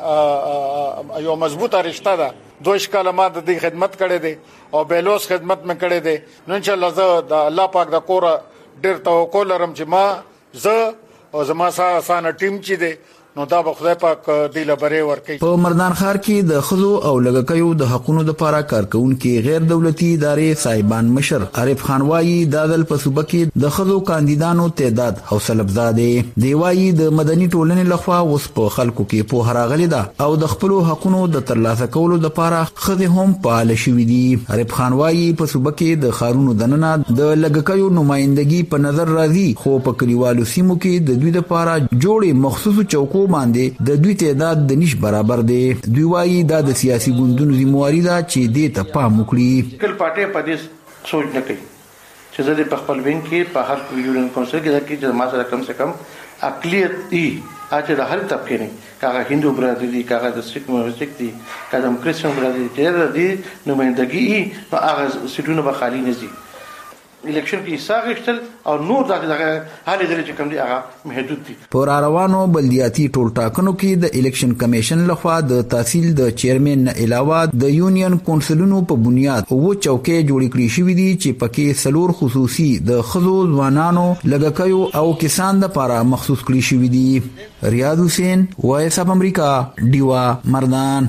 ډیره یو مضبوطه رشته ده. دوه کاله ما د دې خدمت کړې دي او بیلوس خدمت مې کړې دي. نو ان شاء الله زه د الله پاک د کور ډیر توکل لرم چې ما زه او زما سره سان ټیم چې دی نو دا به خدای پاک دی لبره ورکړي. په مردان ښار کې د خزو او لګکیو د حقوقو لپاره کارکونکو غیر دولتي ادارې صاحبان مشر عارف خان وايي د دل په صوبه کې د خزو کاندیدانو تعداد حوصله افزا دی. دی وايي د مدني ټولنې لخوا اوس په خلکو کې په هراغلي ده او د خپل حقوقو د ترلاسه کولو لپاره خزه هم فعال شوي دي. عارف خان وايي په صوبه کې د خارونو دننه د لګکیو نمائندګي په نظر راځي خو په کلیوالو سیمو کې د دوی لپاره جوړې مخصوص چوکو باندې د دوی تعداد د نش برابر دی. دوی وايي دا د سیاسي ګوندونو ذمہواری ده چې دې ته پام وکړي. کل پارټي په دې سوچ نه کوي چې زه د خپل وین کې په هر یونین کونسل کې د کې ما سره کم سے کم اقلیت ای اته د هر طبقه نه کاغه هندو برادری دي، کاغه د سیک موسیک دي، کاغه د کریسچن برادری دي، د دې نمائندګي نو هغه سټونه به خالی نه دي. الیکشن کې ساغشتل او نور دغه حالې درې چې کوم دي هغه محدود دي. پر روانو بلدیاتي ټول ټاکنو کې د الیکشن کمیشن لخوا د تحصیل د چیرمن نه علاوه د یونین کونسلونو په بنیاد او چوکۍ جوړې کړې شوې دي چې پکې سلور خصوصي د خزو ځوانانو لګکیو او کسان لپاره مخصوص کړې شوې دي. ریاض حسین، وایس اف امریکا، ډیوا، مردان.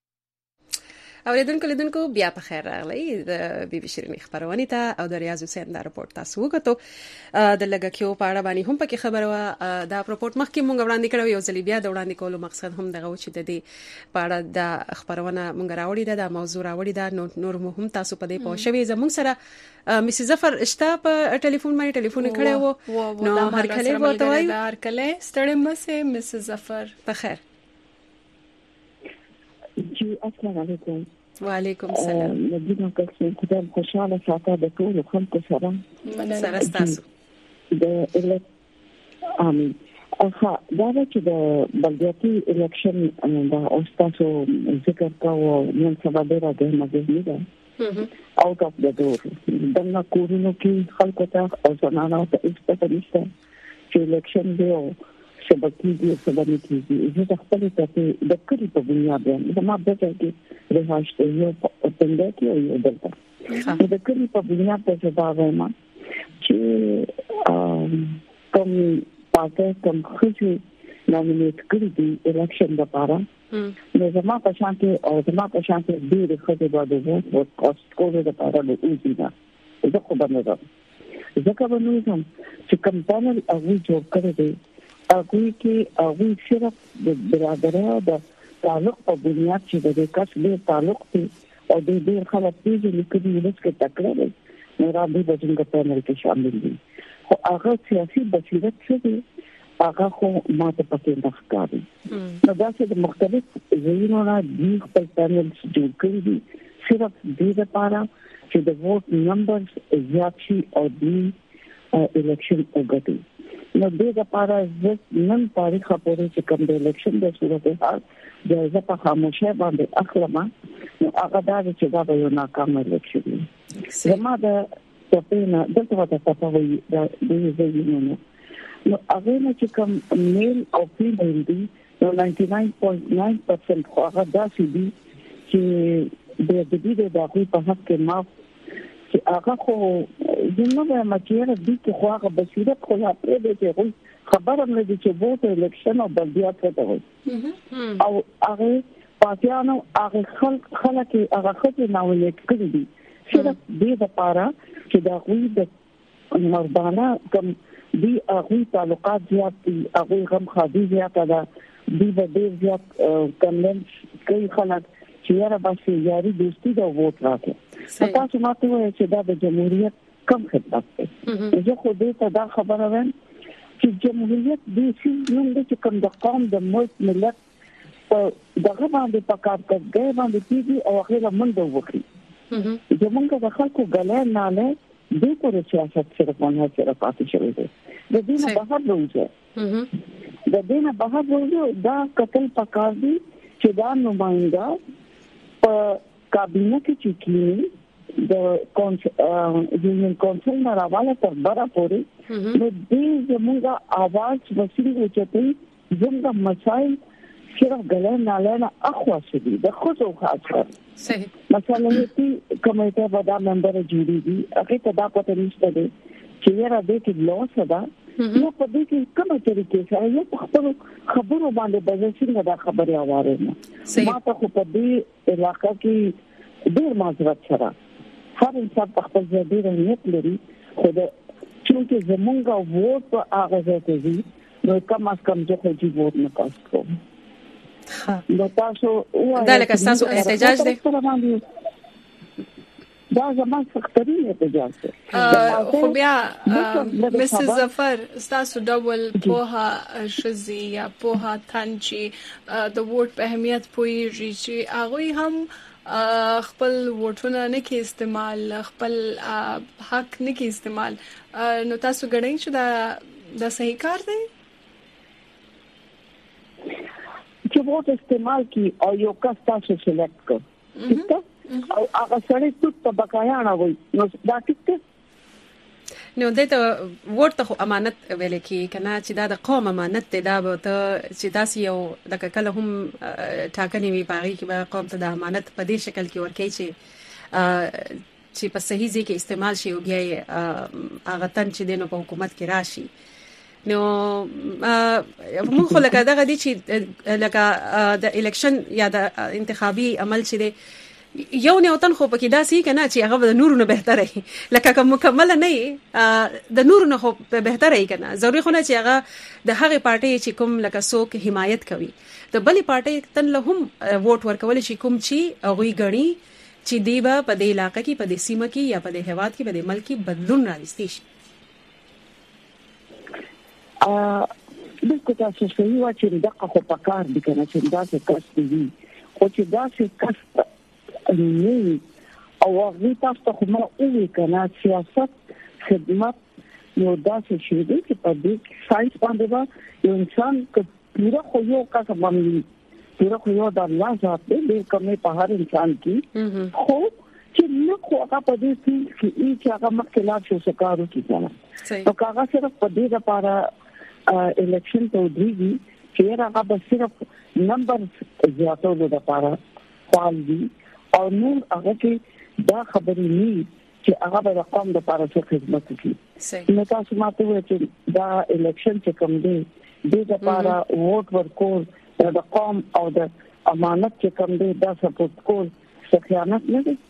اوریدونکو لیدونکو بیا په خیر راغلی د بي بي شيرين خبرونه ته او د ریاض حسین دا رپورت تاسو وګورئ. د لګکیو په اړه باندې هم پکې خبره و. دا رپورت مخکې مونږ وړاندې کړو، یو ځل بیا د وړاندې کولو مقصد هم دغه و چې د دې په اړه د خبرونه مونږ راوړی ده، د موضوع راوړی ده، نو نور مهم تاسو په دې پوه شوي. زموږ سره مس ظفر اشتا په ټلیفون باندې ټلیفون کړی وو، نو هر کله وته وای هر کله ستړم سه مس ظفر په خیر. جی السلام علیکم. وعلیکم السلام. مدینه کوم خدای خوشاله ساته د ټول خلکو سره سره تاسو د الک امين. اها دا چې د بلدیاتي الیکشن د اوستاسو ذکر کاوه نن سبا ډیره د مګنی ده اوټ اف د دور دغه کورونو کې خلکو ته او زنانو ته ایستل نشته چې الیکشن دی او شبکې دي سبانه کیږي. زه خپل ته د کړي په بنیاد باندې ما به چې رهاش ته یو پندې کې یو دلته د کړي په بنیاد ته دا وایم چې کوم پاتې کوم خصوصي نومینیټ کړي دي الیکشن لپاره نو زما په شان کې او زما په شان کې ډېر خصوصي باندې وو کاست کوله لپاره د اوزي دا زه خو باندې دا ځکه باندې چې کوم پانل او جوړ کړی دی هغه کې هغه صرف د برابرۍ د تعلق په بنیاد چې د کس له تعلق ته او د دې خلک چې لیکلي ولس کې تکړه دي نو را به د څنګه پانل کې شامل دي. خو هغه سیاسي بصیرت څه دي هغه خو ماته پکې نه ښکاري. نو دا چې د مختلف ځایونو د خپل پانل جوړ کړی دي صرف د لپاره چې د ووټ نمبرز زیات شي او د الیکشن وګټي. نو دې لپاره زه نن تاریخ پورې چې کوم د الیکشن د صورت حال د زپه خاموشه باندې اخلمه نو هغه دا چې دا به یو ناکام الیکشن وي. زما د تپینا دلته وته تاسو د دې ځایونو نو هغه نه چې کوم میل او فیمیل دي نو ناینټي ناین پوینټ ناین پرسنټ خو هغه داسې دي چې د دې د دغه په حق کې ما چې هغه خو زموږ د مچیر دي چې خو هغه بصیرت خو لا پرې دی چې خبره مې دي چې ووټ الیکشن او بلدیات ته وایي او هغه پاتیانو هغه خلک خلک هغه خلک ناولیت کړی دي صرف دې لپاره چې دا غوي د مردانه کوم دی هغه تعلقات زیات دي هغه غم خادي زیات ده دی به ډیر زیات کمنټ کوي خلک چې یاره باسي یاري دوستي دا ووټ راکړي تاسو ماته وایي چې دا د جمهوریت کم خدمت دی زه خو دې ته دا خبره وایم چې جمهوریت دې چې موږ چې کوم د قوم د ملک ملت دغه باندې پکار کړي باندې کیږي او هغه منډه وکړي زمونږ د خلکو ګلای نه نه د کور سیاست سره باندې سره پاتې شوی دی د دې نه بهر وځي د دې نه بهر وځي دا قتل پکار دی چې دا نمائنده په کابینه کې چې کینی د یونین کونسل نه راواله تر بره پورې نو دې زموږه आवाज وسیله وچتې زموږه مسائل صرف ګلای نه نه اخوا شدي د خصو خاص کر صحیح مثلا هیڅ کمیټه ودا ممبر جوړیږي هغه ته دا پته نشته دی چې یاره دې کې لوس ده نو په دې کې کومه طریقې سره یو خبرو خبرو باندې بزرګ دا خبره اواره نه ما ته خو په دې علاقې کې ډیر معذرت سره هر انسان په خپل ځای ډیر نیت لري خو د چې زمونږه ووټ په هغه ځای کې دي نو کم از کم چې خو دې ووټ نه کاست کوم نو تاسو دا لکه تاسو احتجاج دی دا زموږ سختري احتجاج دی خو بیا مسز ظفر تاسو ډبل پوها شزي یا پوها تنچي د ووټ په اهمیت پوي چې هغه هم خپل ووټونه نه کې استعمال خپل حق نه کې استعمال نو تاسو ګڼئ چې دا د صحیح کار دی چې ووټ استعمال کی او یو کس تاسو سلیکټ کړ او هغه سره ټول په بقایا نه وي نو دا ټیک نو دته ووټ ته امانت ویل کی کنه چې دا د قوم امانت دی دا به ته چې داس یو د کله هم ټاکنې وی باغی کې به قوم ته د امانت په دې شکل کې ورکړي چې چې په صحیح ځای کې استعمال شي او بیا هغه تن چې دینو په حکومت کې راشي نو موږ خو لکه دغه دي چې لکه د الیکشن یا د انتخابي عمل چې دی یو نه وطن خو پکې داسي کنه چې هغه د نورو نه بهتره وي لکه کوم مکمل نه د نورو نه خو بهتره وي کنه ضروري خو نه چې هغه د هغه پارټي چې کوم لکه څوک حمایت کوي د بلې پارټي تن له هم ووټ ورکول شي کوم چې هغه غړي چې دیبا په دې علاقې کې په دې سیمه کې یا په دې هواد کې په دې ملک کې بدلون راوستي شي ا د کومه څه شي وا چې دغه خو پکار دي کنه چې دا څه کس دي خو چې دا څه کس نه او هغه تاسو خو ما اوه کنه سیاست خدمت یو داسې شی دی چې په دې ساينس باندې یو انسان کله خو یو کس باندې پورا خو یو د الله ذات دې کومه په هر انسان کې خو چې نو خو هغه په دې کې چې هغه مخکې شو سکارو کیږي نو هغه صرف په دې لپاره الیکشن ته ودرېږي چې هغه به صرف نمبر زیاتولو لپاره فعال دي او نو هغه کې دا خبرې نه چې هغه به د قوم لپاره څه خدمت کوي نو تاسو ماته وایئ چې دا الیکشن چې کوم دی د لپاره ووټ ورکول د قوم او د امانت چې کوم دی دا سپورټ کول څه خیانت نه دی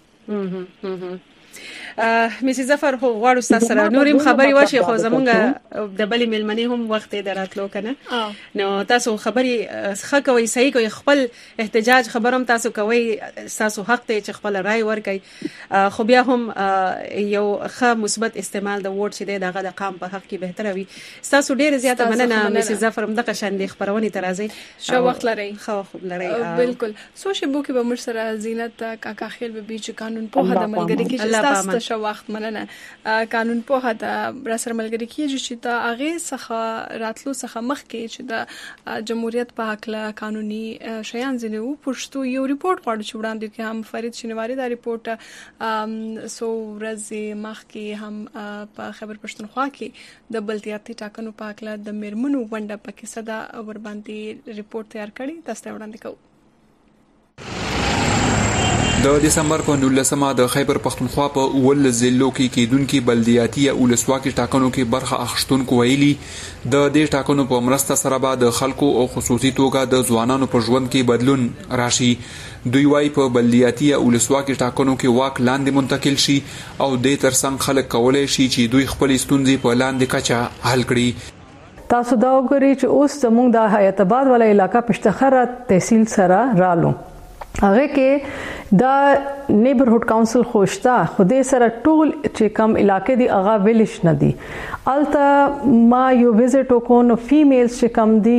مسز ظفر خو غواړو تاسو سره نورم خبري وشي خو زمونږ د بلې ملمنې هم وخت دراتلو کنه نو تاسو خبري ښه کوي صحیح کوي خپل احتجاج خبرم تاسو کوي تاسو حق ته چې خپل رائے ورکړي خو بیا هم یو ښه مثبت استعمال د ووټ چې دغه د قام په حق کې بهتره وي تاسو ډیر زیاته مننه مسز ظفر هم دغه شان د خبرونې ترازی شو وخت لري خو وخت لري بالکل سوشي بو کې به مر سره زینت کاکا خیل به بیچ قانون په هدا ملګری کې تاسو شو وخت مننه قانون په هدا بر سره ملګری کیږي چې دا هغه څخه راتلو څخه مخ کې چې د جمهوریت په حق له قانوني شیان زنه او پښتو یو ریپورت غواړي چې وړاندې کې هم فرید شنواری دا ریپورت سو ورځې مخ کې هم په خبر پښتونخوا کې د بلدیاتي ټاکنو په حق له د میرمنو ونده په کې صدا ور باندې ریپورت تیار کړي تاسو وړاندې کوو د دسمبر په نولسمه د خیبر پختونخوا په ول ضلعو کې کېدونکو بلدیاتي او ولسواکي ټاکنو کې برخه اخیستونکو ویلي د دې ټاکنو په مرسته سره به د خلکو او خصوصي توګه د ځوانانو په ژوند کې بدلون راشي. دوی وايي په بلدیاتي او ولسواکي ټاکنو کې واک لاندې منتقل شي او د ترڅنګ خلک کولای شي چې دوی خپل ستونزې په لاندې کچه حل کړي. تاسو دا وګورئ چې اوس زموږ د حیات آباد ولا علاقہ پښتخره تحصیل سره رالو هغه کې دا نیبرهود کونسل خوشتا خوده سره ټول چې کم علاقې دی هغه ویلیج نه دی الته ما یو وزټ وکونو فیمیلز چې کم دی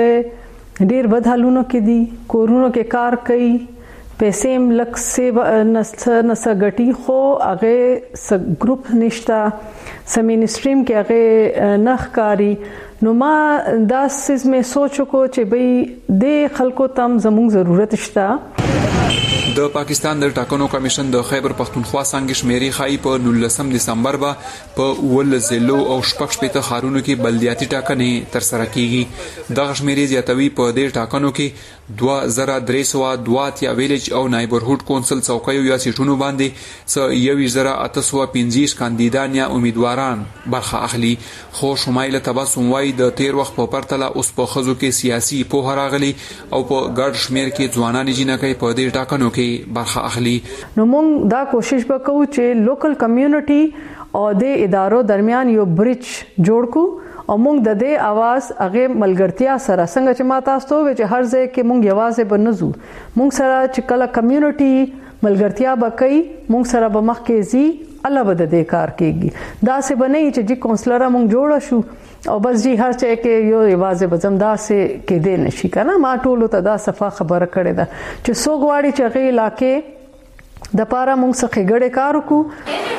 هغه ډیر بدحالونو کې دي کورونو کې کار کوي پیسې ملک سه نس نس غټي خو هغه س ګروپ نشتا سمین سټریم کې هغه نخکاری نو ما دا سیس میں سوچو کو چې بھئی د خلکو تم زموږ ضرورت شته. د پاکستان د ټاکنو کمیشن د خیبر پختونخوا څنګه شمیري خای په نولسم دسمبر با په ول ضلعو او شپږ شپږ خارونو کې بلدیاتي ټاکنې تر سره کیږي. د شمیري زیاتوي په دې ټاکنو کې دوه زره درې سوه دوه اتیا ویلیج او نیبرهود کونسل څوکیو یا سیټونو باندې څو یو زره اته سوه پنځه کاندیدان یا امیدواران برخه اخلي. خو شمایله تبسم وای د تیر وخت په پرتله اوس په خزو کې سیاسي په راغلي او په ګډ شمیر کې ځوانان جنکې په دې ټاکنو کې برخه اخلي. نو موږ دا کوشش وکړو چې لوکل کمیونټي او د ادارو درمیان یو برج جوړ کو او موږ د دې आवाज هغه ملګرتیا سره څنګه چې ما تاسو ته چې هر ځای کې موږ یوازې بنځو موږ سره چې کله کمیونټي ملګرتیا وکړي موږ سره به مخ کې زی الله بده دې کار کوي دا څه بنئ چې جی کونسلر موږ جوړ شو او بس جی هر چا کې یو یوازې بزمدار سه کې دې نشي کنه ما ټولو ته دا صفه خبره کړې ده چې څوک واړي چې هغه علاقې د پاره موږ څخه ګډه کار وکړو.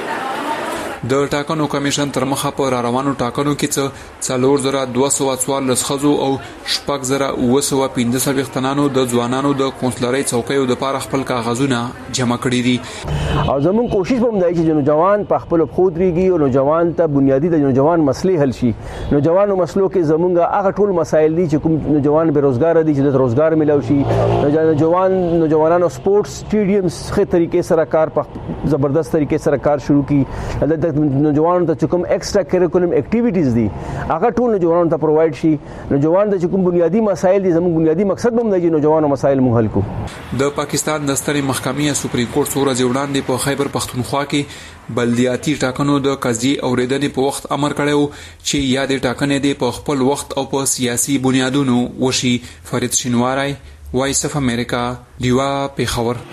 د ټاکنو کمیشن تر مخه په روانو ټاکنو کې څه څلور زره دوه سوه څوارلس خزو او شپږ زره اوه سوه پنځه څلوېښت تنانو د ځوانانو د کونسلرۍ څوکیو دپاره خپل کاغذونه جمع کړي دي. او زموږ کوشش به هم دی چې نوجوان په خپلو پښو درېږي او نوجوان ته بنیادي د نوجوان مسلې حل شي. نوجوانو مسلو کې زموږ هغه ټول مسایل دي چې کوم نوجوان بېروزګاره دي چې د روزګار ملو شي نوجوان نوجوانانو سپورټس سټیډیمز ښه طریقې سره کار په زبردست طریقې سره کار شروع کړي نوجوانانو ته کوم ایکسټرا کریکولم اکټیویټیز دي هغه ټول نوجوانانو ته پرووایډ شي. نوجوان د کوم بنیادی مسایل دي زموږ بنیادی مقصد هم دی چې نوجوانو مسایل مو حل کو. د پاکستان د سترې محکمې سپریم کورټ څو ورځې وړاندې په خیبر پختونخوا کې بلدیاتي ټاکنو د قضیې اوریدنې په وخت امر کړو چې یاد ټاکنې د په خپل وخت او په سیاسي بنیادونو وشي. فرید شینواری وایس اف امریکا دیوا پیښور.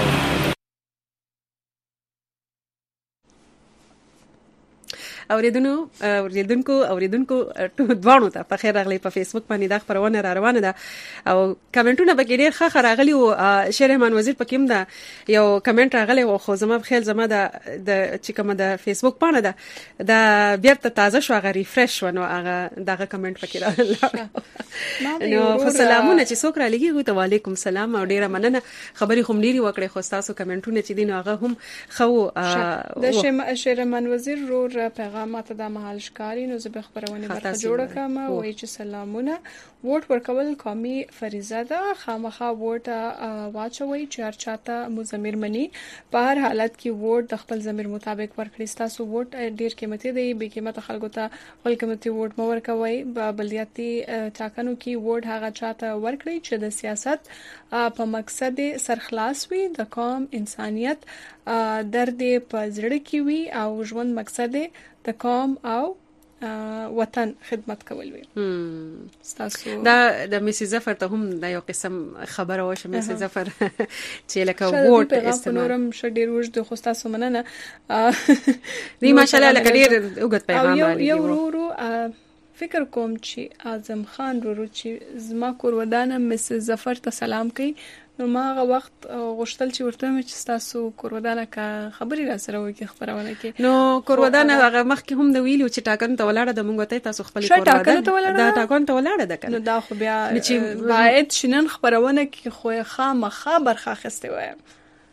اوریدونکو اوریدونکو اوریدونکو دوانو ته په خیر راغلی په فیسبوک باندې دا خبرونه را روانه ده او کمنټونه به ډیر ښه راغلي او شیر رحمان وزیر پکې هم ده یو کمنټ راغلی او خو زما په خیال زما د چې کومه د فیسبوک باندې ده دا بیرته تازه شو هغه ریفریش ونه هغه دغه کمنټ پکې راغلی نو خو سلامونه چې څوک را لګي ته وعلیکم السلام او ډیره مننه خبري خو مليري وکړي خو تاسو کمنټونه چې دین هغه هم خو د شیر رحمان وزیر رو پیغام ماته د محل ښکاری نو زه به خبرونه برخه جوړه کوم وایي چې سلامونه ووټ ورکول قومي فریضه ده خامخا ووټ واچوي چې هر چاته مو ضمیر مني په هر حالت کې ووټ د خپل ضمیر مطابق ورکړي. تاسو ووټ ډیر قیمتي دی به قیمت خلکو ته خپل قیمتي ووټ مو ورکوي. بلدیاتي ټاکنو کې ووټ هغه چاته ورکړي چې د سیاست په مقصد سرخلاص وي د قوم انسانيت درد په زړه کې وي او ژوند مقصد د قوم او وطن خدمت کول وي. تاسو دا د میسیز ظفر ته هم د یو قسم خبره وشه میسیز ظفر چې لکه ووټ استعمالوم ش ډیر وژ د خو تاسو مننه دی ماشاءالله لکه ډیر وګت پیغام علی یو ورو فکر کوم چې اعظم خان ورو چې زما کور ودانه میسیز ظفر ته سلام کوي نو ما هغه وخت غوښتل چې ورته مې چې تاسو کور ودانه کا خبري را سره وکي خبرونه کې نو کور ودانه هغه مخکې هم د ویلو چې ټاکن ته ولاړه د مونږ ته تاسو خپل کور ودانه دا ټاکن ته ولاړه ده نو دا خو بیا چې باید شنن خبرونه کې خو خامخا برخه خسته وای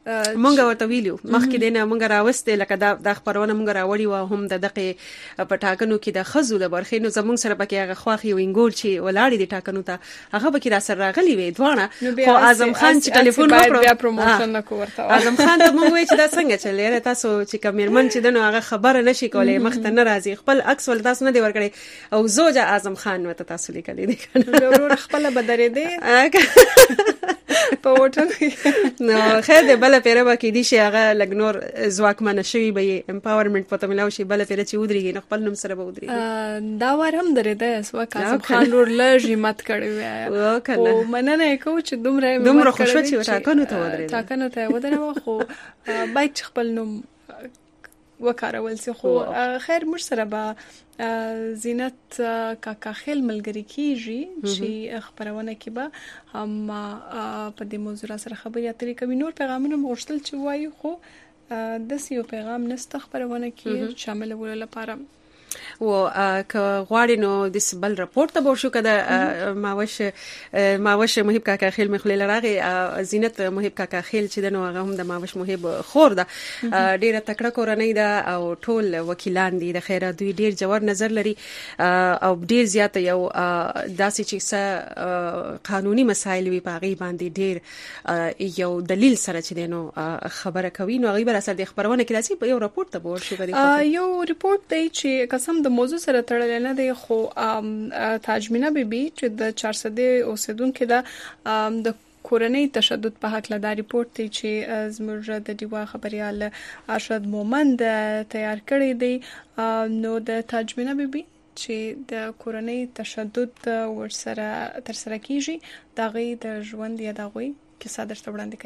مونږ ورته ویلو مخکې دینه مونږ راوستې لکه دا د خبرونه مونږ راوړی و هم د دغه پټاکنو کې د خزو د برخې نو زمونږ سره پکې هغه خواخي وینګول چې ولاړې دي ټاکنو ته هغه پکې را سره راغلی وي دوانه خو اعظم خان چې ټلیفون وکړو بیا پروموشن نکو ورته اعظم خان ته مونږ وی چې دا څنګه چلې تاسو چې کمرمن چې دنو هغه خبره نشي کولای مخته ناراضي خپل عکس ول تاسو نه دی ورکړي او زوج اعظم خان وته تاسو لیکلې دي کنه ورور خپل بدرې دی په وټن نو خیر دې بل پیره باندې دي چې هغه لګنور ځواکمن شوی به امپاورمنت پته ملاو شي بل پیره چې ودرېږي نو خپل نوم سره به ودرېږي دا وار هم درې ده سو اعظم خان ور لږی مت کړی وای او مننه کو چې دومره دومره خوشو چې ټاکنو ته ودرېږي ټاکنو ته ودرېږي خو باید خپل نوم وکارول سي خو خیر مر سره به زینت کاکا خیل ملګری کیږي چې خبرونه کې به هم په دې موضوع سره خبرې اترې کوي نور پیغامونه مغشتل چې وایي خو د سیو پیغام نست خبرونه کې شامل ول لپاره و ک غواړي نو د سبل راپورټ ته ورشو کده ماوش ماوش محب کاکا خیل مخلل راغي زینت محب کاکا خیل چې د نو هغه هم د ماوش محب خور ده ډیره تکړه کورنۍ ده او ټول وکیلان دي د خیره دوی ډیر جوړ نظر لري او ډیر زیات یو داسې چې قانوني مسایل وي پاغي باندې ډیر یو دلیل سره چې دینو خبره کوي نو غیبر اثر د خبرونه کې راځي په یو راپورټ ته ورشو کده یو ریپورت دی چې قسم د موضوع سره تړل نه دی خو تاجمینه بیبي چې د چهارصد اوسیدونکو د د کورنۍ تشدد په حق له دا ریپورت دی چې زموږ د دیوا خبريال ارشد مومند تیار کړی دی نو د تاجمینه بیبي چې د کورنۍ تشدد ورسره تر سره کیږي دا غي د ژوند یا دا غوي کیسه درته وړاندې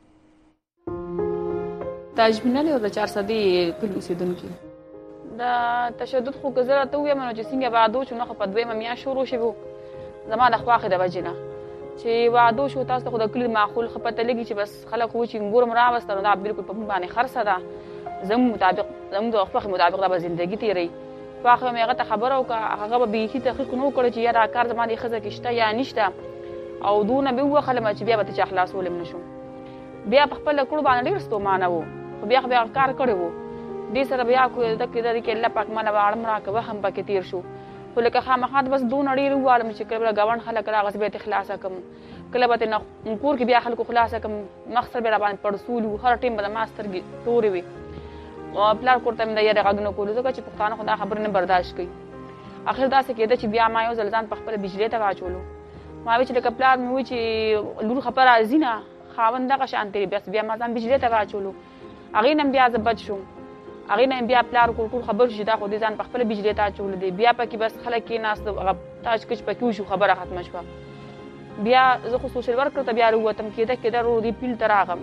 کوي تاجمینه له چهارصد کلو اوسیدونکو دا تشدد خو گزره ته ویم نو چې څنګه وعده شو نو په دویمه میا شروع شوه زما د خواخه د وجنه چې وعده شو تاسو خو د کلی معقول خپته لګي چې بس خلک و چې ګورم راوستل دا بالکل په باندې خرڅه ده زم مطابق زم د خپل مطابق د ژوندۍ تیری واخه مې هغه خبره او هغه به بیخي تحقیق نو کړ چې یا دا کار زما د خزه کېشته یا نشته او دونه به وخله ما چې بیا به ته خلاص ولم نشم بیا په خپل کړو باندې ډیر ستومانه وو خو بیا بیا کار کړو دې سره بیا کو د کده کې الله پاک مله واړم راکوه هم پکې تیر شو ولکه خامخات بس دون اړیر ووالم چې کله غوڼ خلک راغس به اخلاص کم کله به نه کور کې بیا خلکو خلاص کم مخسر به باندې پړسول هر ټیم به ماستر کې توري وي او پلار کوته مې یې راغنو کول ځکه چې پښتانه خدا خبر نه برداشت کوي اخر دا څه کېده چې بیا ما یو ځل ځان په خپل بجلی ته واچولو ما وی چې د پلار مې وی چې لور خبره ازینه خاوند دغه شانتي بس بیا ما ځان بجلی ته واچولو اغه نن بیا زبد شوم اغه نه بیا پلار ټول خبر شي دا خو دې ځان په خپل بجلی ته چول دی بیا پکې بس خلک کې ناس هغه تاج کچ پکې شو خبره ختمه شو بیا زه خو سوشل ورکر ته بیا وروتم کېده کېده ورو دی پیل تراغم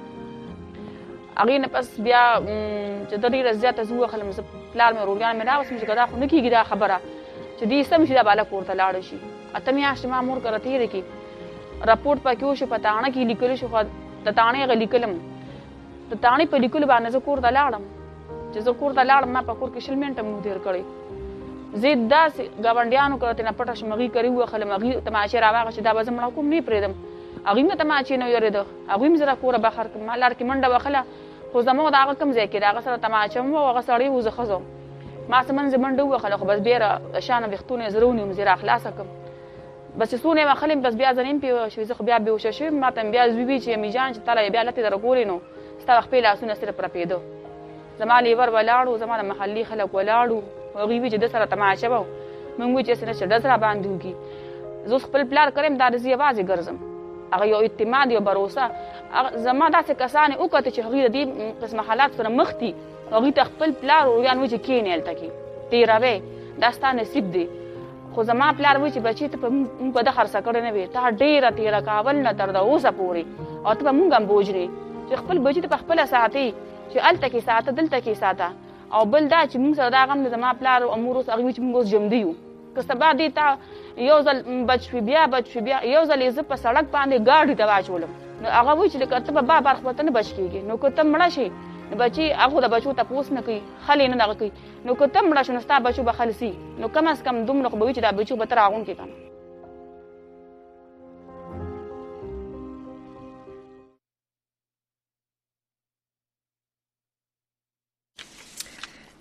اغه نه پس بیا چې د ډیره زیاته زو خلم پلار مې روغان مې راوس مې کدا خو نه کېږي دا خبره چې دې سم شي دا بالا کوړه لاړ شي اته مې آشما مور کرتی ری کی راپورټ پکې شو پتاانه کې لیکل شو د تانه غ لیکلم د تانه په لیکل باندې زه کوړه لاړم چې زه کور ته لاړم ما په کور کې شل منټه مو تیر کړی زه داسې ګاونډیانو کړه نه پټه شمغي کوي و خل مغي تماشه راوغه چې دا به زما کوم نه پریدم هغه مې تماشه نه یریده هغه مې زرا کوره بخر کې ما لار کې منډه وخله خو زمو دا هغه کم ځای کې دا سره تماشه مو هغه سړی وزه خزو ما سمن زمنډه وخله خو بس بیره شانه وختونه زرونی مزرا خلاص کم بس سونه وخلم بس بیا ځنیم په شوي زه بیا به وشش ما تم بیا زوی چې می جان چې تعالی بیا لته درګورینو ستا خپل اسونه سره پر پیدو زما لیور ولاړو زما محلي خلک ولاړو او غوي چې د سره تماشه وو مونږ چې سره شډ سره باندې وکي زه خپل پلان کړم دا د زی आवाज ګرځم هغه یو اعتماد یو باور زما داسې کسان او کته چې هغه دې قسم حالات سره مختي هغه ته خپل پلان او یان و چې کینل تکي تیراوي داستا نصیب دی خو زما پلان و چې بچی ته په د خرڅ کړي نه وي ته ډیره تیرا کاول نه تر دا اوسه پوري او ته مونږ هم بوجري چې خپل بچی ته خپل ساتي چې الته کې ساته دلته کې ساته او بل دا چې موږ سره دا غم زما پلار او امور اوس هغه چې موږ جمع دیو که سبا دی تا یو ځل بچ بیا بچ بیا یو ځل یې په سړک باندې گاډي ته واچولم نو هغه وی چې کته به بار خپل نه بچ کیږي نو کته مړه شي نو بچي هغه د بچو ته پوس نه کوي خلی نه دغه کوي نو کته مړه شنو ستا بچو به خلسي نو کم از کم دومره خو به وی چې دا بچو به تر اغون کې کنه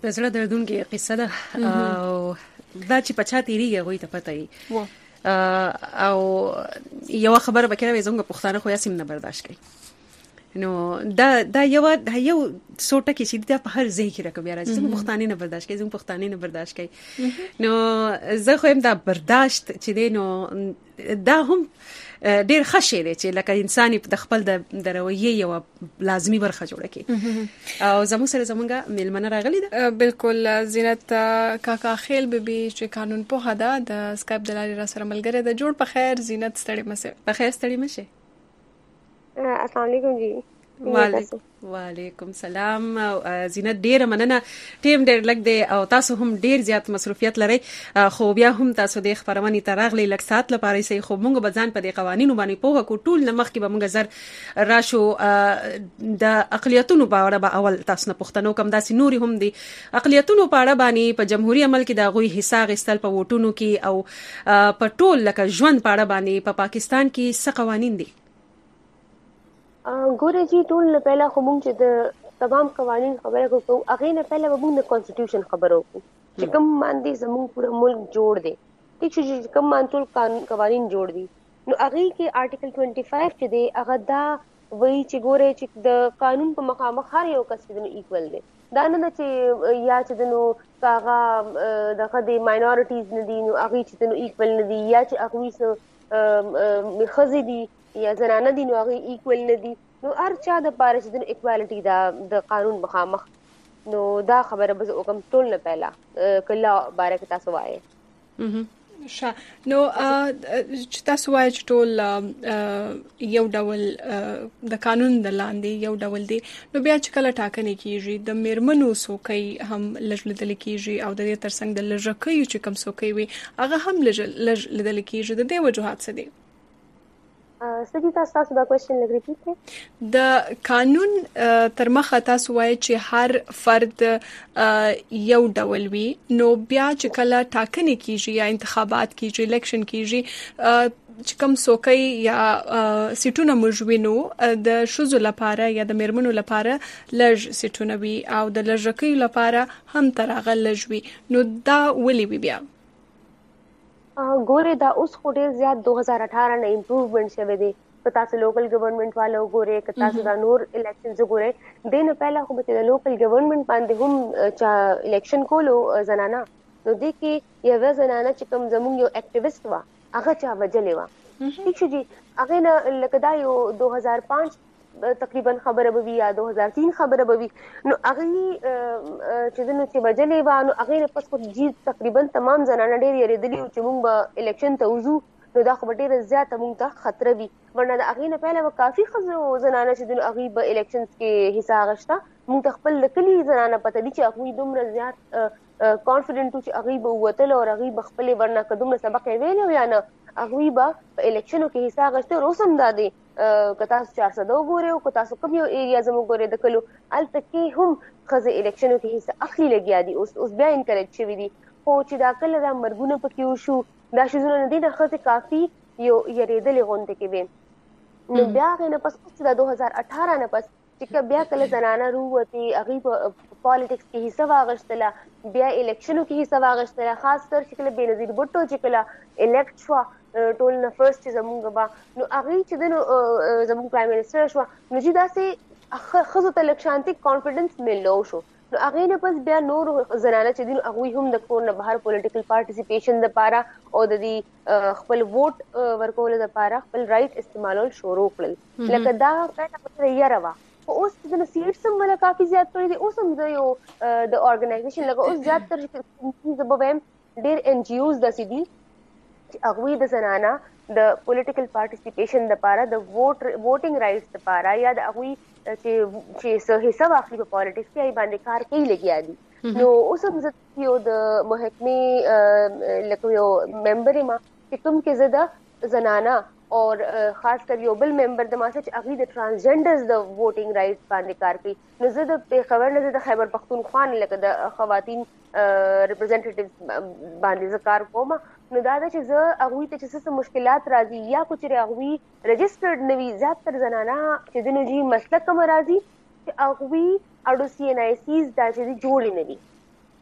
د زړه دردونکې قصه ده او دا چې پچا تیریږي غوي ته پته وي او یو خبره وکړه زموږ پښتانه خو یې سم نه برداشت کوي نو دا دا یو دا یو سوټه کې چې دا په هر ځای کې راکوي راځي زموږ پښتانه نه برداشت کوي زموږ پښتانه نه برداشت کوي نو زه خو هم دا برداشت چې دی نو دا هم ډیر خشه دی چې لکه انساني په خپل د رویه یو لازمی برخه جوړه کی او زموږ سره زمونږه ملمنه راغلی ده بالکل زینت کاکا خیل بیبي چې قانون په هدا د اسکایپ د لارې را سره ملګری د جوړ په خیر زینت ستړي مشه په خیر ستړي مشه السلام علیکم جی وعلیکم وعلیکم سلام زینت ډیر مننه ټیم ډیر لګ دی او تاسو هم ډیر زیات مصروفیت لرئ خو بیا هم تاسو د خبرونې ترغلي لک سات لپاره سي خو موږ بزان په دې قوانینو باندې پوهه کو ټول نمخ کې به موږ زر راشو د اقلیتونو په اړه به اول تاسو نه پښتنو کم داسې نوري هم دي اقلیتونو په اړه باندې په جمهوریت عمل کې دا غوي حصہ غستل په ووټونو کې او په ټول لکه ژوند په اړه باندې په پاکستان کې څه قوانين دي ګوره جی ټول نه پہلا خو مونږ چې د تمام قوانين خبره کوو هغه نه پہلا به مونږ د کانسټیټیوشن خبرو کوو چې کوم باندې زموږ پورا ملک جوړ دی ٹھیک چې کوم مانتول قوانين جوړ دي نو هغه کې آرټیکل پنځه پنځه چې دی هغه دا وایي چې ګوره چې د قانون په مخامخ هر یو کس د ایکوال دی دا نه چې یا چې نو هغه دغه د ماینورټیز نه دي نو هغه چې نو ایکوال نه دي یا چې هغه وي خزي دي یا زنانه دي نو هغه ایکوال نه دي نو هر چا د پاره چې د ایکوالټي دا د قانون مخامخ نو دا خبره به وکم ټول نه پہلا کله بارک تاسو وایي شا نو چې تاسو وایي چې ټول یو ډول د قانون د لاندې یو ډول دی نو بیا چې کله ټاکنې کیږي د میرمنو سوکۍ هم لږ کیږي او د دې ترڅنګ د لږکۍ چې کم سوکۍ وي هغه هم لږ لیدل کیږي د دې وجوهات څه دي سګی تاسو دا کوېشن لګ ریپیټ کړئ د قانون تر مخه تاسو وایي چې هر فرد یو ډول وي نو بیا چې کله ټاکنې کیږي یا انتخابات کیږي الیکشن کیږي چې کوم سوکۍ یا سیټونه موجوینو د شوزو لپاره یا د میرمنو لپاره لږ سیټونه وي او د لږکۍ لپاره هم ترغه لږ وي نو دا ولې وي بیا ګوره دا اوس خو ډیر زیات دو هزار اٹھارہ نه امپروومنٹ شوه دی پتا سه لوکل گورنمنت والو ګوره کتا سه دا نور الیکشنز ګوره دینه پہلا خو به د لوکل گورنمنت باندې هم چا الیکشن کولو زنانا نو د کې یو زنانا چې کوم زموږ یو اکټیویسټ وا هغه چا وجلې وا ٹھیک شو جی هغه نه لکه یو دو هزار پانچ تقریبا خبره به یا دو هزار تین خبره به نو هغه چې دنه چې وجلې وا نو هغه پس خو جی تقریبا تمام زنانه ډېر یریدلی چې موږ به الیکشن ته وځو نو دا خو ډېر زیات موږ ته خطر وي ورنه د هغه نه پہله به کافي خزو زنانه چې دنه هغه به الیکشنز کې حصہ غشتا موږ خپل لکلي زنانه پته دي چې هغه دومره زیات کانفیډنټ چې هغه به وته او هغه بخپل ورنه کدومره سبق ویلو یا نه هغه به په الیکشنو کې حصہ غشته روسم دادي کتا چار سو ګوره او کتا سو کوم یو ایریا زمو ګوره د کلو الته کې هم خزه الیکشنو کې حصہ اخلي لګیا دي اوس اوس بیا انکریج شوی دي خو چې دا کله دا مرګونه پکې وشو دا شزونه نه دي د خزه کافي یو یریدلې غونډه کې وي نو بیا غنه پس د دو هزار اٹھارہ نه پس چې بیا کله زنانه رووتي هغه په پالیټکس کې حصہ واغښتله بیا الیکشنو کې حصہ واغښتله خاص کر چې کله بنظیر بوټو چې کله الیکټ شو ټول نه فرست زمونږ با نو هغه چې د زمونږ پرایم منسٹر شو نو چې دا سه خزو ته لکشانتي کانفیډنس ملو شو نو هغه نه پس بیا نور زنانه چې دین هغه هم د کور نه بهر پولیټیکل پارټیسیپیشن د پاره او د دې خپل ووټ ورکول د پاره خپل رائټ استعمالول شروع کړل لکه دا کله پته یې راوا اوس د سیټ سم ولا کافي زیات کړی دي اوس هم د یو د اورګنایزیشن لکه اوس زیات تر چې زبویم ډیر ان جی اوز د سیدي اغوی د زنانا د پولیټیکل پارټیسیپیشن د پاره د ووټ ووټینګ رائټس د پاره یا د اغوی چې چې څه حصہ واخلي په پالیټکس کې ای باندې کار کوي لګیا دي نو اوس هم زه یو د محکمې لکه یو ممبر ما چې کوم کې زده زنانا اور خاص کر یو بل ممبر د ماسه چې اغوی د ترانسجنډرز د ووټینګ رائټس باندې کار کوي نو زه د پیښور نه د خیبر پختونخوا لکه د خواتین ریپرزینټیټیوز باندې ذکر کوم نو دا چې زه اغوی ته چې څه مشکلات راځي یا کوم چې اغوی رجسټرډ نوي زیات تر زنانا چې د نجی مسلک کوم راځي چې اغوی اډو سی ان آی سیز دا چې جوړې نوي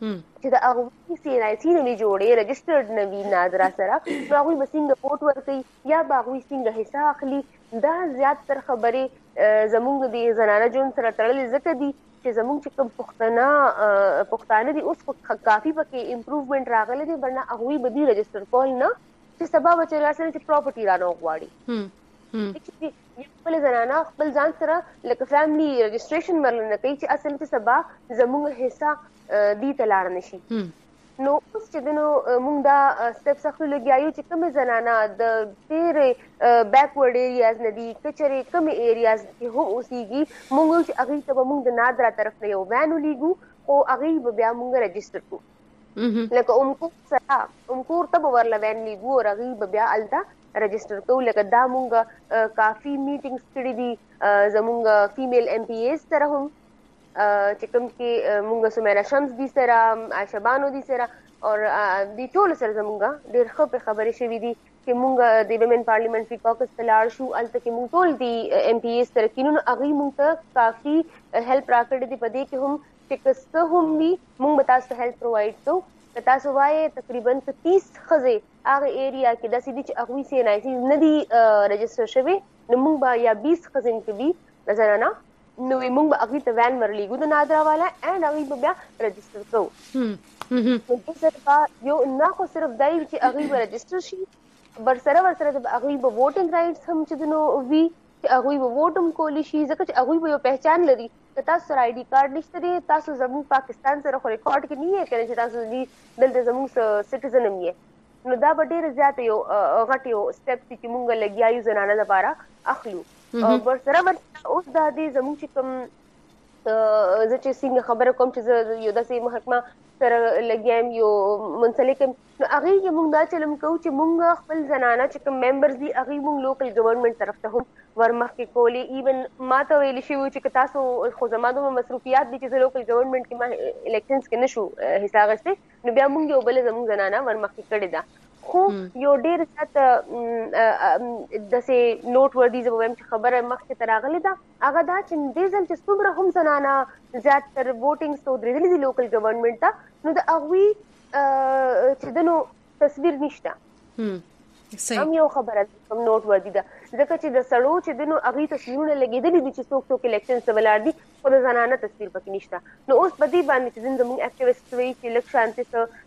چې د هغه سي ان آی سی نه جوړې رجسټرډ نه وي نادرا سره نو هغه به څنګه ووټ ورکړي یا به هغه څنګه حصہ اخلي. دا زیات تر خبرې زموږ د زنانه جون سره تړلې ځکه دي چې زموږ چې کوم پښتانه پښتانه دي اوس کافي پکې امپروومنٹ راغلی دی ورنه هغه به دي رجسټر کول نه چې سبا بچی راسره چې پراپرټي را نه غواړي. خپل زنانه خپل ځان سره لکه فیملی رجسټریشن ورلنه کوي چې اصل کې سبا زموږ حصہ دی تلار نشي. نو اوس چې دنو موږ دا سټیپس اخلو لګیایو چې کومه زنانه د ډېر بیکورډ ایریاز نه دي کچره کومه ایریاز کې هم اوسېږي موږ چې هغه ته موږ د نادرا طرف نه یو وین ولېګو او هغه بیا موږ رجسټر کو لکه اومکور سره اومکور ته ورل وین لیګو او هغه بیا التا رجسټر کو لکه دا موږ کافي میټینګز کړې دي زموږ فیمیل ایم پی ایز سره هم چې کوم کې موږ سمیرا شمس دي سره عائشہ بانو دي سره او د ټول سره زموږ ډېر ښه خبرې شوې دي چې موږ د ویمن پارلیمنټري کاکس تلار شو الته کې موږ ټول دي ایم پی ایز سره کینو هغه موږ ته کافي هیلپ راکړې دي په دې کې هم چې کسته هم وي موږ به تاسو هیلپ پرووایډ کوو. که تاسو وایي تقریبا تیس ښځې هغه ایریا کې داسې دي چې هغوی سي ان آی سی نه دي رجسټر شوي نو موږ به یا بیس ښځې کې وي زنانه نو موږ به هغوی ته وین ورلیږو د نادرا والا اینډ هغوی به بیا رجسټر کوو. نو دې سره به یو نه خو صرف دا وي چې هغوی به رجسټر شي ورسره ورسره د هغوی به ووټینګ رایټس هم چې دنو وي چې هغوی به ووټ هم کولی شي ځکه چې هغوی به یو پہچان لري که تاسو سره آی ډي کارډ نشته دی تاسو زموږ پاکستان سره خو ریکارډ کې نه یې کنه چې تاسو دلته زموږ سټیزن هم یې نو دا به ډېر زیات یو غټ یو سټیپ دی چې موږ لګیایو زنانه لپاره اخلو. ورسره ورسره اوس دا دی زموږ چې کوم زه چې څنګه خبره کوم چې زه یو داسې محکمه سره لګیم یو منسلک یم نو هغې کې موږ دا چلم کوو چې موږ خپل زنانه چې کوم ممبرز دي هغې موږ لوکل ګورنمنټ طرف ته هم ورمخکې کولی. ایون ما ته ویلی شوي چې که تاسو خو زما دومره مصروفیات دي چې زه لوکل ګورنمنټ کې ما الیکشنز کې نه شو حصه اخیستی نو بیا موږ یو بله زموږ زنانه ورمخکې کړې ده. خو یو ډېر زیات داسې نوټ وردي زه به وایم چې خبره مخکې ته راغلې ده هغه دا چې دې ځل چې څومره هم زنانه زیات تر ووټینګز ته ودرېدلې دي لوکل ګورنمنټ ته نو د هغوی چې دنو تصویر نشته هم یو خبره کوم نوٹ وردی ده ځکه چې د سړو چې دنو هغوی تصویرونه لګېدلي دي چې څوک څوک الیکشنز ته ولاړ دي خو د زنانه تصویر پکې نشته. نو اوس په دې باندې چې ځین زموږ اکټیویسټ وایي چې لږ شانتې څه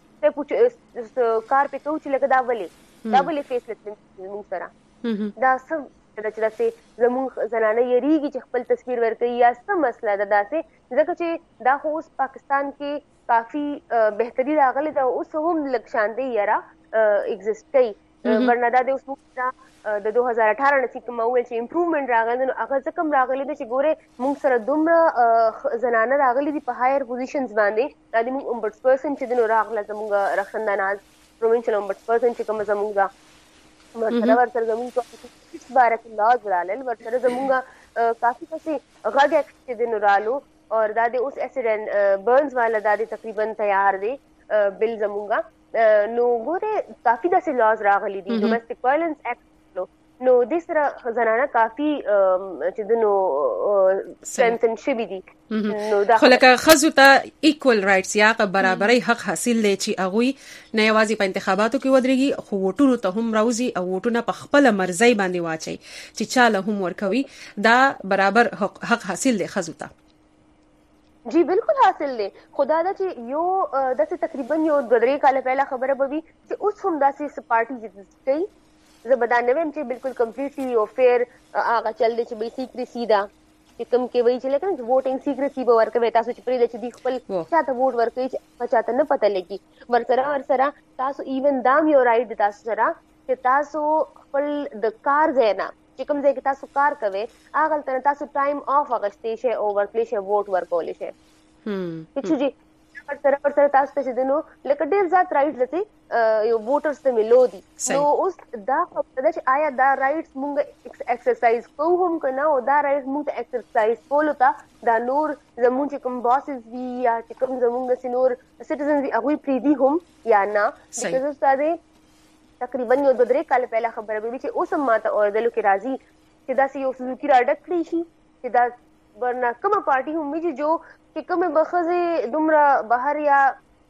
کار پې کوو چې لکه دا ولې دا ولې فیصله زموږ سره دا څه چې داسې زموږ زنانه یریږي چې خپل تصویر ورکوي یا څه مسله ده داسې ځکه چې دا خو اوس پاکستان کې کافي بهتري راغلې ده اوس هم لږ شانتې یره اگزسټ کوي ورنه دا د اوس موږ د دوه هزار اठारह نه چې کوم ویل چې امپروومنٹ راغلی نو هغه ځکه هم راغلی ده چې ګوره موږ سره دومره زنانه راغلي دي په هایر پوزیشنز باندې دا د موږ امبډس پرسن چې دنو راغله زموږ رخصنده ناز پرووینشل امبډس پرسن چې کومه زموږ ده ورسره ورسره زموږ په باره کې لاز رالل ورسره زموږ کافي پسې غږ ایکټ چې دنو رالو اور دا د اوس ایسیډ اینډ برنز والا دا د تقریبا تیار دی بل زموږ نو ګوره کافي داسې لاز راغلي دي ډومestic violence act نو د سره زنانه کافي چې دنو سټرنثن شوي دي نو دا خو لکه ښځو ته ایکوال رائټس یا برابرۍ حق حاصل دی چې هغوی نه یوازې په انتخاباتو کې ودرېږي خو ووټونو ته هم راوځي او ووټونه په خپله مرضۍ باندې واچوي چې چا له هم ورکوي دا برابر حق حاصل دی ښځو ته. جی بالکل حاصل دی خو دا ده چې یو داسې تقریبا یو دوه درې کاله پهله خبره به وي چې اوس هم داسې پارټي ایگزسټ کوي زه به دا نه وایم چې بالکل کمپلیټلی یو فیر هغه چل دی چې به سیکریسي ده چې کوم کې وایي چې لکه ووټینګ سیکریسي به ورکوي تاسو چې پرېږده چې دوی خپل چا ته ووټ ورکوي چې هغه چا ته نه پته لګي ورسره ورسره تاسو ایون دا هم یو رایټ دی تاسو سره چې تاسو خپل د کار ځای نه چې کوم ځای کې تاسو کار کوئ هغلته نه تاسو ټایم آف اخیستی شئ او ورکلی شئ ووټ ورکولی شئ ٹھیک شو جی ورسره ورسره تاسو ته چې دنو لکه ډېر زیات رایټس داسې یو ووټرز ته ملو دي نو اوس دا خبره ده چې آیا دا رایټس مونږ ایکسرسایز کوو هم که نه او دا رایټس مونږ ته ایکسرسایز کولو ته دا نور زمونږ چې کوم باسز وي یا چې کوم زمونږ داسې نور سټیزنز وي هغوی پرېږدي هم یا نه بکاز اوس دا دی تقریبا یو دوه درې کاله پهله خبره به وي چې اوس هم ما ته اورېدلو کې راځي چې داسې یو سلوکي راډک کړی شي چې دا ورنه کومه پارټي هم وي چې جو چې کومې به ښځې دومره بهر یا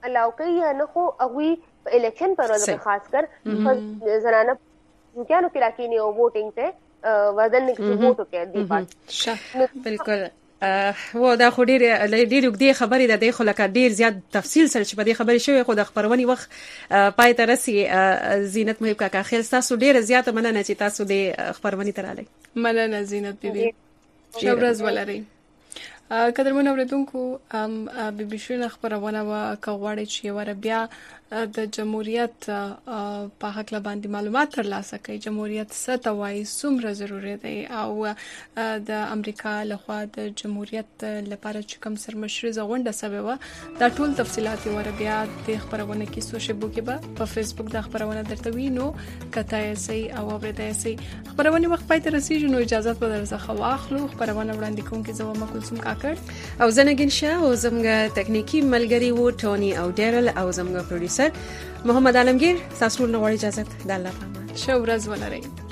الاو کوي نه خو هغه په الیکشن پر ورځ خاص کر زنانه کانو کې راکینی او ووټینګ ته وزن کې ووټ کوي دی پات بالکل و دا خو ډیر ډیر وګړي خبرې ده د خلک ډیر زیات تفصیل سره چې په دې خبرې شوی خو د خبرونې وخت پای ته رسي زینت محب کاکا خیل تاسو ډیر زیات مننه چې تاسو د خبرونې تراله مننه زینت بیبي شورز ولري قدرمن اوریدونکو ام بي بي سي خبرونه وا کوړی چې ور بیا د جمهوریت په حق لا باندې معلومات ترلاسه کوي جمهوریت څه ته وایي څومره ضروري دی او د امریکا لخوا د جمهوریت لپاره چې کوم سرمشري زغونډه سبب و دا ټول تفصيلات ور بیا د خبرونه کې سوشل بوکي به په فیسبوک د خبرونه درته وینو کته یې سي او اورېدای سي خبرونه وخت پای ته رسیږي نو اجازه په درڅخه واخلو خبرونه وړاندې کوم کې زما کلثوم کاکړ او زنګین شاه او زموږ تکنیکی ملګری وو ټونی او ډیرل او زموږ پروډوسر محمد عالمگیر تاسو ټول نو اجازه د الله پامان شو ورځ ولرئ